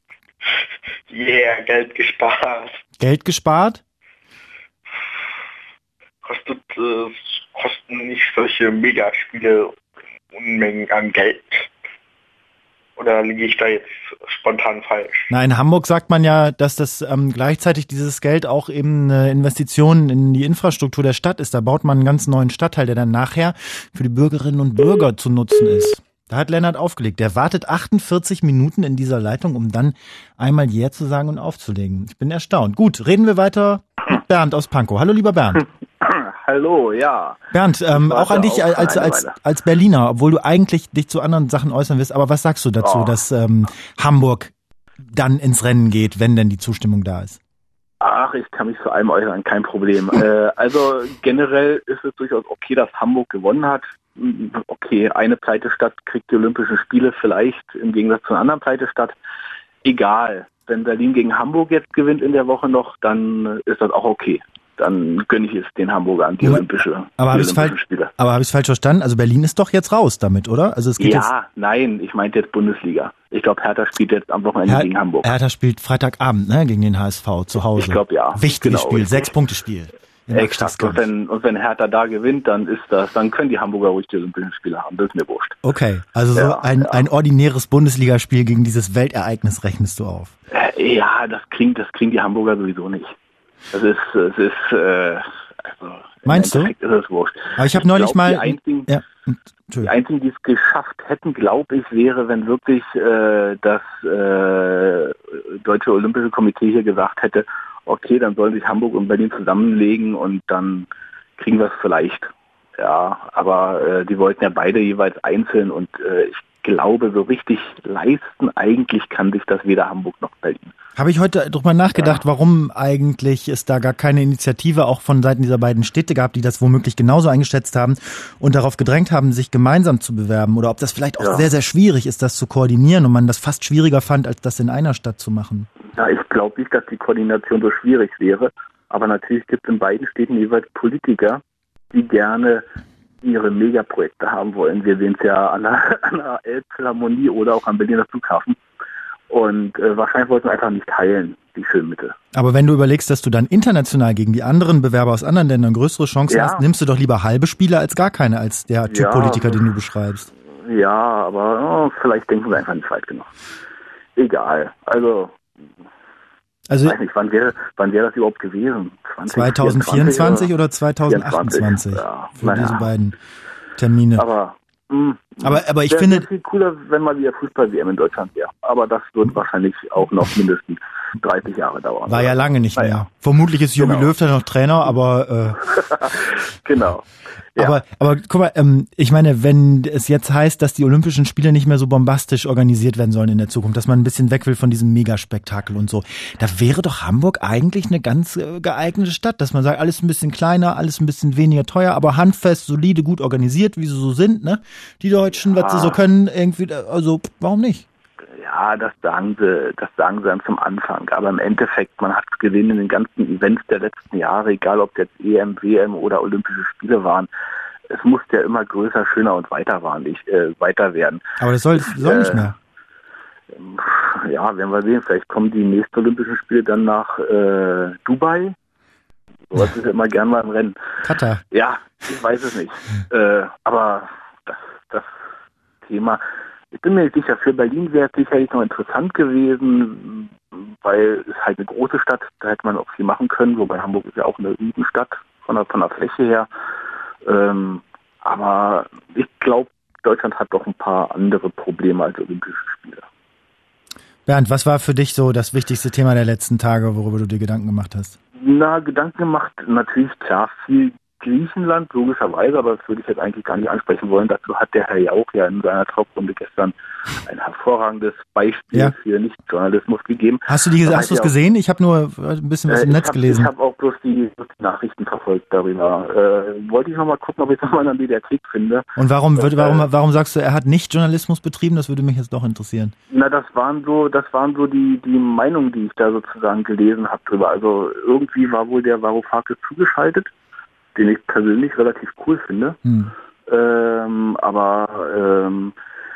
Yeah, Geld gespart. Geld gespart? Kostet, äh, kosten nicht solche Megaspiele Unmengen an Geld. Oder liege ich da jetzt spontan falsch? Na, in Hamburg sagt man ja, dass das ähm, gleichzeitig dieses Geld auch eben eine Investition in die Infrastruktur der Stadt ist. Da baut man einen ganz neuen Stadtteil, der dann nachher für die Bürgerinnen und Bürger zu nutzen ist. Da hat Lennart aufgelegt. Der wartet achtundvierzig Minuten in dieser Leitung, um dann einmal Yeah zu sagen und aufzulegen. Ich bin erstaunt. Gut, reden wir weiter mit Bernd aus Pankow. Hallo, lieber Bernd. Hallo, ja. Bernd, ähm, auch an dich als, als, als Berliner, obwohl du eigentlich dich zu anderen Sachen äußern wirst. Aber was sagst du dazu, oh. dass ähm, Hamburg dann ins Rennen geht, wenn denn die Zustimmung da ist? Ach, ich kann mich zu allem äußern, kein Problem. äh, also generell ist es durchaus okay, dass Hamburg gewonnen hat. Okay, eine Pleitestadt kriegt die Olympischen Spiele vielleicht im Gegensatz zu einer anderen Pleitestadt. Egal, wenn Berlin gegen Hamburg jetzt gewinnt in der Woche noch, dann ist das auch okay. Dann gönne ich es den Hamburgern, die Moment, Olympische, aber die hab Olympischen Spiele. Aber habe ich es falsch verstanden? Also Berlin ist doch jetzt raus damit, oder? Also es geht ja, jetzt nein, ich meinte jetzt Bundesliga. Ich glaube, Hertha spielt jetzt am Wochenende Her- gegen Hamburg. Hertha spielt Freitagabend, ne, gegen den H S V zu Hause. Ich glaube, ja. Wichtiges genau, Spiel, Sechs-Punkte-Spiel. Exakt. Und wenn, und wenn Hertha da gewinnt, dann ist das, dann können die Hamburger ruhig die Olympischen Spiele haben. Das ist mir wurscht. Okay, also so ja, ein, ja. ein ordinäres Bundesligaspiel gegen dieses Weltereignis rechnest du auf. Äh, ja, das klingt, das kriegen die Hamburger sowieso nicht. Das ist, es ist, äh, also Meinst du? Ist es wurscht. Aber ich habe neulich glaub, mal... Die einzigen, ja, die einzigen, die es geschafft hätten, glaube ich, wäre, wenn wirklich äh, das äh, Deutsche Olympische Komitee hier gesagt hätte, okay, dann sollen sich Hamburg und Berlin zusammenlegen und dann kriegen wir es vielleicht. Ja, aber äh, die wollten ja beide jeweils einzeln und äh, ich glaube, so richtig leisten eigentlich kann sich das weder Hamburg noch Berlin. Habe ich heute drüber nachgedacht, ja. warum eigentlich es da gar keine Initiative auch von Seiten dieser beiden Städte gab, die das womöglich genauso eingeschätzt haben und darauf gedrängt haben, sich gemeinsam zu bewerben oder ob das vielleicht auch ja. sehr, sehr schwierig ist, das zu koordinieren und man das fast schwieriger fand, als das in einer Stadt zu machen. Ja, ich glaube nicht, dass die Koordination so schwierig wäre, aber natürlich gibt es in beiden Städten jeweils Politiker, die gerne ihre Megaprojekte haben wollen. Wir sehen es ja an der, an der Elbphilharmonie oder auch am Berliner Flughafen. Und äh, wahrscheinlich wollten wir einfach nicht teilen, die Filmmittel. Aber wenn du überlegst, dass du dann international gegen die anderen Bewerber aus anderen Ländern größere Chancen ja. hast, nimmst du doch lieber halbe Spiele als gar keine, als der Typ ja, Politiker, den du beschreibst. Ja, aber oh, vielleicht denken wir einfach nicht weit genug. Egal. Also, also ich weiß nicht, wann wäre wann wäre das überhaupt gewesen? zwanzig vierundzwanzig oder zweitausendachtundzwanzig? Ja, für naja. diese beiden Termine. Aber mh, aber, aber ich wäre finde viel cooler, wenn mal wieder Fußball-W M in Deutschland wäre. Aber das wird wahrscheinlich auch noch mindestens dreißig Jahre dauern. War ja lange nicht naja. mehr. Vermutlich ist Jogi Genau. Löw dann noch Trainer, aber äh, genau. Ja. aber aber guck mal, ähm, ich meine, wenn es jetzt heißt, dass die Olympischen Spiele nicht mehr so bombastisch organisiert werden sollen in der Zukunft, dass man ein bisschen weg will von diesem Megaspektakel und so, da wäre doch Hamburg eigentlich eine ganz äh, geeignete Stadt, dass man sagt, alles ein bisschen kleiner, alles ein bisschen weniger teuer, aber handfest, solide, gut organisiert, wie sie so sind, ne? Die Deutschen, Ja. was sie so können, irgendwie, also warum nicht? Ja, das sagen sie, das sagen sie dann zum Anfang. Aber im Endeffekt, man hat es gesehen in den ganzen Events der letzten Jahre, egal ob jetzt E M, W M oder Olympische Spiele waren, es musste ja immer größer, schöner und weiter, waren, nicht, äh, weiter werden. Aber das soll, soll äh, nicht mehr. Ja, werden wir sehen. Vielleicht kommen die nächsten Olympischen Spiele dann nach äh, Dubai. Sowas ist ja immer gern mal im Rennen. Katar. Ja, ich weiß es nicht. äh, aber das, das Thema, ich bin mir nicht sicher, für Berlin wäre es sicherlich noch interessant gewesen, weil es halt eine große Stadt, da hätte man auch viel machen können, wobei Hamburg ist ja auch eine Riesenstadt von der, von der Fläche her. Ähm, aber ich glaube, Deutschland hat doch ein paar andere Probleme als Olympische Spiele. Bernd, was war für dich so das wichtigste Thema der letzten Tage, worüber du dir Gedanken gemacht hast? Na, Gedanken gemacht, natürlich klar, viel Griechenland, logischerweise, aber das würde ich jetzt eigentlich gar nicht ansprechen wollen. Dazu hat der Herr Jauch ja in seiner Talkrunde gestern ein hervorragendes Beispiel ja. für Nichtjournalismus gegeben. Hast du die, hast du es gesehen? Ich habe nur ein bisschen was äh, im Netz hab, gelesen. Ich habe auch bloß die, bloß die Nachrichten verfolgt darüber. Äh, wollte ich noch mal gucken, ob ich es nochmal in der Mediathek finde. Und warum, Und, warum, äh, warum sagst du, er hat nicht Journalismus betrieben? Das würde mich jetzt doch interessieren. Na, das waren so, das waren so die, die Meinungen, die ich da sozusagen gelesen habe drüber. Also irgendwie war wohl der Varoufakis zugeschaltet, den ich persönlich relativ cool finde. Hm. Ähm, aber ähm,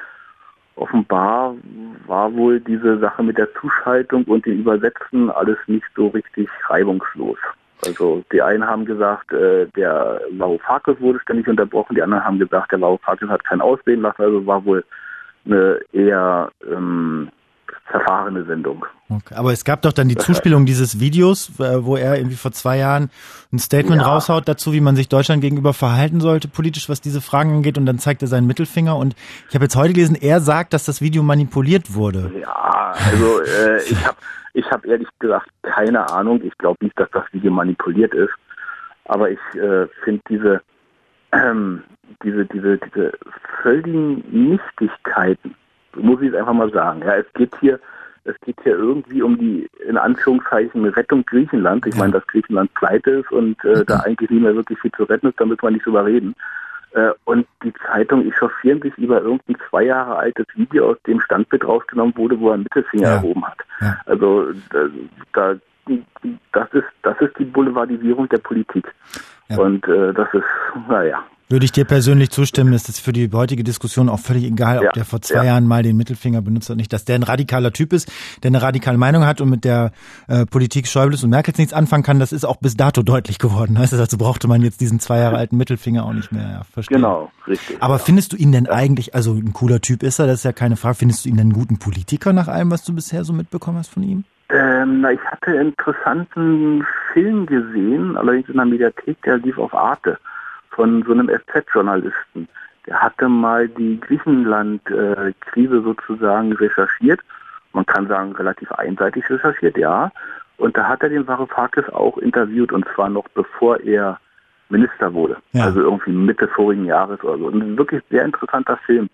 offenbar war wohl diese Sache mit der Zuschaltung und dem Übersetzen alles nicht so richtig reibungslos. Also die einen haben gesagt, äh, der Varoufakis wurde ständig unterbrochen, die anderen haben gesagt, der Varoufakis hat kein Aussehen lassen, also war wohl eine eher ähm, zerfahrene Sendung. Okay. Aber es gab doch dann die Zuspielung dieses Videos, wo er irgendwie vor zwei Jahren ein Statement ja. raushaut dazu, wie man sich Deutschland gegenüber verhalten sollte, politisch, was diese Fragen angeht, und dann zeigt er seinen Mittelfinger. Und ich habe jetzt heute gelesen, er sagt, dass das Video manipuliert wurde. Ja, also äh, ich habe ich hab ehrlich gesagt keine Ahnung. Ich glaube nicht, dass das Video manipuliert ist. Aber ich äh, finde diese, ähm, diese, diese, diese völligen Nichtigkeiten, muss ich es einfach mal sagen. Ja, es geht hier, es geht hier irgendwie um die, in Anführungszeichen, Rettung Griechenland. Ich ja. meine, dass Griechenland pleite ist und äh, mhm. da eigentlich nicht mehr wirklich viel zu retten ist, da müssen wir nicht drüber reden. Äh, und die Zeitung echauffieren sich über irgendein zwei Jahre altes Video, aus dem Standbild rausgenommen wurde, wo er einen Mittelfinger ja. erhoben hat. Ja. Also da, da, das ist, das ist die Boulevardisierung der Politik. Ja. Und äh, das ist, naja. Würde ich dir persönlich zustimmen, ist es für die heutige Diskussion auch völlig egal, ob ja, der vor zwei ja. Jahren mal den Mittelfinger benutzt oder nicht, dass der ein radikaler Typ ist, der eine radikale Meinung hat und mit der äh, Politik Schäubles und Merkels nichts anfangen kann, das ist auch bis dato deutlich geworden. Heißt das, also brauchte man jetzt diesen zwei Jahre alten Mittelfinger auch nicht mehr. Ja, verstehe. Genau, richtig. Aber ja. findest du ihn denn eigentlich, also ein cooler Typ ist er, das ist ja keine Frage, findest du ihn denn einen guten Politiker nach allem, was du bisher so mitbekommen hast von ihm? Ähm, na, ich hatte einen interessanten Film gesehen, allerdings in der Mediathek, der lief auf Arte, von so einem S Z-Journalisten. Der hatte mal die Griechenland-Krise äh, sozusagen recherchiert. Man kann sagen, relativ einseitig recherchiert, ja. Und da hat er den Varoufakis auch interviewt, und zwar noch bevor er Minister wurde. Ja. Also irgendwie Mitte vorigen Jahres oder so. Ein wirklich sehr interessanter Film,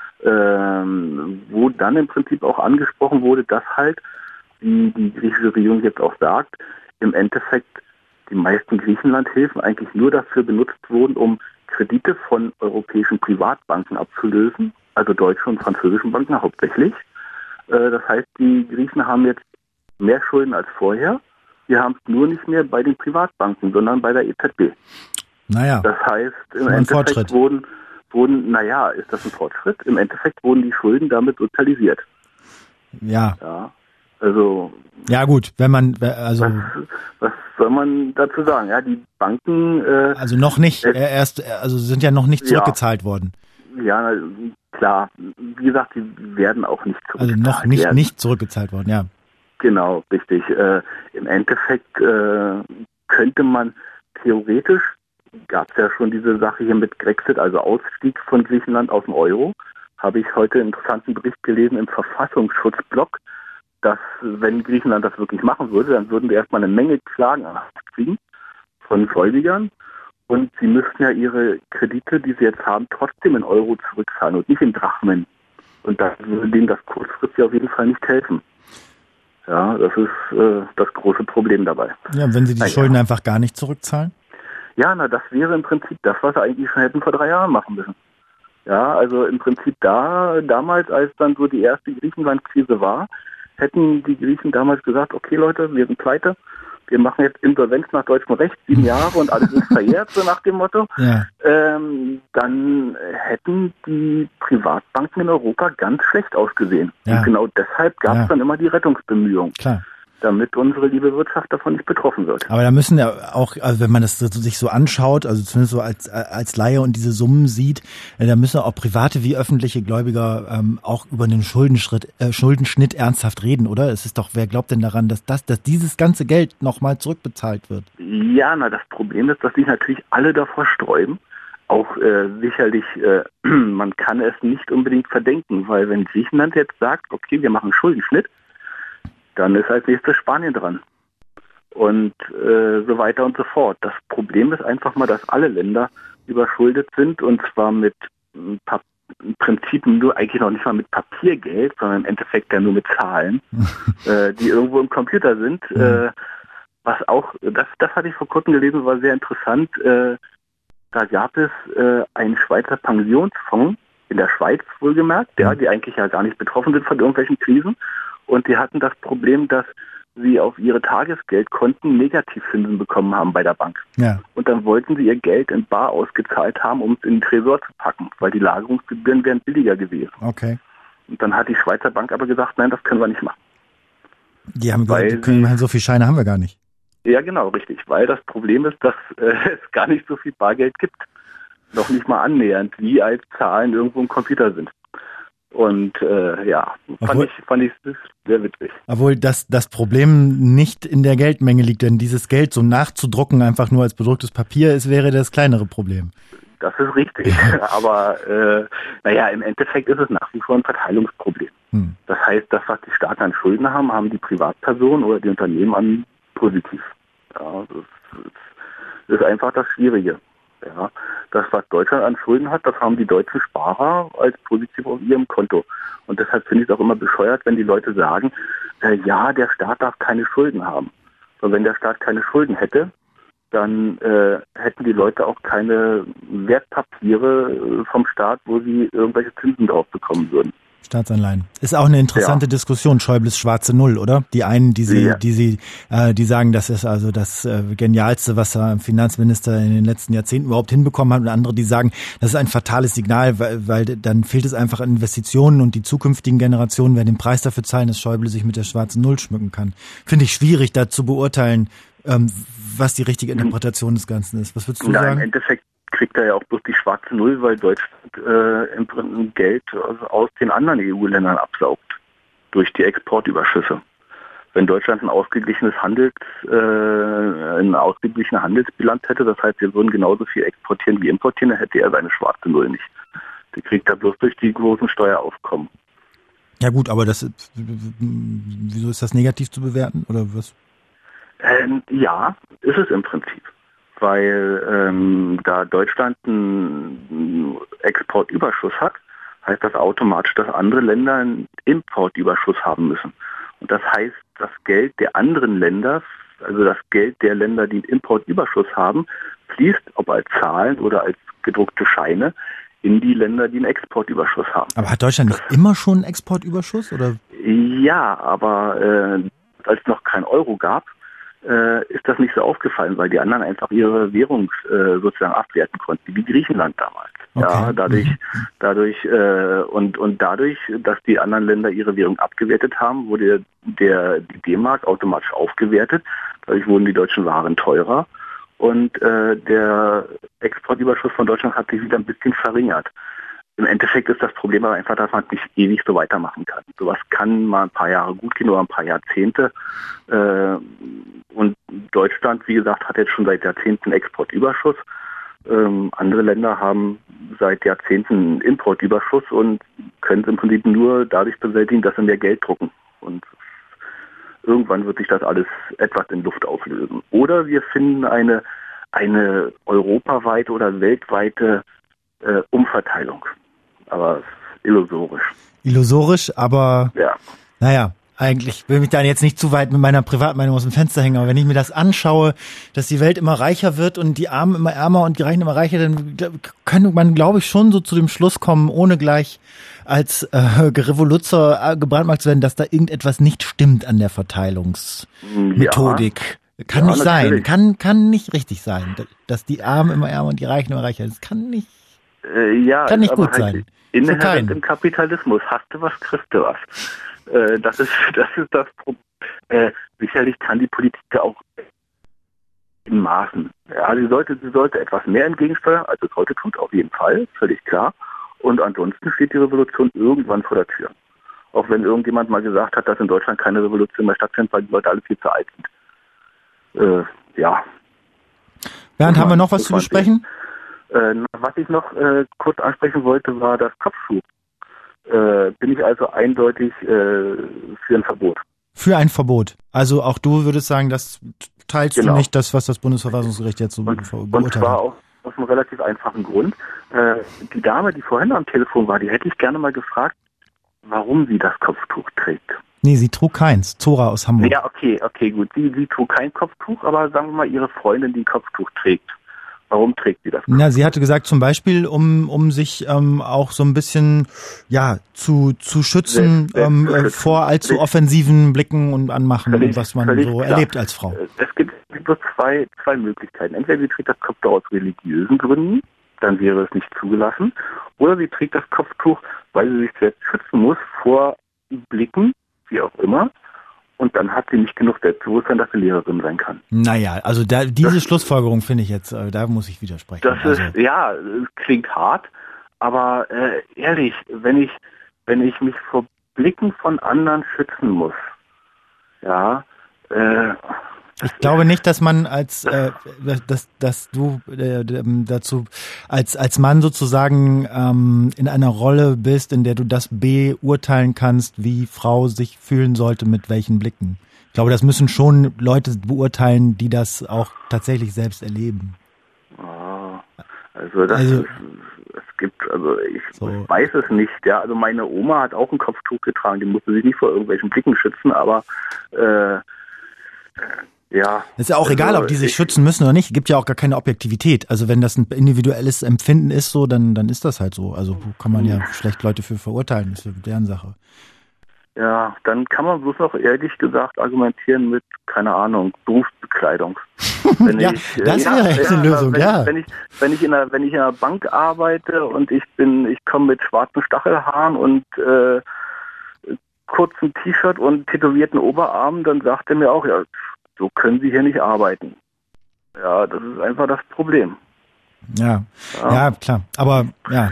ähm, wo dann im Prinzip auch angesprochen wurde, dass halt, wie die griechische Regierung jetzt auch sagt, im Endeffekt die meisten Griechenlandhilfen eigentlich nur dafür benutzt wurden, um Kredite von europäischen Privatbanken abzulösen, also deutschen und französischen Banken hauptsächlich. Das heißt, die Griechen haben jetzt mehr Schulden als vorher. Wir haben es nur nicht mehr bei den Privatbanken, sondern bei der E Z B. Naja, das heißt, im Endeffekt wurden, wurden, naja, ist das ein Fortschritt? Im Endeffekt wurden die Schulden damit sozialisiert. Ja. Ja. Also ja gut, wenn man also was, was soll man dazu sagen? Ja, die Banken äh, also noch nicht äh, erst also sind ja noch nicht zurückgezahlt ja, worden. Ja, klar. Wie gesagt, die werden auch nicht zurückgezahlt. Also noch nicht werden. nicht zurückgezahlt worden, ja. Genau, richtig. Äh, im Endeffekt äh, könnte man theoretisch, gab es ja schon diese Sache hier mit Grexit, also Ausstieg von Griechenland aus dem Euro, habe ich heute einen interessanten Bericht gelesen im Verfassungsschutzblog. dass, wenn Griechenland das wirklich machen würde, dann würden wir erstmal eine Menge Klagen kriegen von Gläubigern. Und sie müssten ja ihre Kredite, die sie jetzt haben, trotzdem in Euro zurückzahlen und nicht in Drachmen. Und das würde denen das kurzfristig auf jeden Fall nicht helfen. Ja, das ist äh, das große Problem dabei. Ja, wenn sie die na, Schulden ja. einfach gar nicht zurückzahlen? Ja, na, das wäre im Prinzip das, was sie eigentlich schon hätten vor drei Jahren machen müssen. Ja, also im Prinzip da, damals, als dann so die erste Griechenland-Krise war, hätten die Griechen damals gesagt, okay Leute, wir sind pleite, wir machen jetzt Insolvenz nach deutschem Recht, sieben Jahre und alles ist verjährt, so nach dem Motto. Ja. Ähm, dann hätten die Privatbanken in Europa ganz schlecht ausgesehen. Ja. Und genau deshalb gab es ja. dann immer die Rettungsbemühungen. Klar. Damit unsere liebe Wirtschaft davon nicht betroffen wird. Aber da müssen ja auch, also wenn man das so, sich so anschaut, also zumindest so als als Laie und diese Summen sieht, da müssen auch private wie öffentliche Gläubiger ähm, auch über den Schuldenschritt, äh, Schuldenschnitt ernsthaft reden, oder? Es ist doch, wer glaubt denn daran, dass das, dass dieses ganze Geld nochmal zurückbezahlt wird? Ja, na das Problem ist, dass sich natürlich alle davor sträuben. Auch äh, sicherlich, äh, man kann es nicht unbedingt verdenken, weil wenn Griechenland jetzt sagt, okay, wir machen Schuldenschnitt, dann ist als nächstes Spanien dran. Und äh, so weiter und so fort. Das Problem ist einfach mal, dass alle Länder überschuldet sind und zwar mit pa- im Prinzip nur eigentlich noch nicht mal mit Papiergeld, sondern im Endeffekt ja nur mit Zahlen, äh, die irgendwo im Computer sind. Mhm. Äh, was auch, das, das hatte ich vor kurzem gelesen, war sehr interessant. Äh, da gab es äh, einen Schweizer Pensionsfonds, in der Schweiz wohlgemerkt, ja, die eigentlich ja gar nicht betroffen sind von irgendwelchen Krisen. Und die hatten das Problem, dass sie auf ihre Tagesgeldkonten Negativzinsen bekommen haben bei der Bank. Ja. Und dann wollten sie ihr Geld in bar ausgezahlt haben, um es in den Tresor zu packen, weil die Lagerungsgebühren wären billiger gewesen. Okay. Und dann hat die Schweizer Bank aber gesagt, nein, das können wir nicht machen. Die haben gesagt, die können, sie, so viel Scheine haben wir gar nicht. Ja, genau, richtig. Weil das Problem ist, dass äh, es gar nicht so viel Bargeld gibt. Noch nicht mal annähernd, wie als Zahlen irgendwo im Computer sind. Und äh, ja, fand obwohl, ich fand ich sehr witzig. Obwohl das das Problem nicht in der Geldmenge liegt, denn dieses Geld so nachzudrucken einfach nur als bedrucktes Papier ist, wäre das kleinere Problem. Das ist richtig, aber äh, naja, im Endeffekt ist es nach wie vor ein Verteilungsproblem. Hm. Das heißt, das, was die Staaten an Schulden haben, haben die Privatpersonen oder die Unternehmen an positiv. Ja, das, das ist einfach das Schwierige. Ja, das, was Deutschland an Schulden hat, das haben die deutschen Sparer als positiv auf ihrem Konto. Und deshalb finde ich es auch immer bescheuert, wenn die Leute sagen, äh, ja, der Staat darf keine Schulden haben. Und wenn der Staat keine Schulden hätte, dann äh, hätten die Leute auch keine Wertpapiere vom Staat, wo sie irgendwelche Zinsen drauf bekommen würden. Staatsanleihen. Ist auch eine interessante ja. Diskussion, Schäubles schwarze Null, oder? Die einen, die sie, ja. die sie, äh, die sagen, das ist also das äh, Genialste, was der Finanzminister in den letzten Jahrzehnten überhaupt hinbekommen hat, und andere, die sagen, das ist ein fatales Signal, weil, weil dann fehlt es einfach an Investitionen und die zukünftigen Generationen werden den Preis dafür zahlen, dass Schäuble sich mit der schwarzen Null schmücken kann. Finde ich schwierig, da zu beurteilen, ähm, was die richtige Interpretation des Ganzen ist. Was würdest du Na, sagen? Im Endeffekt kriegt er ja auch bloß die schwarze Null, weil Deutschland äh, im Prinzip Geld aus den anderen E U-Ländern absaugt durch die Exportüberschüsse. Wenn Deutschland ein ausgeglichenes Handels, äh, eine ausgeglichene Handelsbilanz hätte, das heißt, wir würden genauso viel exportieren wie importieren, dann hätte er seine schwarze Null nicht. Die kriegt er bloß durch die großen Steueraufkommen. Ja gut, aber das, wieso ist das negativ zu bewerten oder was? Ähm, ja, ist es im Prinzip. Weil ähm, da Deutschland einen Exportüberschuss hat, heißt das automatisch, dass andere Länder einen Importüberschuss haben müssen. Und das heißt, das Geld der anderen Länder, also das Geld der Länder, die einen Importüberschuss haben, fließt, ob als Zahlen oder als gedruckte Scheine, in die Länder, die einen Exportüberschuss haben. Aber hat Deutschland nicht immer schon einen Exportüberschuss, oder? Ja, aber äh, als es noch kein Euro gab, äh, ist das nicht so aufgefallen, weil die anderen einfach ihre Währung äh, sozusagen abwerten konnten, wie Griechenland damals. Okay. Ja, dadurch, dadurch äh, und und dadurch, dass die anderen Länder ihre Währung abgewertet haben, wurde der die D-Mark automatisch aufgewertet. Dadurch wurden die deutschen Waren teurer und äh, der Exportüberschuss von Deutschland hat sich wieder ein bisschen verringert. Im Endeffekt ist das Problem aber einfach, dass man nicht ewig so weitermachen kann. Sowas kann mal ein paar Jahre gut gehen oder ein paar Jahrzehnte. Äh, und Deutschland, wie gesagt, hat jetzt schon seit Jahrzehnten Exportüberschuss. Ähm, andere Länder haben seit Jahrzehnten einen Importüberschuss und können es im Prinzip nur dadurch bewältigen, dass sie mehr Geld drucken. Und Irgendwann wird sich das alles etwas in Luft auflösen. Oder wir finden eine, eine europaweite oder weltweite äh, Umverteilung. Aber illusorisch. Illusorisch, aber ja. Naja, eigentlich will mich da jetzt nicht zu weit mit meiner Privatmeinung aus dem Fenster hängen, aber wenn ich mir das anschaue, dass die Welt immer reicher wird und die Armen immer ärmer und die Reichen immer reicher, dann kann man, glaube ich, schon so zu dem Schluss kommen, ohne gleich als äh, Revoluzer äh, gebrandmarkt zu werden, dass da irgendetwas nicht stimmt an der Verteilungsmethodik. Ja. Kann ja, nicht natürlich. sein, kann kann nicht richtig sein, dass die Armen immer ärmer und die Reichen immer reicher. Das kann nicht, äh, ja, kann nicht gut halt sein. Inhärent im Kapitalismus. Hast du was, kriegst du was. Äh, das ist das ist das Problem. Äh, sicherlich kann die Politik ja auch in Maßen. Ja, sie sollte sie sollte etwas mehr entgegensteuern, als es heute tut, auf jeden Fall, völlig klar. Und ansonsten steht die Revolution irgendwann vor der Tür. Auch wenn irgendjemand mal gesagt hat, dass in Deutschland keine Revolution mehr stattfindet, weil die Leute alle viel zu alt sind. Äh, ja. Bernd, haben wir noch was zu besprechen? Äh, was ich noch äh, kurz ansprechen wollte, war das Kopftuch. Äh, bin ich also eindeutig äh, für ein Verbot. Für ein Verbot. Also auch du würdest sagen, das teilst genau. du nicht, das, was das Bundesverfassungsgericht jetzt so und, beurteilt und zwar auch aus einem relativ einfachen Grund. Äh, die Dame, die vorhin am Telefon war, die hätte ich gerne mal gefragt, warum sie das Kopftuch trägt. Nee, sie trug keins. Zora aus Hamburg. Ja, okay, okay, gut. Sie, sie trug kein Kopftuch, aber sagen wir mal, ihre Freundin, die ein Kopftuch trägt. Warum trägt sie das? Na, sie hatte gesagt, zum Beispiel, um um sich ähm, auch so ein bisschen ja zu zu schützen Selbst, ähm, selbst äh, vor allzu offensiven Blicken und Anmachen, völlig, was man so klar. erlebt als Frau. Es gibt nur zwei zwei Möglichkeiten. Entweder sie trägt das Kopftuch aus religiösen Gründen, dann wäre es nicht zugelassen, oder sie trägt das Kopftuch, weil sie sich selbst schützen muss vor Blicken, wie auch immer. Und dann hat sie nicht genug Selbstbewusstsein, dass sie Lehrerin sein kann. Naja, also da, diese das, Schlussfolgerung finde ich jetzt, äh, da muss ich widersprechen. Das also. ist, ja, es klingt hart, aber äh, ehrlich, wenn ich, wenn ich mich vor Blicken von anderen schützen muss, ja, äh, ich glaube nicht, dass man als äh, dass dass du äh, dazu als als Mann sozusagen ähm, in einer Rolle bist, in der du das beurteilen kannst, wie Frau sich fühlen sollte mit welchen Blicken. Ich glaube, das müssen schon Leute beurteilen, die das auch tatsächlich selbst erleben. Oh, also das also, ist, es gibt, also ich, so. ich weiß es nicht, ja. Also meine Oma hat auch ein Kopftuch getragen, die musste sich nicht vor irgendwelchen Blicken schützen, aber äh, ja. Ist ja auch also, egal, ob die sich ich, schützen müssen oder nicht. Gibt ja auch gar keine Objektivität. Also wenn das ein individuelles Empfinden ist, so, dann, dann ist das halt so. Also kann man ja schlecht Leute für verurteilen. Das ist ja deren Sache. Ja, dann kann man bloß noch ehrlich gesagt argumentieren mit, keine Ahnung, Berufsbekleidung. Wenn ja, ich, das ja, wäre echt ja, eine Lösung, wenn, ja. Wenn ich, wenn ich in einer, wenn ich in einer Bank arbeite und ich bin, ich komme mit schwarzen Stachelhaaren und äh, kurzen T-Shirt und tätowierten Oberarmen, dann sagt er mir auch, ja, so können Sie hier nicht arbeiten. Ja, das ist einfach das Problem. Ja, ja, ja klar. Aber ja,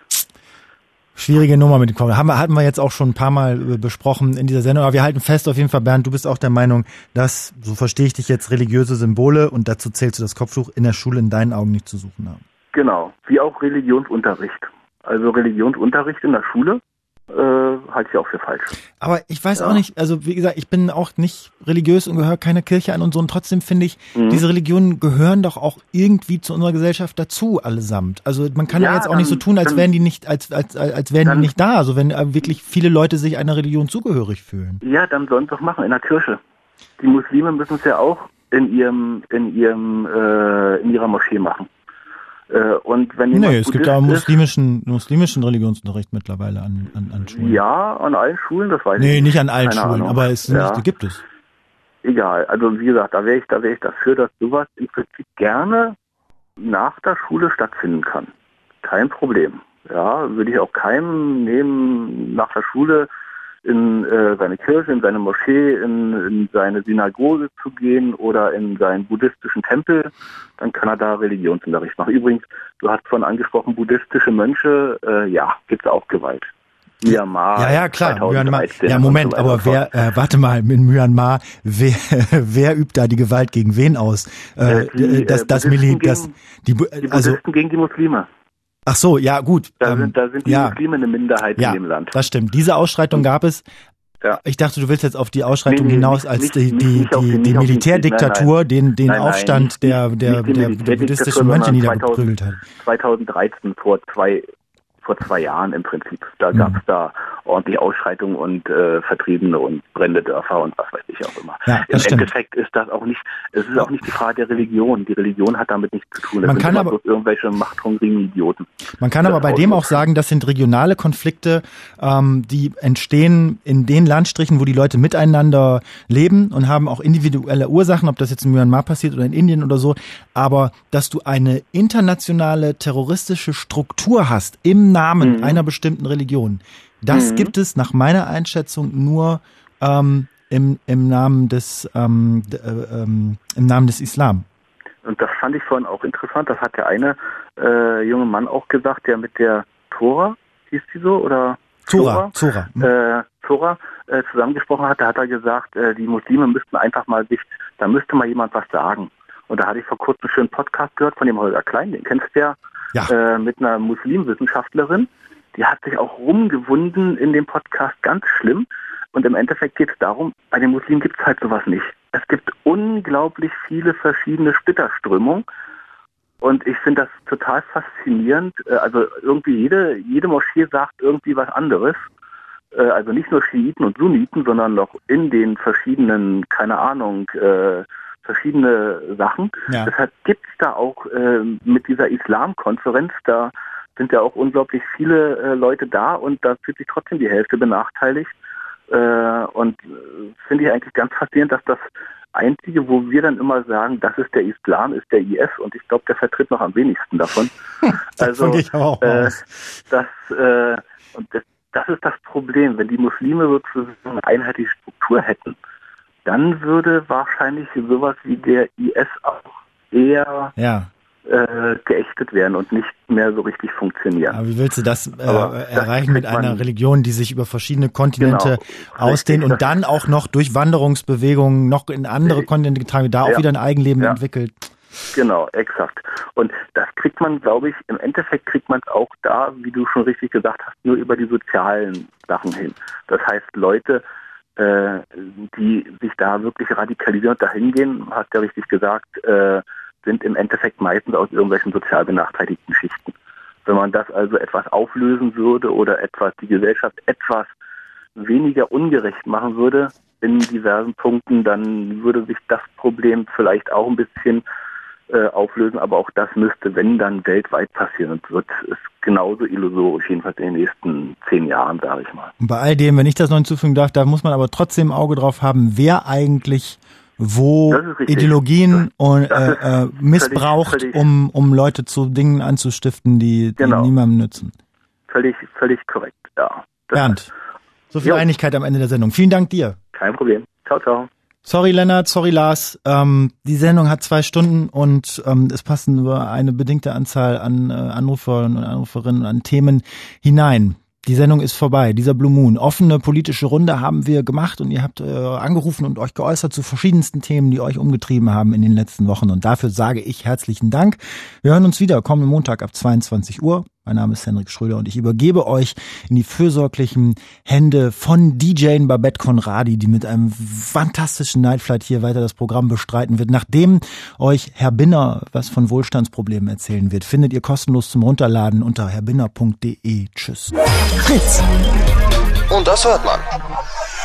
schwierige Nummer mit dem Kopf. Haben wir, hatten wir jetzt auch schon ein paar Mal besprochen in dieser Sendung. Aber wir halten fest auf jeden Fall, Bernd, du bist auch der Meinung, dass, so verstehe ich dich jetzt, religiöse Symbole, und dazu zählst du das Kopftuch, in der Schule in deinen Augen nicht zu suchen haben. Genau, wie auch Religionsunterricht. Also Religionsunterricht in der Schule Äh, halte ich auch für falsch. Aber ich weiß ja. auch nicht, also wie gesagt, ich bin auch nicht religiös und gehöre keiner Kirche an und so, und trotzdem finde ich, mhm. diese Religionen gehören doch auch irgendwie zu unserer Gesellschaft dazu, allesamt. Also man kann ja, ja jetzt auch dann, nicht so tun, als dann, wären die nicht, als als als wären dann, die nicht da, also wenn wirklich viele Leute sich einer Religion zugehörig fühlen. Ja, dann sollen sie doch machen, in der Kirche. Die Muslime müssen es ja auch in ihrem, in ihrem, äh, in ihrer Moschee machen. Und wenn nee, es gibt da muslimischen, muslimischen Religionsunterricht mittlerweile an, an, an Schulen. Ja, an allen Schulen, das weiß nee, ich nicht. Nee, nicht an allen Keine Schulen, Ahnung. aber es ja. nicht, gibt es. Egal, also wie gesagt, da wäre ich, da wäre ich dafür, dass sowas im Prinzip gerne nach der Schule stattfinden kann. Kein Problem. Ja, würde ich auch keinem nehmen, nach der Schule in äh, seine Kirche, in seine Moschee, in, in seine Synagoge zu gehen oder in seinen buddhistischen Tempel, dann kann er da Religionsunterricht machen. Übrigens, du hast vorhin angesprochen, buddhistische Mönche, äh, ja, gibt's auch Gewalt. Myanmar. Ja, ja, klar. Myanmar. Ja, Moment, so aber wer, äh, warte mal, in Myanmar, wer, wer übt da die Gewalt gegen wen aus? Äh, die, das, das, Mili, das, die, die also, Buddhisten gegen die Muslime. Ach so, ja, gut. Da ähm, sind, da sind die ja. Muslime eine Minderheit ja, in dem Land. Das stimmt. Diese Ausschreitung gab es. Ja. Ich dachte, du willst jetzt auf die Ausschreitung nee, nee, hinaus nicht, als nicht, die, nicht, die, nicht die, den, die Militärdiktatur, nein, nein. den, den nein, nein, Aufstand nicht, der, nicht, der, nicht der, der buddhistischen Mönche niedergeprügelt hat. zweitausenddreizehn, vor zwei, vor zwei Jahren im Prinzip. Da mhm. gab es da ordentlich Ausschreitungen und äh, Vertriebene und brennende Dörfer und was weiß ich auch immer. Ja, Im stimmt. Endeffekt ist das auch nicht, es ist auch nicht die Frage der Religion. Die Religion hat damit nichts zu tun. Das Man sind kann immer aber, bloß irgendwelche machthungrigen Idioten. Man kann aber bei dem auch sagen, das sind regionale Konflikte, ähm, die entstehen in den Landstrichen, wo die Leute miteinander leben und haben auch individuelle Ursachen, ob das jetzt in Myanmar passiert oder in Indien oder so. Aber dass du eine internationale terroristische Struktur hast im Namen mhm. einer bestimmten Religion, das mhm. gibt es nach meiner Einschätzung nur ähm, im, im Namen des ähm, d- äh, ähm, im Namen des Islam. Und das fand ich vorhin auch interessant. Das hat der eine äh, junge Mann auch gesagt, der mit der Tora, hieß die so, oder Zora, Zora, äh, Zora äh, zusammengesprochen hat. Da hat er gesagt, äh, die Muslime müssten einfach mal sich, da müsste mal jemand was sagen. Und da hatte ich vor kurzem einen schönen Podcast gehört von dem Holger Klein, den kennst du ja, ja. Äh, mit einer Muslimwissenschaftlerin. Die hat sich auch rumgewunden in dem Podcast, ganz schlimm. Und im Endeffekt geht es darum, bei den Muslimen gibt es halt sowas nicht. Es gibt unglaublich viele verschiedene Splitterströmungen. Und ich finde das total faszinierend. Also irgendwie jede, jede Moschee sagt irgendwie was anderes. Also nicht nur Schiiten und Sunniten, sondern noch in den verschiedenen, keine Ahnung, äh, verschiedene Sachen. Ja. Deshalb gibt es da auch äh, mit dieser Islamkonferenz, da sind ja auch unglaublich viele äh, Leute da und da fühlt sich trotzdem die Hälfte benachteiligt. Äh, und äh, finde ich eigentlich ganz faszinierend, dass das Einzige, wo wir dann immer sagen, das ist der Islam, ist der I S und ich glaube, der vertritt noch am wenigsten davon. Also ich auch äh, das, äh, und das, das ist das Problem. Wenn die Muslime sozusagen eine einheitliche Struktur hätten, dann würde wahrscheinlich sowas wie der I S auch eher ja. äh, geächtet werden und nicht mehr so richtig funktionieren. Aber wie willst du das äh, das erreichen mit einer Religion, die sich über verschiedene Kontinente genau, ausdehnt richtig, und dann auch noch durch Wanderungsbewegungen noch in andere richtig. Kontinente getragen wird, da ja. auch wieder ein Eigenleben ja. entwickelt? Genau, exakt. Und das kriegt man, glaube ich, im Endeffekt kriegt man es auch da, wie du schon richtig gesagt hast, nur über die sozialen Sachen hin. Das heißt, Leute, äh, die sich da wirklich radikalisieren und dahin gehen, hast ja richtig gesagt, äh, sind im Endeffekt meistens aus irgendwelchen sozial benachteiligten Schichten. Wenn man das also etwas auflösen würde oder etwas die Gesellschaft etwas weniger ungerecht machen würde in diversen Punkten, dann würde sich das Problem vielleicht auch ein bisschen äh, auflösen, aber auch das müsste, wenn dann, weltweit passieren und wird es genauso illusorisch, jedenfalls in den nächsten zehn Jahren, sage ich mal. Und bei all dem, wenn ich das noch hinzufügen darf, da muss man aber trotzdem ein Auge drauf haben, wer eigentlich wo Ideologien und, äh, äh, missbraucht, völlig, völlig, um, um Leute zu Dingen anzustiften, die, die genau. niemandem nützen. Völlig, völlig korrekt, ja. Das Bernd, so viel jo. Einigkeit am Ende der Sendung. Vielen Dank dir. Kein Problem. Ciao, ciao. Sorry Lennart, sorry Lars. Ähm, die Sendung hat zwei Stunden und ähm, es passen nur eine bedingte Anzahl an äh, Anrufern und Anruferinnen an Themen hinein. Die Sendung ist vorbei, dieser Blue Moon. Offene politische Runde haben wir gemacht und ihr habt äh, angerufen und euch geäußert zu verschiedensten Themen, die euch umgetrieben haben in den letzten Wochen. Und dafür sage ich herzlichen Dank. Wir hören uns wieder kommenden Montag ab zweiundzwanzig Uhr. Mein Name ist Henrik Schröder und ich übergebe euch in die fürsorglichen Hände von D J Babette Conradi, die mit einem fantastischen Nightflight hier weiter das Programm bestreiten wird. Nachdem euch Herr Binner was von Wohlstandsproblemen erzählen wird, findet ihr kostenlos zum Runterladen unter herrbinner punkt de. Tschüss. Fritz. Und das hört man.